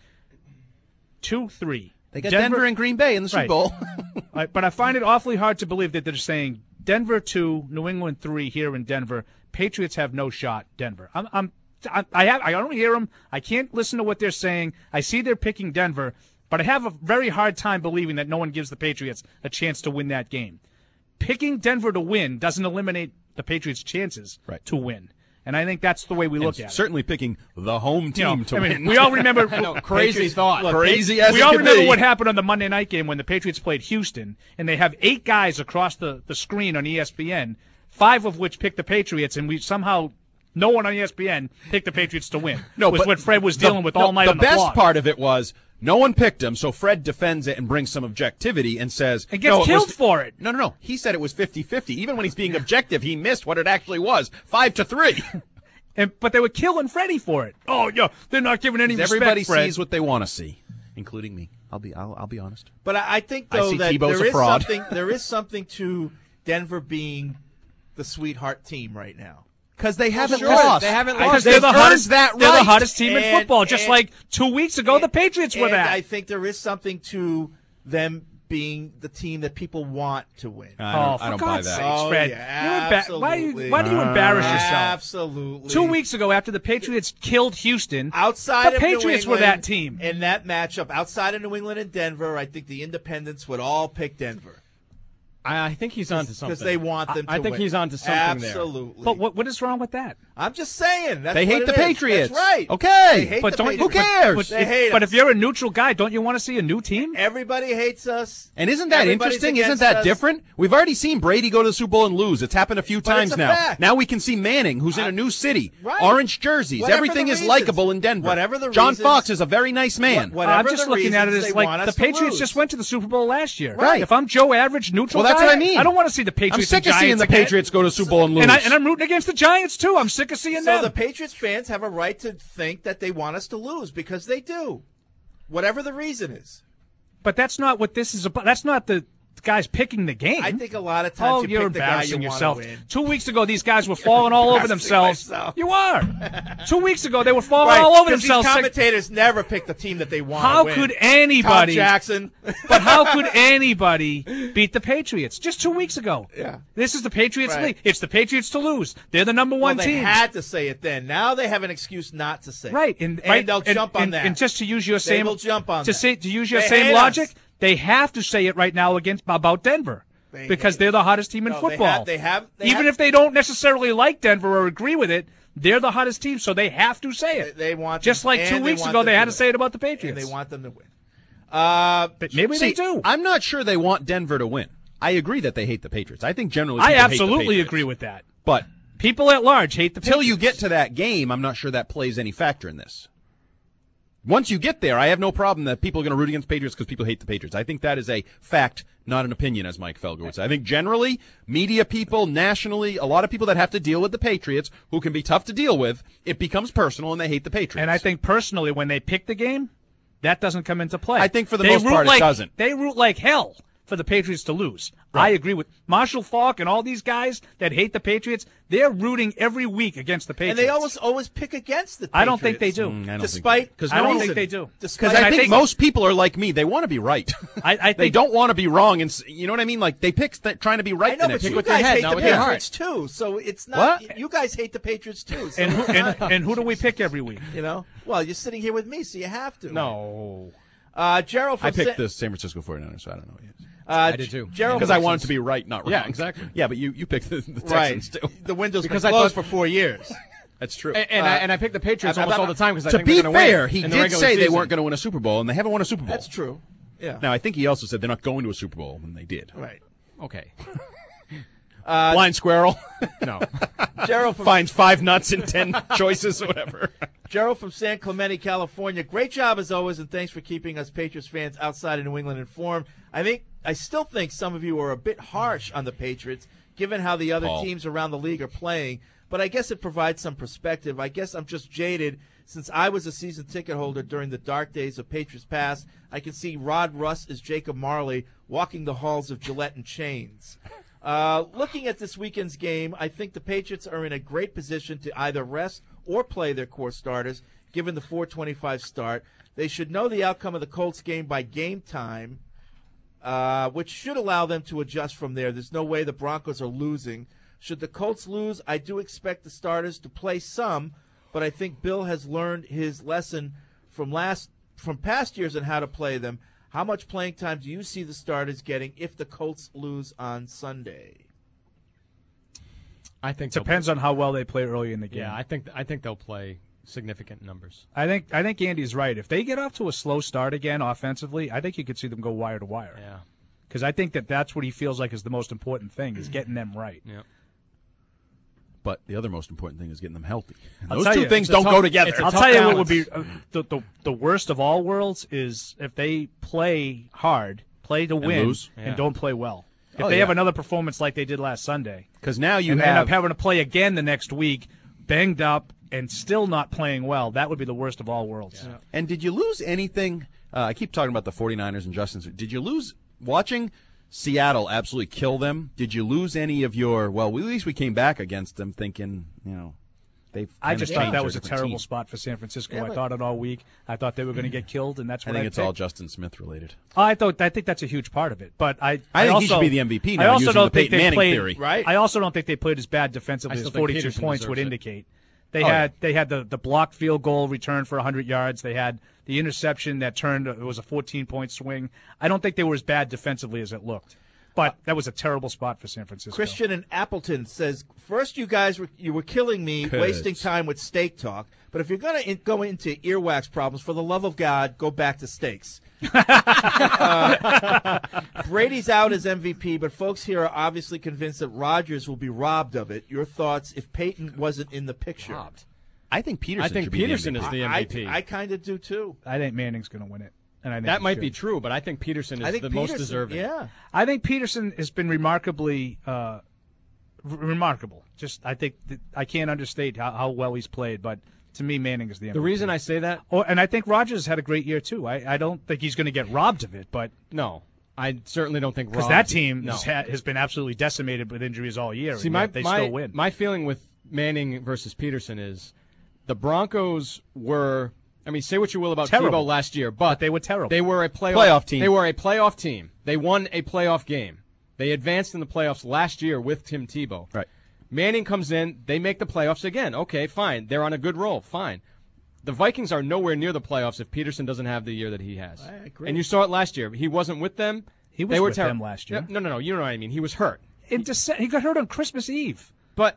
2-3. They got Denver and Green Bay in the Super Right. Bowl. Right, but I find it awfully hard to believe that they're saying Denver 2, New England 3 here in Denver. Patriots have no shot. Denver. I don't hear them. I can't listen to what they're saying. I see they're picking Denver, but I have a very hard time believing that no one gives the Patriots a chance to win that game. Picking Denver to win doesn't eliminate the Patriots' chances to win. And I think that's the way we look at it. Certainly picking the home team to win. We all remember crazy thought. Crazy as we it all can remember be. what happened on the Monday night game when the Patriots played Houston, and they have 8 guys across the screen on ESPN, 5 of which picked the Patriots, and we somehow no one on ESPN picked the Patriots to win. No, was but what Fred was dealing with all night the on the best blog. part of it was no one picked him, so Fred defends it and brings some objectivity and says... And gets killed for it. No. He said it was 50-50. Even when he's being objective, he missed what it actually was, 5-3. But they were killing Freddie for it. Oh, yeah, they're not giving any respect, Everybody Fred. sees what they want to see, including me. I'll be honest. But I think I though see that Tebow's there a is fraud. there is something to Denver being the sweetheart team right now. Because they haven't Sure, lost. they haven't Because lost. they're the They've hottest. earned that They're the right. hottest team in And- football. Just and- like 2 weeks ago, the Patriots were And that. I think there is something to them being the team that people want to win. I for don't buy God's that. sakes, Oh, Fred. yeah, Why do you absolutely. embarrass yourself? Absolutely. 2 weeks ago, after the Patriots killed Houston, Outside the of New Patriots were England, that team. in that matchup, outside of New England and Denver, I think the independents would all pick Denver. I think he's onto something. Because they want them to I think win. he's onto something Absolutely. But what is wrong with that? I'm just saying. That's They what hate it the is. Patriots. That's right. Okay. They hate But the don't Patriots. Who cares? But, They hate but us. if you're a neutral guy, don't you want to see a new team? Everybody hates us. And isn't that Everybody's interesting? Isn't against that us. different? We've already seen Brady go to the Super Bowl and lose. It's happened a few But times it's a now. fact. Now we can see Manning, who's in a new city. Right. Orange jerseys. Whatever Everything the is reasons. likable in Denver. Whatever the John reasons. Fox is a very nice man. Whatever I'm just the looking at it reasons as they like want the us to Patriots lose. just went to the Super Bowl last year. Right. If I'm Joe Average neutral Well, that's guy, what I mean. I don't want to see the I'm Patriots sick and of seeing Giants the again. Patriots go to Super Bowl and lose. And I'm rooting against the Giants too. I'm sick of seeing So them. the Patriots fans have a right to think that they want us to lose because they do. Whatever the reason is. But that's not what this is about. That's not the guys picking the game. I think a lot of times you're pick the guy you embarrassing want yourself. to win. 2 weeks ago, these guys were falling all over themselves. Myself. You are. 2 weeks ago, they were falling Right, all over 'cause themselves. These commentators never pick the team that they want How to win. could anybody? Tom Jackson. But how could anybody beat the Patriots just 2 weeks ago? Yeah. This is the Patriots Right. league. It's the Patriots to lose. They're the number one Well, they team. had to say it then. Now they have an excuse not to say it. Right, And right, they'll jump on that. And just to use your They same, will jump on to that. say to use your They same hate logic, us. they have to say it right now about Denver because they're the hottest team in No, they football. Even if they don't necessarily like Denver or agree with it, they're the hottest team, so they have to say it. They want just them- like and 2 they weeks want ago them they to had to win. say it about the And Patriots. they want them to win. But maybe they do. I'm not sure they want Denver to win. I agree that they hate the Patriots. I think generally I people hate the absolutely Patriots. agree with that. But people at large hate the Till Patriots. you get to that game, I'm not sure that plays any factor in this. Once you get there, I have no problem that people are going to root against Patriots because people hate the Patriots. I think that is a fact, not an opinion, as Mike Felger would say. I think generally, media people, nationally, a lot of people that have to deal with the Patriots, who can be tough to deal with, it becomes personal and they hate the Patriots. And I think personally, when they pick the game, that doesn't come into play. I think for the They most root part, like, it doesn't. They root like hell for the Patriots to lose. I agree with Marshall Faulk and all these guys that hate the Patriots. They're rooting every week against the Patriots. And they always pick against the Patriots. I don't think they do. I don't Despite, think, I don't reason. think they do. Because I think most people are like me. They want to be right. I think they don't want to be wrong. And you know what I mean? Like they pick trying to be right. I know, the but next you week. guys hate not the with their heart. Patriots too, so it's not. What? You guys hate the Patriots too. So And it's not- who do we pick every week? You know, well, you're sitting here with me, so you have to. No. Gerald from I picked the San Francisco 49ers, so I don't know. I did too. Gerald Because I wanted to be right, not wrong. Yeah, exactly. Yeah, but you picked the Texans right. too. The window's Because been I closed thought- for 4 years. That's true. And I picked the Patriots almost all the time because I to think be they're going to win. fair, he in the did regular say they season. weren't going to win a Super Bowl, and they haven't won a Super Bowl. That's true. Yeah. Now, I think he also said they're not going to a Super Bowl, and they did. Right. Okay. Blind squirrel. No. Gerald from Finds 5 nuts in 10 choices or whatever. Gerald from San Clemente, California. Great job as always, and thanks for keeping us Patriots fans outside of New England informed. I still think some of you are a bit harsh on the Patriots, given how the other teams around the league are playing. But I guess it provides some perspective. I guess I'm just jaded since I was a season ticket holder during the dark days of Patriots past. I can see Rod Russ as Jacob Marley walking the halls of Gillette and chains. Looking at this weekend's game, I think the Patriots are in a great position to either rest or play their core starters, given the 4:25 start. They should know the outcome of the Colts game by game time, which should allow them to adjust from there. There's no way the Broncos are losing. Should the Colts lose, I do expect the starters to play some, but I think Bill has learned his lesson from past years on how to play them. How much playing time do you see the starters getting if the Colts lose on Sunday? I think Depends on how well they play early in the game. Yeah, I think they'll play significant numbers. I think Andy's right. If they get off to a slow start again offensively, I think you could see them go wire to wire. Yeah. Because I think that's what he feels like is the most important thing, is getting them right. Yeah. But the other most important thing is getting them healthy. And I'll those tell two you, things it's a don't tough- go together. it's a I'll tough tell you balance. what would be the worst of all worlds is if they play hard, play to win, lose. and don't play well. If Oh, they yeah. have another performance like they did last Sunday, Because now you and have end up having to play again the next week, banged up and still not playing well, that would be the worst of all worlds. Yeah. And did you lose anything? I keep talking about the 49ers and Justin's. Did you lose watching Seattle absolutely kill them? Did you lose any of your, well, at least we came back against them thinking, they've I just kinda thought that changed was a their different terrible team. spot for San Francisco. Yeah, I but- thought it all week. I thought they were going to get killed, and that's I what think I it's all picked. Justin Smith related. I think that's a huge part of it. But I think he also, should be the MVP now, I also using don't the think Peyton they Manning played. theory. Right. I also don't think they played as bad defensively I as still think 42 Peterson points would deserves it. indicate. They Oh, had the blocked field goal return for 100 yards. They had the interception that turned. It was a 14-point swing. I don't think they were as bad defensively as it looked. But that was a terrible spot for San Francisco. Christian in Appleton says, first you guys were killing me, wasting time with steak talk. But if you're going to go into earwax problems, for the love of God, go back to steaks. Brady's out as MVP, but folks here are obviously convinced that Rodgers will be robbed of it. Your thoughts if Peyton wasn't in the picture? Robbed. I think Peterson. I think should Peterson be is the MVP. I kind of do too. I think Manning's going to win it. And I think that might be should. true, but I think Peterson is the most deserving. Yeah, I think Peterson has been remarkably remarkable. Just I think I can't understate how well he's played, but to me, Manning is the MVP. The reason I say that, and I think Rodgers had a great year too. I don't think he's going to get robbed of it, but no, I certainly don't think because that team has been absolutely decimated with injuries all year. See, and they still win. My feeling with Manning versus Peterson is the Broncos were. I mean, say what you will about Tebow last year, but they were terrible. They were a playoff team. They were a playoff team. They won a playoff game. They advanced in the playoffs last year with Tim Tebow. Right. Manning comes in. They make the playoffs again. Okay, fine. They're on a good roll. Fine. The Vikings are nowhere near the playoffs if Peterson doesn't have the year that he has. I agree. And you saw it last year. He wasn't with them. He was with them last year. No. You know what I mean. He was hurt. He got hurt on Christmas Eve. But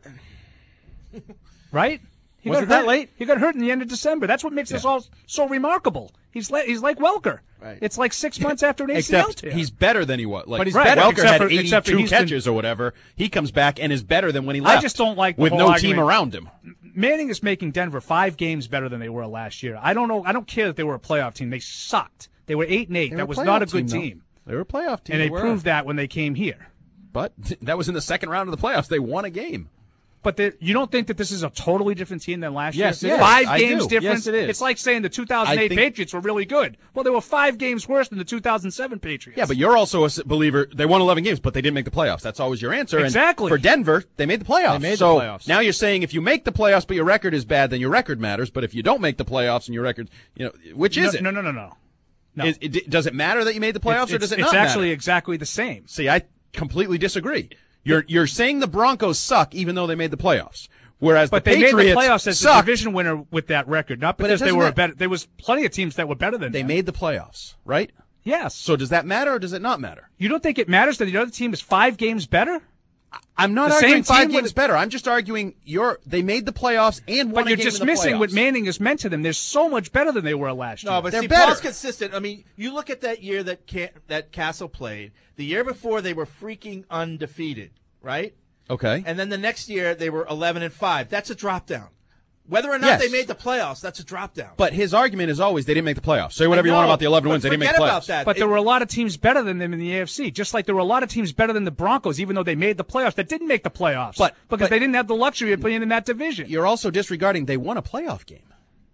right? He was got it that hurt. late? He got hurt in the end of December. That's what makes this all so remarkable. He's like Welker. Right. It's like 6 months after an ACL Except tear. he's better than he was. Like, but he's better. Welker had except for 82 catches or whatever. He comes back and is better than when he left. I just don't like the with whole no argument. team around him. Manning is making Denver 5 games better than they were last year. I don't know. I don't care that they were a playoff team. They sucked. They were 8-8. That was not a good team. They were a playoff team. And they proved that when they came here. But that was in the second round of the playoffs. They won a game. But you don't think that this is a totally different team than last year? Yes, it is. 5 games different. Yes, it is. It's like saying the 2008 Patriots were really good. Well, they were 5 games worse than the 2007 Patriots. Yeah, but you're also a believer. They won 11 games, but they didn't make the playoffs. That's always your answer. Exactly. And for Denver, they made the playoffs. They made the playoffs. Now you're saying if you make the playoffs but your record is bad, then your record matters. But if you don't make the playoffs and your record, which is it? No. Does it matter that you made the playoffs or does it not It's actually matter? exactly the same. See, I completely disagree. You're saying the Broncos suck even though they made the playoffs. Whereas but the they Patriots made the playoffs as sucked. the division winner with that record, not because they were better. There was plenty of teams that were better than They them. made the playoffs, right? Yes. So does that matter or does it not matter? You don't think it matters that the other team is 5 games better? I'm not The arguing same 5 team games better. I'm just arguing they made the playoffs and won But a you're game in the dismissing what playoffs. Manning has meant to them. They're so much better than they were last year. No, but They're see, better. Paul's consistent. I mean, you look at that year that Castle played. The year before, they were freaking undefeated, right? Okay. And then the next year, they were 11-5. That's a drop down. Whether or not Yes. they made the playoffs, that's a drop down. But his argument is always they didn't make the playoffs. Say whatever you want about the 11 wins. They didn't make the forget playoffs. about that. But there were a lot of teams better than them in the AFC, just like there were a lot of teams better than the Broncos, even though they made the playoffs, that didn't make the playoffs. Because they didn't have the luxury of playing in that division. You're also disregarding they won a playoff game.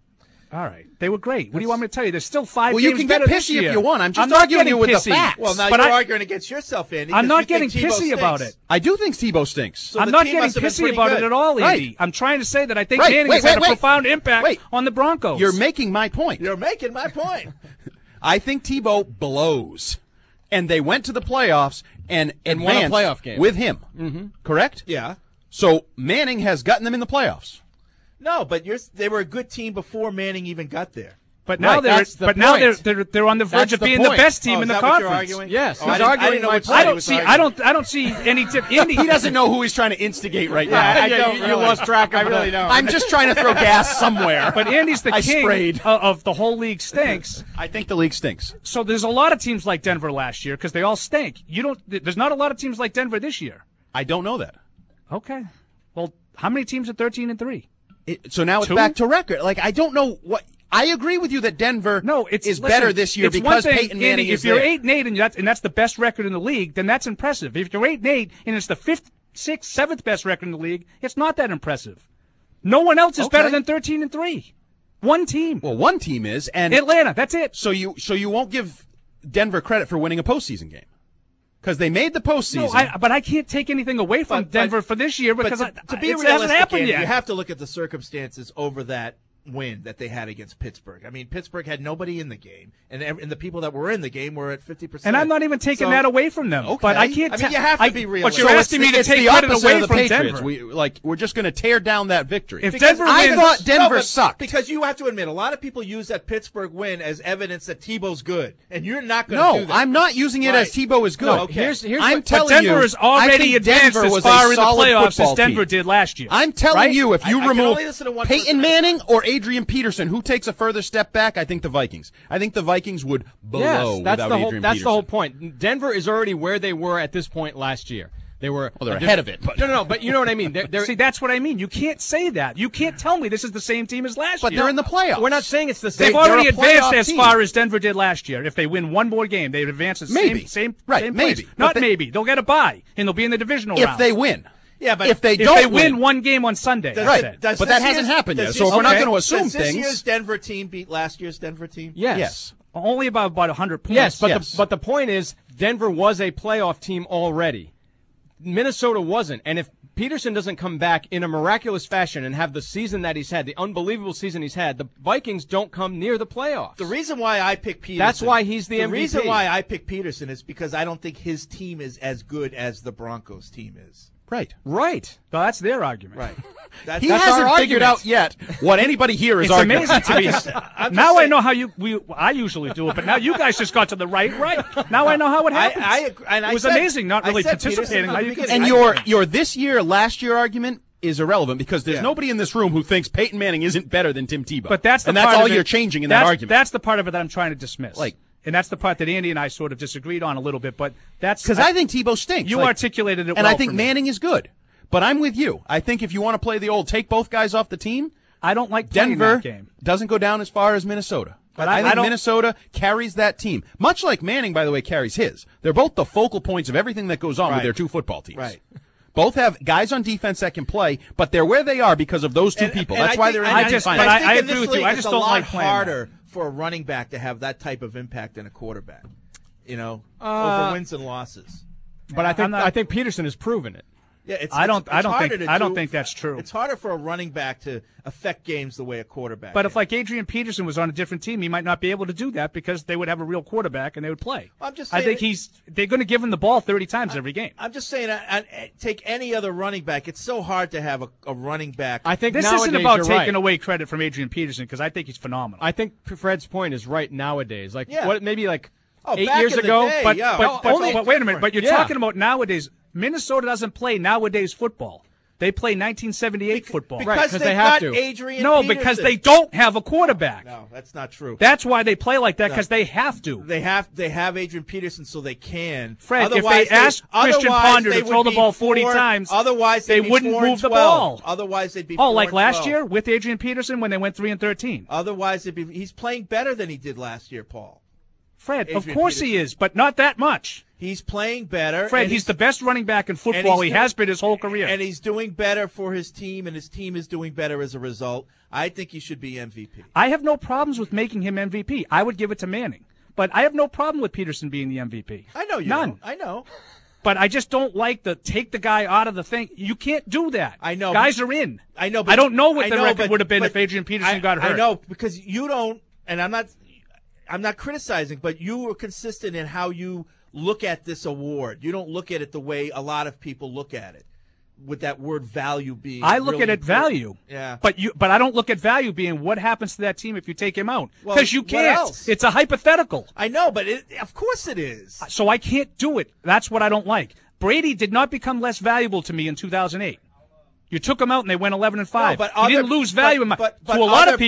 All right. They were great. What do you want me to tell you? There's still 5 Well, games you can better get this pissy year. if you want. I'm just not arguing getting you with the pissy. facts. Well, now But you're I- arguing against yourself, Andy. I'm 'cause not you getting think Tebow pissy stinks. about it. I do think Tebow stinks. So I'm the not team getting must have been pissy pretty about good. it at all, Andy. Right. I'm trying to say that I think Right. Manning Wait, has had a wait. profound impact Wait. on the Broncos. You're making my point. You're making my point. I think Tebow blows. And they went to the playoffs and won a advanced playoff game. with him. Mm-hmm. Correct? Yeah. So Manning has gotten them in the playoffs. No, but they were a good team before Manning even got there. But now Right, that's the now point. they're on the verge That's of the being the point. best team Oh, in is the that what you're conference. arguing? Yes, Oh, he's I didn't arguing know my what point. side I he don't was see. arguing. I don't see any tip. Indy, He doesn't know who he's trying to instigate right now. You lost track of I really it. don't. I'm just trying to throw gas somewhere. But Andy's the I king sprayed. of the whole league stinks. I think the league stinks. So there's a lot of teams like Denver last year because they all stink. There's not a lot of teams like Denver this year. I don't know that. Okay. Well, how many teams are 13-3? So now it's 2? back to record. Like, I don't know what. I agree with you that Denver is better this year it's one because thing, Peyton Manning Andy, is if you're there. 8-8 and that's the best record in the league, then that's impressive. If you're 8-8 and it's the 5th, 6th, 7th best record in the league, it's not that impressive. No one else is better than 13-3. One team. Well, one team is, and Atlanta. That's it. So you won't give Denver credit for winning a postseason game because they made the postseason. No, but I can't take anything away from Denver for this year because to be it hasn't realistic, happened Andy, yet. you have to look at the circumstances over that win that they had against Pittsburgh. I mean, Pittsburgh had nobody in the game, and the people that were in the game were at 50%. And I'm not even taking that away from them. Okay. But I can't. I mean, you have to be realistic. But you're asking me to take credit away the from Patriots. Denver. We're just going to tear down that victory. If Denver I wins, thought Denver sucked. Because you have to admit, a lot of people use that Pittsburgh win as evidence that Tebow's good, and you're not going to do that. No, I'm not using it as Tebow is good. No, okay. I'm telling you, Denver is already advanced as far in the playoffs as Denver did last year. I'm telling you, if you remove Peyton person. Manning or Adrian Peterson, who takes a further step back, I think the Vikings. I think the Vikings would blow without Adrian That's Peterson. the whole point. Denver is already where they were at this point last year. They were they're ahead of it. But. No, but you know what I mean. See, that's what I mean. You can't say that. You can't tell me this is the same team as last year. But they're in the playoffs. We're not saying it's the same. They've already advanced as team. far as Denver did last year. If they win one more game, they'd advance the same place. Maybe. Not maybe. They'll get a bye, and they'll be in the divisional round. If they win. Yeah, but if they win one game on Sunday. Right. But that hasn't happened yet. So if we're not going to assume does this things. year's Denver team beat last year's Denver team? Yes. Only about 100 points. Yes, but the point is, Denver was a playoff team already. Minnesota wasn't. And if Peterson doesn't come back in a miraculous fashion and have the season that he's had, the unbelievable season he's had, the Vikings don't come near the playoffs. The reason why I pick Peterson. That's why he's the MVP. The reason why I pick Peterson is because I don't think his team is as good as the Broncos team is. Right. Well, that's their argument. Right. He hasn't figured out yet what anybody here is arguing. It's amazing to me. Now I know how I usually do it, but now you guys just got to the right. Now I know how it happens. It was amazing not really participating. And your this year, last year argument is irrelevant because there's nobody in this room who thinks Peyton Manning isn't better than Tim Tebow. But that's and that's all you're changing in that argument. That's the part of it that I'm trying to dismiss. And that's the part that Andy and I sort of disagreed on a little bit. But that's because I think Tebow stinks. You articulated it well. And I think for me. Manning is good. But I'm with you. I think if you want to play the old take both guys off the team, I don't like playing Denver that game. Doesn't go down as far as Minnesota. But I think don't, Minnesota carries that team. Much like Manning, by the way, carries his. They're both the focal points of everything that goes on with their two football teams. Right. Both have guys on defense that can play, but they're where they are because of those two people. That's why they're in the finals. I agree with you. I just don't like playing harder for a running back to have that type of impact than a quarterback. Over wins and losses. But I think Peterson has proven it. Yeah, I don't think that's true. It's harder for a running back to affect games the way a quarterback. But if Adrian Peterson was on a different team, he might not be able to do that because they would have a real quarterback and they would play. I'm just saying, I think they're going to give him the ball 30 times every game. I'm just saying, take any other running back. It's so hard to have a running back. I think this isn't about taking away credit from Adrian Peterson because I think he's phenomenal. I think Fred's point is right nowadays. Maybe 8 back years in the ago, day, but wait a minute. But you're talking about nowadays. Minnesota doesn't play nowadays football. They play 1978 football. Because they have to. Adrian no, Peterson. Because they don't have a quarterback. No, that's not true. That's why they play like that, because they have to. They have Adrian Peterson so they can. Fred, if they asked Christian Ponder to throw the ball 40 times, otherwise they wouldn't move the ball. Otherwise they'd be 4-12. like last year with Adrian Peterson when they went 3-13. Otherwise he's playing better than he did last year, Paul. Fred, of course he is, but not that much. He's playing better. Fred, he's the best running back in football. He has been his whole career. And he's doing better for his team, and his team is doing better as a result. I think he should be MVP. I have no problems with making him MVP. I would give it to Manning. But I have no problem with Peterson being the MVP. I know you None. don't. I know. But I just don't like take the guy out of the thing. You can't do that. I know. Guys are in. I know. I don't know what the record would have been if Adrian Peterson got hurt. I know, because you don't, and I'm not criticizing, but you were consistent in how you look at this award. You don't look at it the way a lot of people look at it, with that word value being. I look really at it value. Yeah. But I don't look at value being what happens to that team if you take him out. Well, because you what can't. else? It's a hypothetical. I know, but of course it is. So I can't do it. That's what I don't like. Brady did not become less valuable to me in 2008. You took him out and they went 11-5. No, he didn't lose value to a lot of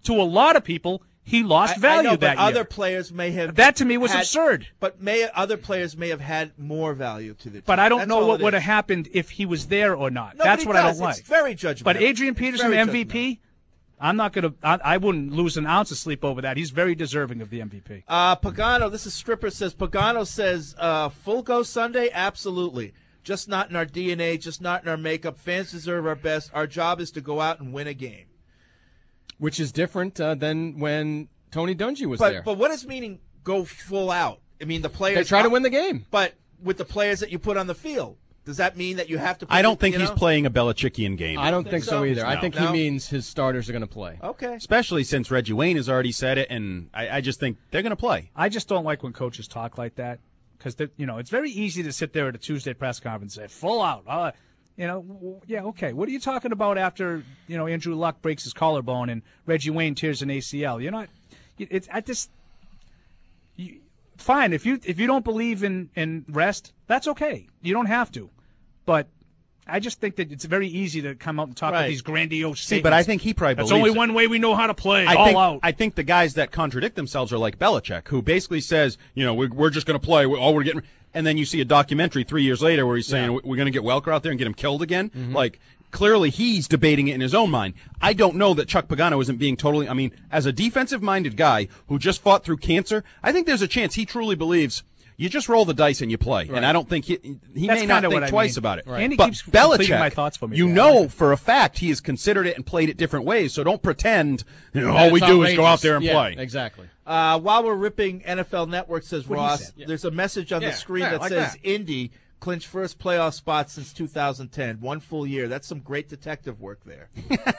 people. He lost value I know, that but year. Other players may have. That to me was absurd. But other players may have had more value to the team. But I don't know what would have happened if he was there or not. That's what I don't like. It's very judgmental. But Adrian Peterson, MVP, I'm not going to. I wouldn't lose an ounce of sleep over that. He's very deserving of the MVP. Pagano, this is Stripper says. Pagano says, full go Sunday, absolutely. Just not in our DNA, just not in our makeup. Fans deserve our best. Our job is to go out and win a game. Which is different than when Tony Dungy was there. But what does meaning go full out? I mean, the players. They try to win the game. But with the players that you put on the field. Does that mean that you have to? I don't think you he's know? playing a Belichickian game. I don't think so either. I No. think he means his starters are going to play. Okay. Especially since Reggie Wayne has already said it, and I just think they're going to play. I just don't like when coaches talk like that because it's very easy to sit there at a Tuesday press conference and say full out. Yeah, okay. What are you talking about after Andrew Luck breaks his collarbone and Reggie Wayne tears an ACL? You're not. It's at this. Fine, if you don't believe in rest, that's okay. You don't have to, but I just think that it's very easy to come out and talk with these grandiose statements. See, but I think he probably That's believes only it. one way we know how to play. I think the guys that contradict themselves are like Belichick, who basically says, we're just going to play. All we're getting, and then you see a documentary 3 years later where he's saying we're going to get Welker out there and get him killed again. Mm-hmm. Like clearly he's debating it in his own mind. I don't know that Chuck Pagano isn't being totally. I mean, as a defensive-minded guy who just fought through cancer, I think there's a chance he truly believes. You just roll the dice and you play, and I don't think he That's may not kinda think what I twice mean. about it. Right. Andy But keeps completing Belichick, my thoughts for me. you know for a fact he has considered it and played it different ways. So don't pretend all we do is go out there and play. Exactly. While we're ripping NFL Network, says What he Ross, said. Yeah. there's a message on the screen that like says that. Indy clinched first playoff spot since 2010. 1 full year. That's some great detective work there.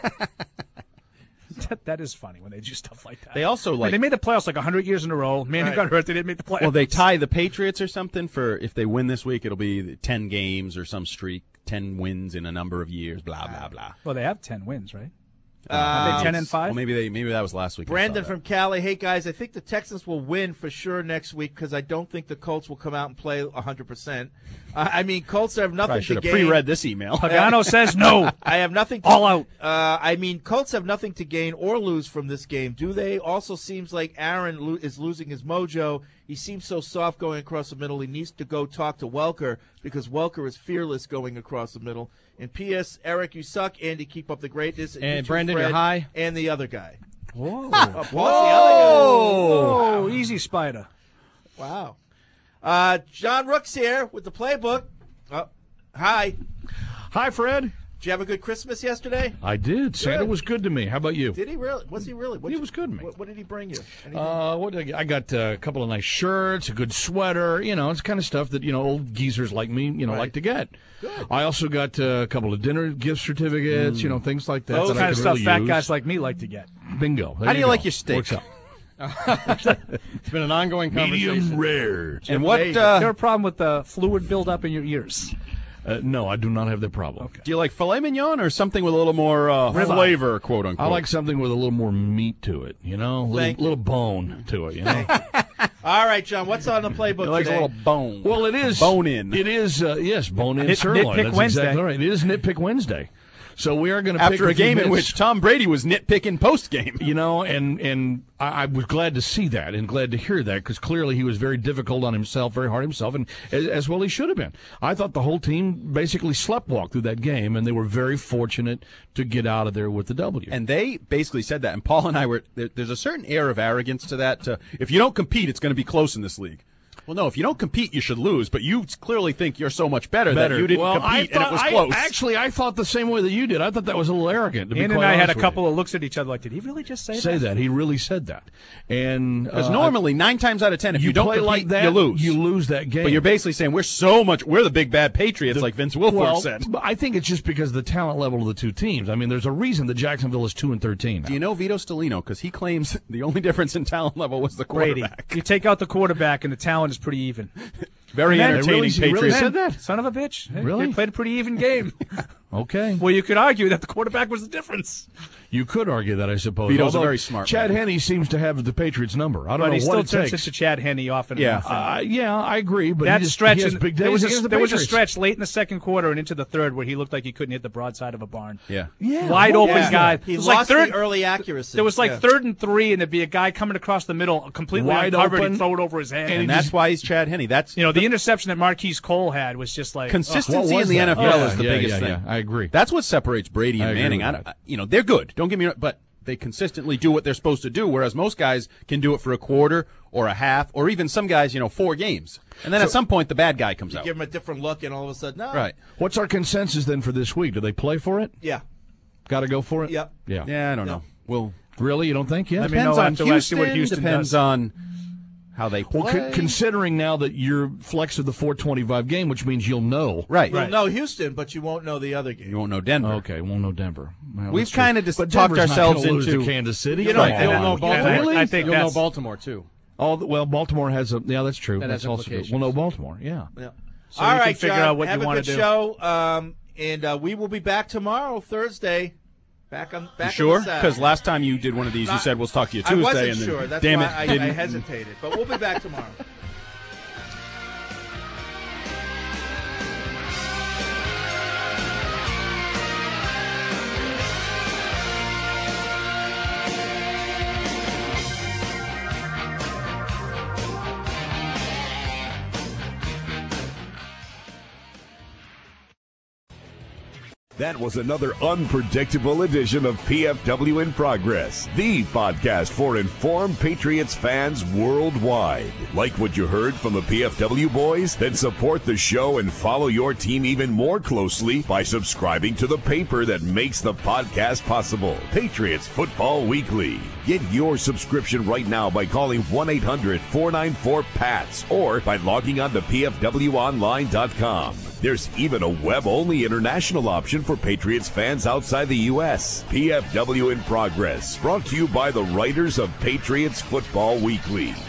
That is funny when they do stuff like that. They also they made the playoffs like 100 years in a row. Man who got hurt, they didn't make the playoffs. Well, they tie the Patriots or something for if they win this week, it'll be 10 games or some streak, 10 wins in a number of years, blah, blah, blah. Well, they have 10 wins, right? Are they 10-5? Well, maybe that was last week. Brandon from Cali, hey guys, I think the Texans will win for sure next week because I don't think the Colts will come out and play 100%. I mean, Colts have nothing I to should gain. have pre-read this email. Pagano says no. I have nothing to, all out. I mean, Colts have nothing to gain or lose from this game, do they? Also seems like Aaron is losing his mojo. He seems so soft going across the middle. He needs to go talk to Welker because Welker is fearless going across the middle. And P.S. Eric, you suck. Andy, keep up the greatness. And you too, Brandon, Fred, you're high. And the other guy. Whoa. Paul's Whoa. Easy, Spider. the other guy. Wow. John Rook's here with the playbook. Oh, hi. Hi, Fred. Did you have a good Christmas yesterday? I did. Santa was good to me. How about you? Did he really? Was he really? He was good to me. What did he bring you? What did I got a couple of nice shirts, a good sweater. It's kind of stuff that old geezers like me, like to get. Good. I also got a couple of dinner gift certificates, things like that. Those that kind I of could stuff really fat use. guys like me like to get. Bingo. There How do you go. like your steak? Works out. It's been an ongoing conversation. Medium rare. And what? Is there a problem with the fluid buildup in your ears? No, I do not have that problem. Do you like filet mignon or something with a little more flavor, quote unquote? I like something with a little more meat to it, little bone to it, All right, John, what's on the playbook He likes a today? little bone. Well, it is bone in. It is yes, bone in Nit- sirloin. Nitpick That's Wednesday. exactly right. It is Nitpick Wednesday. So we are going to pick After a game in bits. which Tom Brady was nitpicking post game. And I was glad to see that and glad to hear that because clearly he was very difficult on himself, very hard himself, and as well he should have been. I thought the whole team basically sleptwalked through that game, and they were very fortunate to get out of there with the W. And they basically said that. And Paul and I were there's a certain air of arrogance to that. If you don't compete, it's going to be close in this league. Well, no, if you don't compete, you should lose. But you clearly think you're so much better that you didn't compete and it was close. I thought the same way that you did. I thought that was a little arrogant. Ian and I had a couple of looks at each other like, did he really just say that? He really said that. And Because normally, 9 times out of 10, if you don't play compete, like that, you lose. You lose that game. But you're basically saying we're the big bad Patriots, like Vince Wilfork said. But I think it's just because of the talent level of the two teams. I mean, there's a reason that Jacksonville is 2-13 now. Do you know Vito Stellino? Because he claims the only difference in talent level was the Brady. quarterback. You take out the quarterback, and the talent is pretty even. Very entertaining He really Patriots. said that? Son of a bitch. Really? They played a pretty even game. Okay. Well, you could argue that the quarterback was the difference. You could argue that, I suppose. Vito's a Although very smart Chad man. Henne seems to have the Patriots' number. I don't But know he what still it turns takes. into Chad Henne often. Yeah, I agree. But that he just, stretch, he has and big there days was against the a Patriots. stretch late in the second quarter and into the third where he looked like he couldn't hit the broadside of a barn. Yeah. Wide open guy. He It was lost like the early accuracy. There was like Yeah. 3rd and 3, and there'd be a guy coming across the middle, completely Wide uncovered, open. and throw it over his head. And that's why he's Chad Henne. That's the interception that Marquise Cole had was just like consistency What in was the that? NFL Yeah, is the yeah, biggest yeah, thing. yeah. I agree. That's what separates Brady and I agree Manning. with that. They're good. Don't get me wrong, but they consistently do what they're supposed to do, whereas most guys can do it for a quarter or a half, or even some guys, 4 games. And then at some point, the bad guy comes You out. give him a different look, and all of a sudden, no. Right. What's our consensus then for this week? Do they play for it? Yeah. Got to go for it? Yep. Yeah. Yeah, I don't know. Well, Really? You don't think? Yeah. Let me depends know on after I see what Houston. Houston Depends does. on how they play. Well, considering now that you're flexed to the 4:25 game, which means you'll know. Right. You'll know Houston, but you won't know the other game. You won't know Denver. Okay, won't know Denver. Well, We've kind of just but talked Denver's ourselves not gonna lose into to Kansas City. You know, You'll know Baltimore. Really? I think You'll know that's- Baltimore too. Oh, well, Baltimore has a. Yeah, that's true. That That's has also true. implications. We'll know Baltimore. Yeah. So All you right, can figure John, out what have you a want good to do. show, and we will be back tomorrow, Thursday. Back You on sure? the saddle. Because last time you did one of these, you said we'll talk to you Tuesday. I wasn't and then, sure. That's damn why it, I didn't. hesitated. But we'll be back tomorrow. That was another unpredictable edition of PFW in Progress, the podcast for informed Patriots fans worldwide. Like what you heard from the PFW boys? Then support the show and follow your team even more closely by subscribing to the paper that makes the podcast possible, Patriots Football Weekly. Get your subscription right now by calling 1-800-494-PATS or by logging on to pfwonline.com. There's even a web-only international option for Patriots fans outside the U.S. PFW in Progress, brought to you by the writers of Patriots Football Weekly.